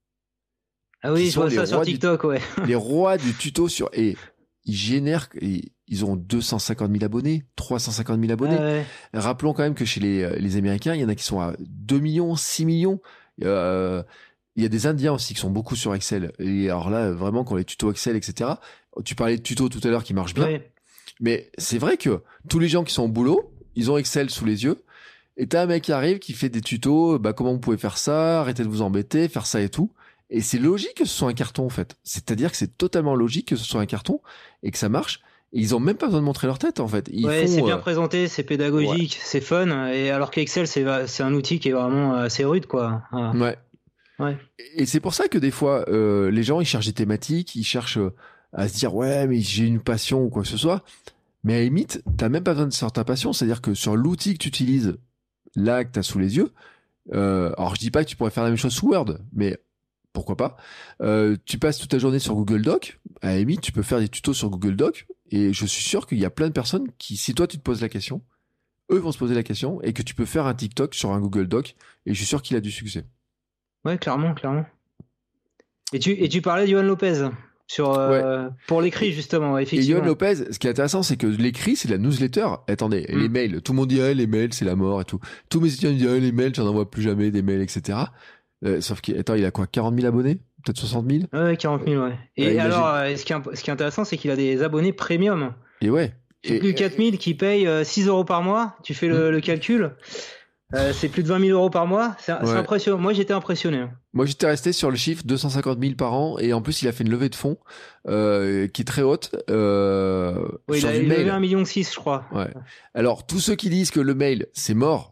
Ah oui, je vois ça sur TikTok, du, ouais. Les rois du tuto sur, et ils génèrent, et ils ont deux cent cinquante mille abonnés, trois cent cinquante mille abonnés. Ah ouais. Rappelons quand même que chez les, les Américains, il y en a qui sont à deux millions, six millions. Euh, il y a des Indiens aussi qui sont beaucoup sur Excel. Et alors là, vraiment, quand les tutos Excel, et cetera. Tu parlais de tutos tout à l'heure qui marchent bien. Ouais. Mais c'est vrai que tous les gens qui sont au boulot, ils ont Excel sous les yeux. Et t'as un mec qui arrive, qui fait des tutos, bah, comment vous pouvez faire ça, arrêtez de vous embêter, faire ça et tout. Et c'est logique que ce soit un carton, en fait. C'est-à-dire que c'est totalement logique que ce soit un carton et que ça marche. Et ils ont même pas besoin de montrer leur tête, en fait. Ils ouais, font, c'est bien euh... présenté, c'est pédagogique, ouais. C'est fun. Et alors qu'Excel, c'est, c'est un outil qui est vraiment assez rude, quoi. Ah. Ouais. Ouais. Et c'est pour ça que des fois, euh, les gens, ils cherchent des thématiques, ils cherchent à se dire, ouais, mais j'ai une passion ou quoi que ce soit. Mais à la limite, t'as même pas besoin de sortir ta passion. C'est-à-dire que sur l'outil que tu utilises, là, que t'as sous les yeux, euh, alors je dis pas que tu pourrais faire la même chose sous Word, mais pourquoi pas. Euh, tu passes toute ta journée sur Google Doc. À la limite, tu peux faire des tutos sur Google Doc. Et je suis sûr qu'il y a plein de personnes qui, si toi tu te poses la question, eux vont se poser la question et que tu peux faire un TikTok sur un Google Doc. Et je suis sûr qu'il a du succès. Ouais, clairement, clairement. Et tu, et tu parlais de Johan Lopez sur, euh, ouais. Pour l'écrit, justement, effectivement. Et Johan Lopez, ce qui est intéressant, c'est que l'écrit, c'est la newsletter. Attendez, mm. les mails. Tout le monde dit, ah, les mails, c'est la mort et tout. Tous mes étudiants disent, ah, les mails, j'en envoie plus jamais des mails, et cetera. Euh, sauf qu'il attends, il a quoi, quarante mille abonnés? Peut-être soixante mille? Ouais, quarante mille, ouais. Et ouais, alors, euh, ce, qui est, ce qui est intéressant, c'est qu'il a des abonnés premium. Et ouais. C'est plus quatre mille qui payent six euros par mois. Tu fais le, mmh. le calcul. Euh, c'est plus de vingt mille euros par mois. C'est, ouais. c'est impressionnant. Moi, j'étais impressionné. Moi, j'étais resté sur le chiffre deux cent cinquante mille par an. Et en plus, il a fait une levée de fonds euh, qui est très haute. Euh, oui, sur il a du levé mail. un virgule six million, je crois. Ouais. Alors, tous ceux qui disent que le mail, c'est mort.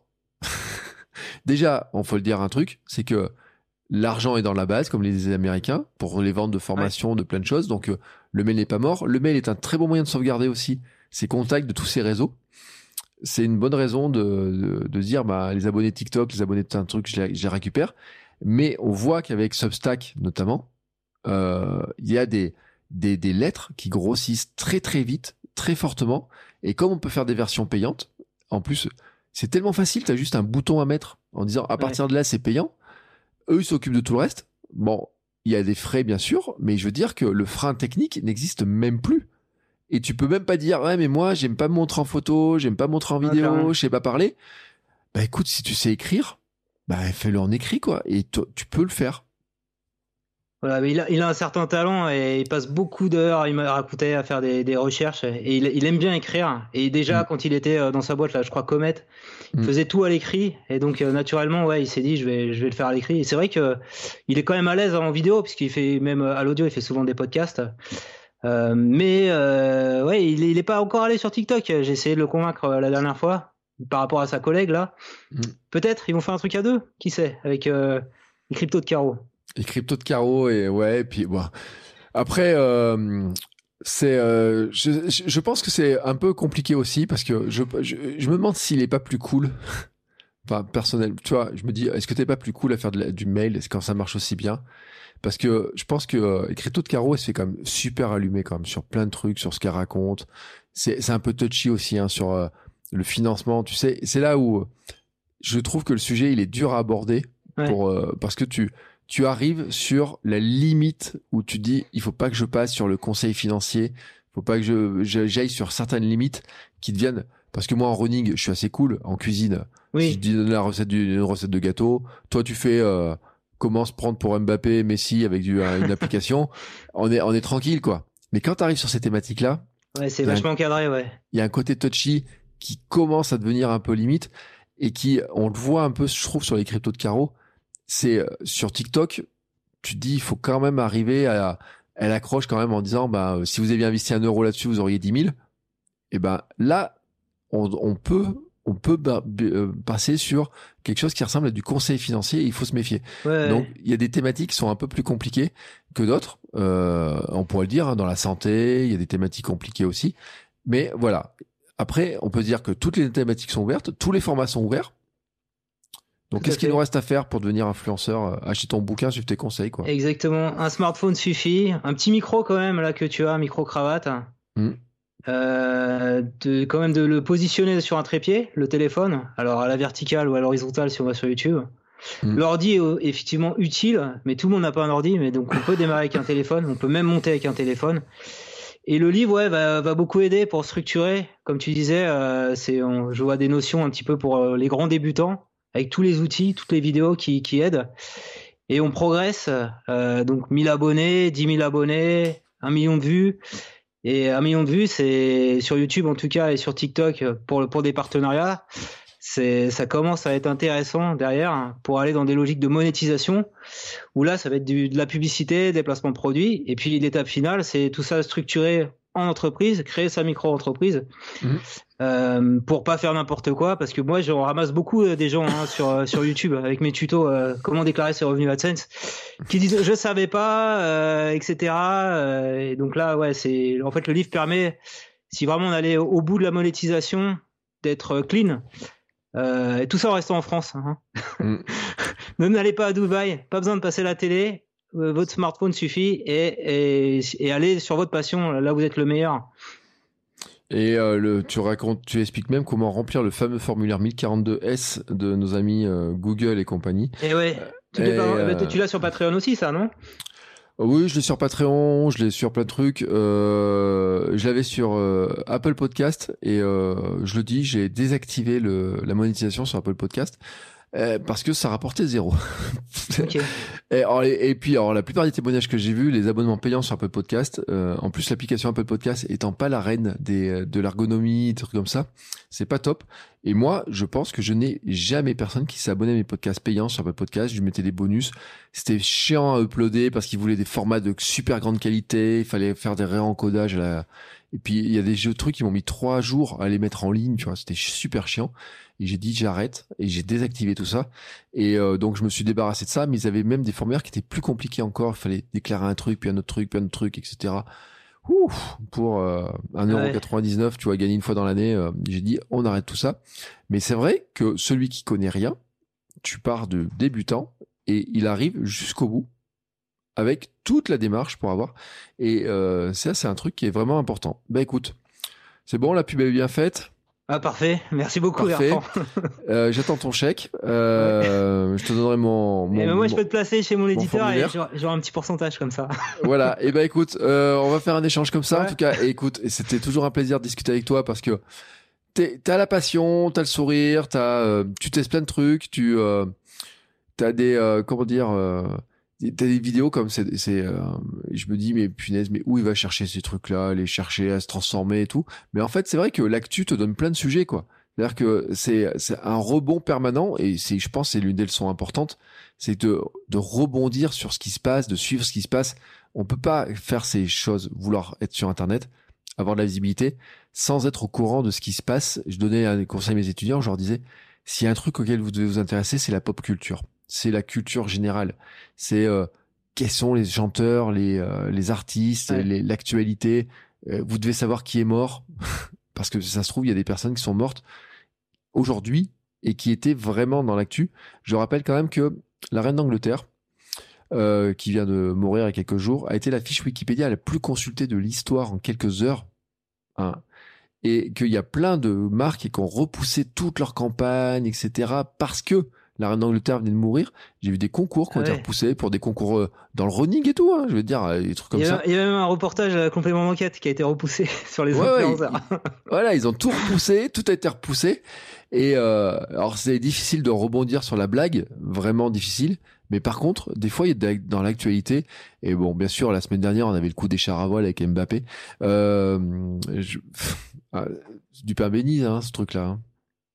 Déjà, on faut le dire un truc, c'est que l'argent est dans la base, comme les disaient les Américains, pour les ventes de formation, ouais. de plein de choses. Donc, euh, le mail n'est pas mort. Le mail est un très bon moyen de sauvegarder aussi ces contacts de tous ces réseaux, c'est une bonne raison de, de, de dire bah, les abonnés TikTok, les abonnés de plein de trucs, je les, je les récupère. Mais on voit qu'avec Substack notamment, euh, il y a des, des, des lettres qui grossissent très très vite, très fortement. Et comme on peut faire des versions payantes, en plus, c'est tellement facile, tu as juste un bouton à mettre en disant à partir ouais. de là c'est payant. Eux ils s'occupent de tout le reste. Bon, il y a des frais bien sûr, mais je veux dire que le frein technique n'existe même plus. Et tu peux même pas dire ouais mais moi j'aime pas me montrer en photo, j'aime pas me montrer en vidéo, okay. je sais pas parler. Bah écoute, si tu sais écrire, bah fais-le en écrit quoi, et t- tu peux le faire. Voilà, mais il a, il a un certain talent et il passe beaucoup d'heures, il m'a raconté, à faire des, des recherches et il, il aime bien écrire. Et déjà mmh. quand il était dans sa boîte là, je crois Comet, il mmh. faisait tout à l'écrit et donc euh, naturellement ouais il s'est dit je vais je vais le faire à l'écrit. Et c'est vrai que il est quand même à l'aise en vidéo puisqu'il fait même à l'audio, il fait souvent des podcasts. Euh, mais euh, ouais, il, il est pas encore allé sur TikTok. J'ai essayé de le convaincre la dernière fois par rapport à sa collègue là. Mm. Peut-être ils vont faire un truc à deux, qui sait, avec euh, les cryptos de Caro. Les cryptos de Caro et ouais, et puis bon. Après, euh, c'est, euh, je, je pense que c'est un peu compliqué aussi parce que je, je, je me demande s'il est pas plus cool. Enfin, personnel, tu vois, je me dis, est-ce que t'es pas plus cool à faire de la, du mail quand ça marche aussi bien? Parce que je pense que euh, les cryptos de Caro, elle se fait quand même super allumée quand même sur plein de trucs, sur ce qu'elle raconte. C'est, c'est un peu touchy aussi hein, sur euh, le financement. Tu sais, c'est là où je trouve que le sujet il est dur à aborder ouais. pour euh, parce que tu tu arrives sur la limite où tu dis il faut pas que je passe sur le conseil financier, faut pas que je, je j'aille sur certaines limites qui deviennent parce que moi en running je suis assez cool en cuisine. Oui. Si je te donne la recette d'une recette de gâteau, toi tu fais euh, comment se prendre pour Mbappé, Messi avec du, une application, on est, on est tranquille, quoi. Mais quand tu arrives sur ces thématiques-là. Ouais, c'est vachement un, cadré, ouais. Il y a un côté touchy qui commence à devenir un peu limite et qui, on le voit un peu, je trouve, sur les cryptos de Caro. C'est, euh, sur TikTok, tu te dis, il faut quand même arriver à, elle accroche quand même en disant, bah, si vous aviez investi un euro là-dessus, vous auriez dix mille. Et ben, là, on, on peut, on peut bah, euh, passer sur quelque chose qui ressemble à du conseil financier et il faut se méfier. Ouais, donc, il y a des thématiques qui sont un peu plus compliquées que d'autres. Euh, on pourrait le dire, hein, dans la santé, il y a des thématiques compliquées aussi. Mais voilà. Après, on peut dire que toutes les thématiques sont ouvertes, tous les formats sont ouverts. Donc, Tout qu'est-ce qu'il nous reste à faire pour devenir influenceur? Acheter ton bouquin, suivre tes conseils, quoi. Exactement. Un smartphone suffit. Un petit micro, quand même, là, que tu as, micro-cravate. Mmh. Euh, de, quand même de le positionner sur un trépied, le téléphone, alors à la verticale ou à l'horizontale si on va sur YouTube. Mmh. L'ordi est effectivement utile, mais tout le monde n'a pas un ordi, mais donc on peut démarrer avec un téléphone, on peut même monter avec un téléphone. Et le livre, ouais, va, va beaucoup aider pour structurer, comme tu disais, euh, c'est, on, je vois des notions un petit peu pour euh, les grands débutants, avec tous les outils, toutes les vidéos qui, qui aident. Et on progresse, euh, donc mille abonnés, dix mille abonnés, un million de vues. Et un million de vues, c'est sur YouTube en tout cas et sur TikTok pour pour des partenariats, c'est ça commence à être intéressant derrière pour aller dans des logiques de monétisation où là ça va être du, de la publicité, des placements de produits et puis l'étape finale c'est tout ça structuré en entreprise, créer sa micro-entreprise mmh. euh, pour pas faire n'importe quoi parce que moi je ramasse beaucoup des gens hein, sur sur YouTube avec mes tutos euh, comment déclarer ses revenus AdSense qui disent je savais pas euh, etc euh, et donc là ouais c'est en fait le livre permet si vraiment on allait au bout de la monétisation d'être clean euh, et tout ça en restant en France hein. mmh. Ne n'allez pas à Dubaï, pas besoin de passer la télé. Votre smartphone suffit et, et, et allez sur votre passion, là où vous êtes le meilleur. Et euh, le, tu racontes, tu expliques même comment remplir le fameux formulaire mille quarante-deux S de nos amis euh, Google et compagnie. Et ouais, tu, et, euh, tu l'as sur Patreon aussi, ça, non? Oui, je l'ai sur Patreon, je l'ai sur plein de trucs. Euh, je l'avais sur euh, Apple Podcast et euh, je le dis, j'ai désactivé le, la monétisation sur Apple Podcast. Euh, parce que ça rapportait zéro. Okay. et, alors, et, et puis, alors, la plupart des témoignages que j'ai vus, les abonnements payants sur Apple Podcast, euh, en plus l'application Apple Podcast étant pas la reine des, de l'ergonomie, des trucs comme ça, c'est pas top. Et moi, je pense que je n'ai jamais personne qui s'est abonné à mes podcasts payants sur Apple Podcast. Je lui mettais des bonus. C'était chiant à uploader parce qu'ils voulaient des formats de super grande qualité. Il fallait faire des réencodages à la... Et puis, il y a des jeux de trucs qui m'ont mis trois jours à les mettre en ligne, tu vois. C'était super chiant. Et j'ai dit j'arrête et j'ai désactivé tout ça et euh, donc je me suis débarrassé de ça, mais ils avaient même des formulaires qui étaient plus compliqués encore, il fallait déclarer un truc puis un autre truc puis un autre truc etc ouf, pour euh, un euro quatre-vingt-dix-neuf, tu vois, gagner une fois dans l'année, euh, j'ai dit, on arrête tout ça. Mais c'est vrai que celui qui connaît rien, tu pars de débutant et il arrive jusqu'au bout avec toute la démarche pour avoir. Et euh, ça, c'est un truc qui est vraiment important. Bah écoute, c'est bon, la pub est bien faite. Ah parfait, merci beaucoup Parfait. Bertrand. euh, j'attends ton chèque. Euh, ouais. Je te donnerai mon. mon et ben moi, mon, je peux te placer chez mon éditeur et j'aurai, j'aurai un petit pourcentage comme ça. Voilà. Et ben bah, écoute, euh, on va faire un échange comme ça. Ouais. En tout cas, et écoute, et c'était toujours un plaisir de discuter avec toi parce que t'es, t'as la passion, t'as le sourire, t'as, euh, tu testes plein de trucs, tu, euh, t'as des, euh, comment dire. Euh, T'as des vidéos comme c'est, c'est euh, je me dis mais punaise, mais où il va chercher ces trucs-là, les chercher à se transformer et tout. Mais en fait, c'est vrai que l'actu te donne plein de sujets, quoi. C'est-à-dire que c'est, c'est un rebond permanent et c'est, je pense, c'est l'une des leçons importantes, c'est de, de rebondir sur ce qui se passe, de suivre ce qui se passe. On peut pas faire ces choses, vouloir être sur Internet, avoir de la visibilité, sans être au courant de ce qui se passe. Je donnais un conseil à mes étudiants, je leur disais, s'il y a un truc auquel vous devez vous intéresser, c'est la pop culture. C'est la culture générale. C'est euh, quels sont les chanteurs, les, euh, les artistes, ouais. les, l'actualité. Euh, vous devez savoir qui est mort. Parce que ça se trouve, il y a des personnes qui sont mortes aujourd'hui et qui étaient vraiment dans l'actu. Je rappelle quand même que la reine d'Angleterre, euh, qui vient de mourir il y a quelques jours, a été la fiche Wikipédia la plus consultée de l'histoire en quelques heures. Hein. Et qu'il y a plein de marques qui ont repoussé toute leur campagne, et cetera. Parce que la reine d'Angleterre venait de mourir. J'ai vu des concours qui ont ah ouais. été repoussés pour des concours euh, dans le running et tout, hein, je veux dire, euh, des trucs comme il y a, ça. Il y a même un reportage à complément d'enquête qui a été repoussé sur les ouais, influenceurs. Ouais, voilà, ils ont tout repoussé, tout a été repoussé. Et euh, alors c'est difficile de rebondir sur la blague, vraiment difficile. Mais par contre, des fois, il y a dans l'actualité, et bon, bien sûr, la semaine dernière, on avait le coup des chars à voile avec Mbappé. Euh, je, c'est du pain béni, hein, ce truc-là. Hein.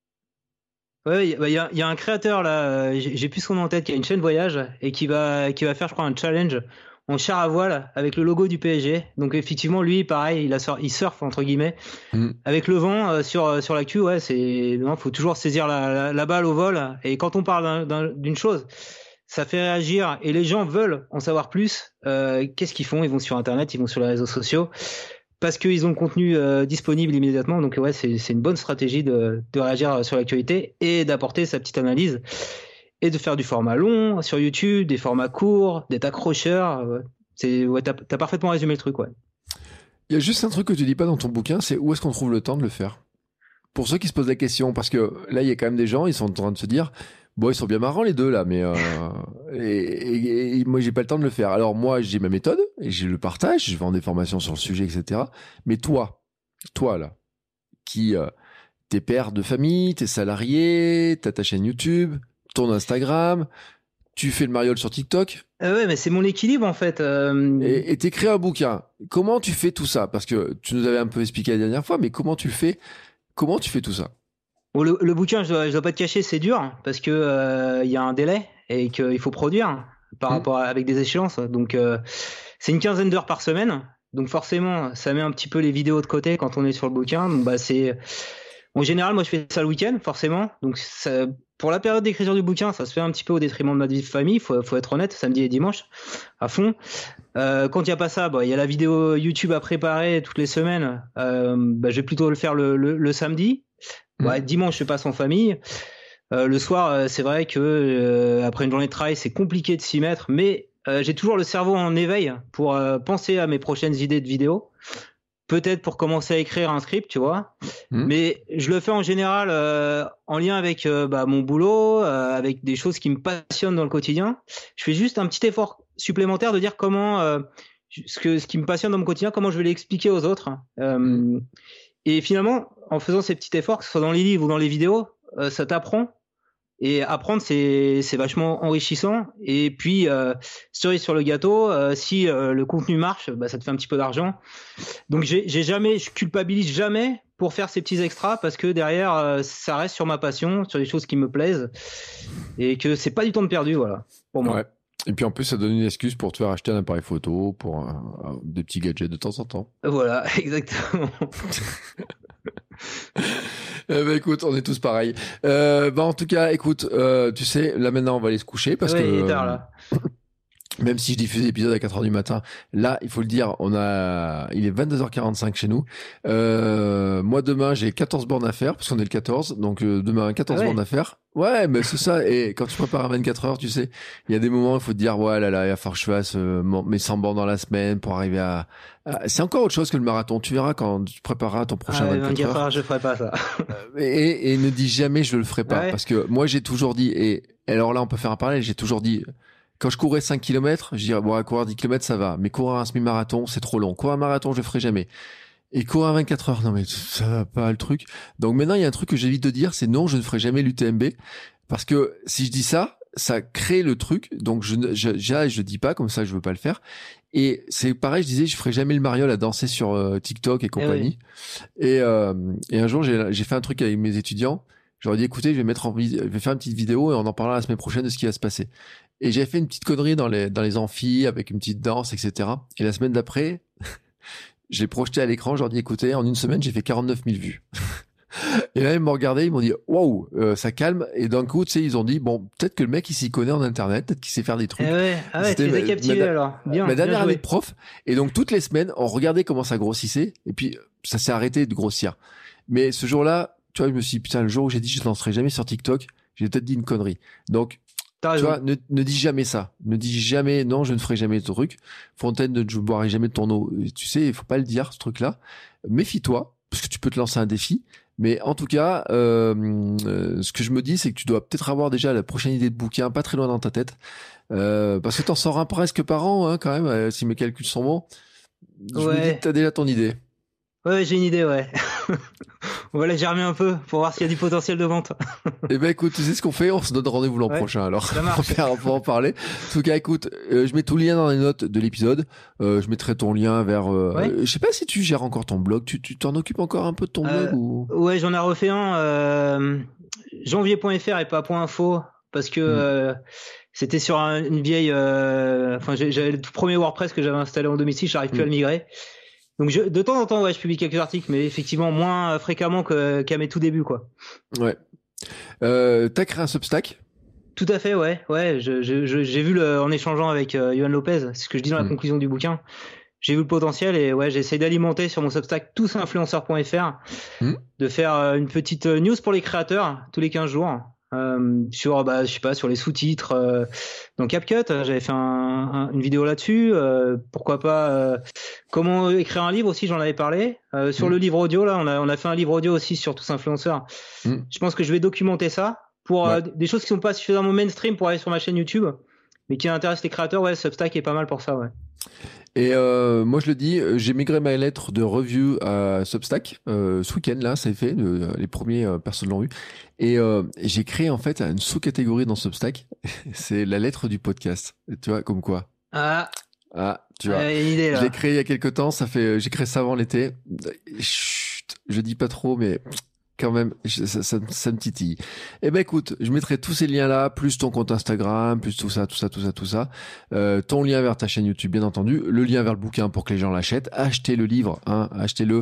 Ouais, il bah, y, a, y a un créateur là, j'ai, j'ai plus son nom en tête, qui a une chaîne voyage et qui va, qui va faire, je crois, un challenge en char à voile avec le logo du P S G. Donc effectivement, lui, pareil, il, a, il surfe entre guillemets mm. avec le vent euh, sur sur l'actu. Ouais, c'est, non, faut toujours saisir la, la, la balle au vol. Et quand on parle d'un, d'un, d'une chose, ça fait réagir et les gens veulent en savoir plus. Euh, qu'est-ce qu'ils font ? Ils vont sur Internet, ils vont sur les réseaux sociaux. Parce qu'ils ont le contenu euh, disponible immédiatement, donc ouais, c'est, c'est une bonne stratégie de, de réagir sur l'actualité et d'apporter sa petite analyse et de faire du format long sur YouTube, des formats courts, d'être accrocheur. Ouais. C'est, ouais, t'as, t'as parfaitement résumé le truc, ouais. Il y a juste un truc que tu dis pas dans ton bouquin, c'est où est-ce qu'on trouve le temps de le faire ? Pour ceux qui se posent la question, parce que là, il y a quand même des gens, ils sont en train de se dire, bon, ils sont bien marrants les deux là, mais euh, et, et, et moi j'ai pas le temps de le faire. Alors moi j'ai ma méthode et je le partage, je vends des formations sur le sujet, et cetera. Mais toi, toi là, qui euh, t'es père de famille, t'es salarié, t'as ta chaîne YouTube, ton Instagram, tu fais le mariole sur TikTok. Euh, ouais, mais c'est mon équilibre en fait. Euh... Et, et t'écris un bouquin. Comment tu fais tout ça ? Parce que tu nous avais un peu expliqué la dernière fois, mais comment tu le fais ? Comment tu fais tout ça ? Bon, le, le bouquin, je dois, je dois pas te cacher, c'est dur parce que euh, y a un délai et qu'il faut produire par mmh. rapport à, avec des échéances. Donc euh, c'est une quinzaine d'heures par semaine. Donc forcément, ça met un petit peu les vidéos de côté quand on est sur le bouquin. Donc bah c'est en général, moi je fais ça le week-end, forcément. Donc ça, pour la période d'écriture du bouquin, ça se fait un petit peu au détriment de ma vie de famille. Faut, faut être honnête, samedi et dimanche à fond. Euh, quand il y a pas ça, bah il y a la vidéo YouTube à préparer toutes les semaines. Euh, bah, je vais plutôt le faire le, le, le samedi. Ouais, dimanche, je passe en famille. Euh, le soir, euh, c'est vrai que euh, après une journée de travail, c'est compliqué de s'y mettre, mais euh, j'ai toujours le cerveau en éveil pour euh, penser à mes prochaines idées de vidéos. Peut-être pour commencer à écrire un script, tu vois. Mmh. Mais je le fais en général euh, en lien avec euh, bah, mon boulot, euh, avec des choses qui me passionnent dans le quotidien. Je fais juste un petit effort supplémentaire de dire comment euh, ce que ce qui me passionne dans mon quotidien, comment je vais l'expliquer aux autres. Euh, mmh. Et finalement, en faisant ces petits efforts, que ce soit dans les livres ou dans les vidéos, euh, ça t'apprend. Et apprendre, c'est, c'est vachement enrichissant. Et puis, euh, cerise sur le gâteau, euh, si euh, le contenu marche, bah, ça te fait un petit peu d'argent. Donc, j'ai, j'ai jamais, je culpabilise jamais pour faire ces petits extras parce que derrière, euh, ça reste sur ma passion, sur des choses qui me plaisent et que c'est pas du temps de perdu, voilà, pour moi. Ouais. Et puis en plus, ça donne une excuse pour te faire acheter un appareil photo, pour un, un, des petits gadgets de temps en temps. Voilà, exactement. Eh ben, écoute, on est tous pareils. Euh, bah, en tout cas, écoute, euh, tu sais, là maintenant, on va aller se coucher parce ouais, que. Il est tard là. Même si je diffuse l'épisode à quatre heures du matin, là, il faut le dire, on a, il est vingt-deux heures quarante-cinq chez nous. Euh, moi, demain, j'ai quatorze bornes à faire, parce qu'on est le quatorze, donc euh, demain, quatorze Ah ouais. bornes à faire. Ouais, mais c'est ça. Et quand tu prépares à vingt-quatre heures, tu sais, il y a des moments où il faut te dire, ouais, là, là, il va falloir que je fasse euh, mon- mes cent bornes dans la semaine pour arriver à, à... C'est encore autre chose que le marathon. Tu verras quand tu prépareras ton prochain Ah, vingt-quatre heures. heures, je ferai pas ça. Et, et ne dis jamais je le ferai pas, Ouais. parce que moi, j'ai toujours dit, et alors là, on peut faire un parallèle, j'ai toujours dit, quand je courais cinq kilomètres, je dirais, bon, à courir dix kilomètres, ça va. Mais courir un semi-marathon, c'est trop long. Courir un marathon, je le ferai jamais. Et courir à vingt-quatre heures, non, mais ça va pas le truc. Donc maintenant, il y a un truc que j'évite de dire, c'est non, je ne ferai jamais l'U T M B. Parce que si je dis ça, ça crée le truc. Donc je ne, je, je, je dis pas, comme ça, je veux pas le faire. Et c'est pareil, je disais, je ferai jamais le mariole à danser sur euh, TikTok et compagnie. Eh oui. Et, euh, et un jour, j'ai, j'ai fait un truc avec mes étudiants. J'aurais dit, écoutez, je vais mettre en, vid- je vais faire une petite vidéo et on en parlera la semaine prochaine de ce qui va se passer. Et j'avais fait une petite connerie dans les, dans les amphis avec une petite danse, et cetera. Et la semaine d'après, je l'ai projeté à l'écran, je leur ai dit, écoutez, en une semaine, j'ai fait quarante-neuf mille vues. Et là, ils m'ont regardé, ils m'ont dit, waouh, euh, ça calme. Et d'un coup, tu sais, ils ont dit, bon, peut-être que le mec, il s'y connaît en Internet, peut-être qu'il sait faire des trucs. Eh ouais, ah ouais, C'était tu les as ma- captivés ma- alors. Bien, Ma bien dernière joué. année de prof. Et donc, toutes les semaines, on regardait comment ça grossissait. Et puis, ça s'est arrêté de grossir. Mais ce jour-là, tu vois, je me suis dit, putain, le jour où j'ai dit, je ne lancerai jamais sur TikTok, j'ai peut-être dit une connerie. Donc, T'as tu raison. vois, ne, ne dis jamais ça. Ne dis jamais, non, je ne ferai jamais ce truc. Fontaine, ne- je ne boirai jamais de ton eau. Et tu sais, il faut pas le dire, ce truc-là. Méfie-toi, parce que tu peux te lancer un défi. Mais en tout cas, euh, euh, ce que je me dis, c'est que tu dois peut-être avoir déjà la prochaine idée de bouquin pas très loin dans ta tête. Euh, parce que t'en sors un presque par an, hein, quand même, euh, si mes calculs sont bons. Je me Ouais. dis que t'as déjà ton idée. Ouais, j'ai une idée, ouais. On va la germer un peu pour voir s'il y a du potentiel de vente. Eh ben écoute, tu sais ce qu'on fait, on se donne rendez-vous l'an Ouais, prochain alors. ça marche. On va pour en parler. En tout cas, écoute, euh, je mets tout le lien dans les notes de l'épisode. Euh, je mettrai ton lien vers. Euh, Ouais. euh, je sais pas si tu gères encore ton blog. Tu tu t'en occupes encore un peu de ton Euh, blog ou Ouais, j'en ai refait un, euh, janvier point f r et pas .info, parce que Mm. euh, c'était sur un- une vieille... euh, Enfin, j'ai- j'avais le tout premier WordPress que j'avais installé en domicile, j'arrive plus Mm. à le migrer. Donc je, de temps en temps, ouais, je publie quelques articles, mais effectivement moins euh, fréquemment que, qu'à mes tout débuts, quoi. Ouais. Euh, t'as créé un Substack. Tout à fait, ouais, ouais. Je, je, je- j'ai vu le, en échangeant avec euh, Johan Lopez, c'est ce que je dis dans la Mm. conclusion du bouquin. J'ai vu le potentiel et ouais, j'essaie d'alimenter sur mon Substack tousinfluenceurs point f r, Mm. de faire euh, une petite euh, news pour les créateurs tous les quinze jours. Euh, sur bah je sais pas sur les sous-titres euh, dans CapCut, j'avais fait un, un- une vidéo là-dessus, euh, pourquoi pas euh, comment écrire un livre aussi, j'en avais parlé. Euh, sur Mm. le livre audio là, on a on a fait un livre audio aussi sur Tous Influenceurs. Mm. Je pense que je vais documenter ça pour euh, Ouais. des choses qui sont pas suffisamment mainstream pour aller sur ma chaîne YouTube, mais qui intéressent les créateurs. Ouais, Substack est pas mal pour ça, ouais. Et euh, moi je le dis, euh, j'ai migré ma lettre de review à Substack euh, ce week-end là, ça a fait, euh, les premiers euh, personnes l'ont eu. Et euh, j'ai créé en fait une sous-catégorie dans Substack, c'est la lettre du podcast. Et tu vois, comme quoi. Ah, Ah, tu vois. euh, une idée Je là. l'ai créé il y a quelques temps, ça fait, j'ai créé ça avant l'été. Chut, je dis pas trop, mais quand même, je- ça, ça, ça me titille. Eh ben écoute, je mettrai tous ces liens-là, plus ton compte Instagram, plus tout ça, tout ça, tout ça, tout ça. Euh, ton lien vers ta chaîne YouTube, bien entendu. Le lien vers le bouquin pour que les gens l'achètent. Achetez le livre, hein, achetez-le.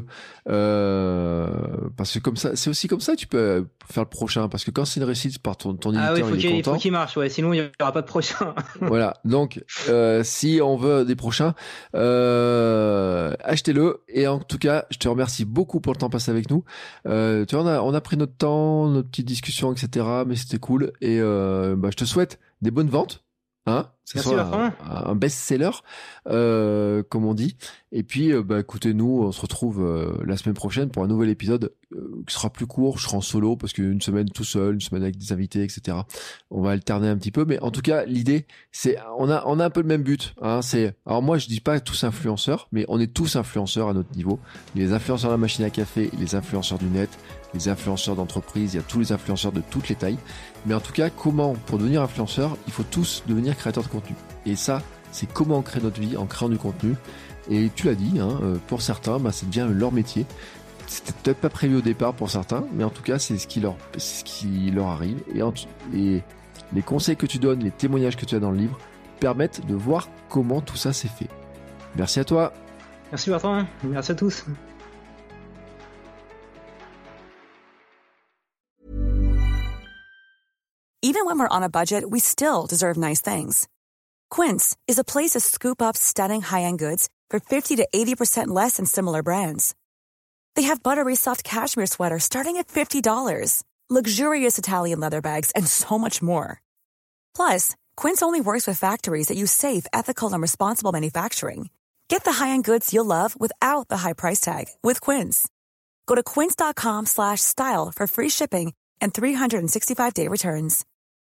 Euh, parce que comme ça, c'est aussi comme ça que tu peux faire le prochain. Parce que quand c'est une réussite par ton, ton éditeur, Ah oui, faut il est qu'il, content. faut qu'il marche, ouais. Sinon il y aura pas de prochain. Voilà, donc euh, si on veut des prochains, euh, achetez-le. Et en tout cas, je te remercie beaucoup pour le temps passé avec nous. Euh, tu vois, on a, on a pris notre temps, notre petite discussion, et cetera. Mais c'était cool. Et euh, bah, je te souhaite des bonnes ventes. Hein, que ce Merci, soit Bertrand. un, un best-seller, euh, comme on dit. Et puis, euh, bah, écoutez-nous, on se retrouve euh, la semaine prochaine pour un nouvel épisode euh, qui sera plus court. Je serai en solo parce qu'une semaine tout seul, une semaine avec des invités, et cetera. On va alterner un petit peu, mais en tout cas, l'idée, c'est, on a, on a un peu le même but. Hein, c'est, alors moi, je dis pas tous influenceurs, mais on est tous influenceurs à notre niveau. Les influenceurs de la machine à café, les influenceurs du net, les influenceurs d'entreprise, il y a tous les influenceurs de toutes les tailles. Mais en tout cas, comment, pour devenir influenceur, il faut tous devenir créateurs de contenu. Et ça, c'est comment on crée notre vie en créant du contenu. Et tu l'as dit, hein, pour certains, bah, ça devient leur métier. C'était peut-être pas prévu au départ pour certains, mais en tout cas, c'est ce qui leur, c'est ce qui leur arrive. Et, en, et les conseils que tu donnes, les témoignages que tu as dans le livre, permettent de voir comment tout ça s'est fait. Merci à toi. Merci Bertrand, merci à tous. Even when we're on a budget, we still deserve nice things. Quince is a place to scoop up stunning high-end goods for fifty to eighty percent less than similar brands. They have buttery soft cashmere sweaters starting at fifty dollars, luxurious Italian leather bags, and so much more. Plus, Quince only works with factories that use safe, ethical, and responsible manufacturing. Get the high-end goods you'll love without the high price tag with Quince. Go to quince.com slash style for free shipping and three sixty-five day returns.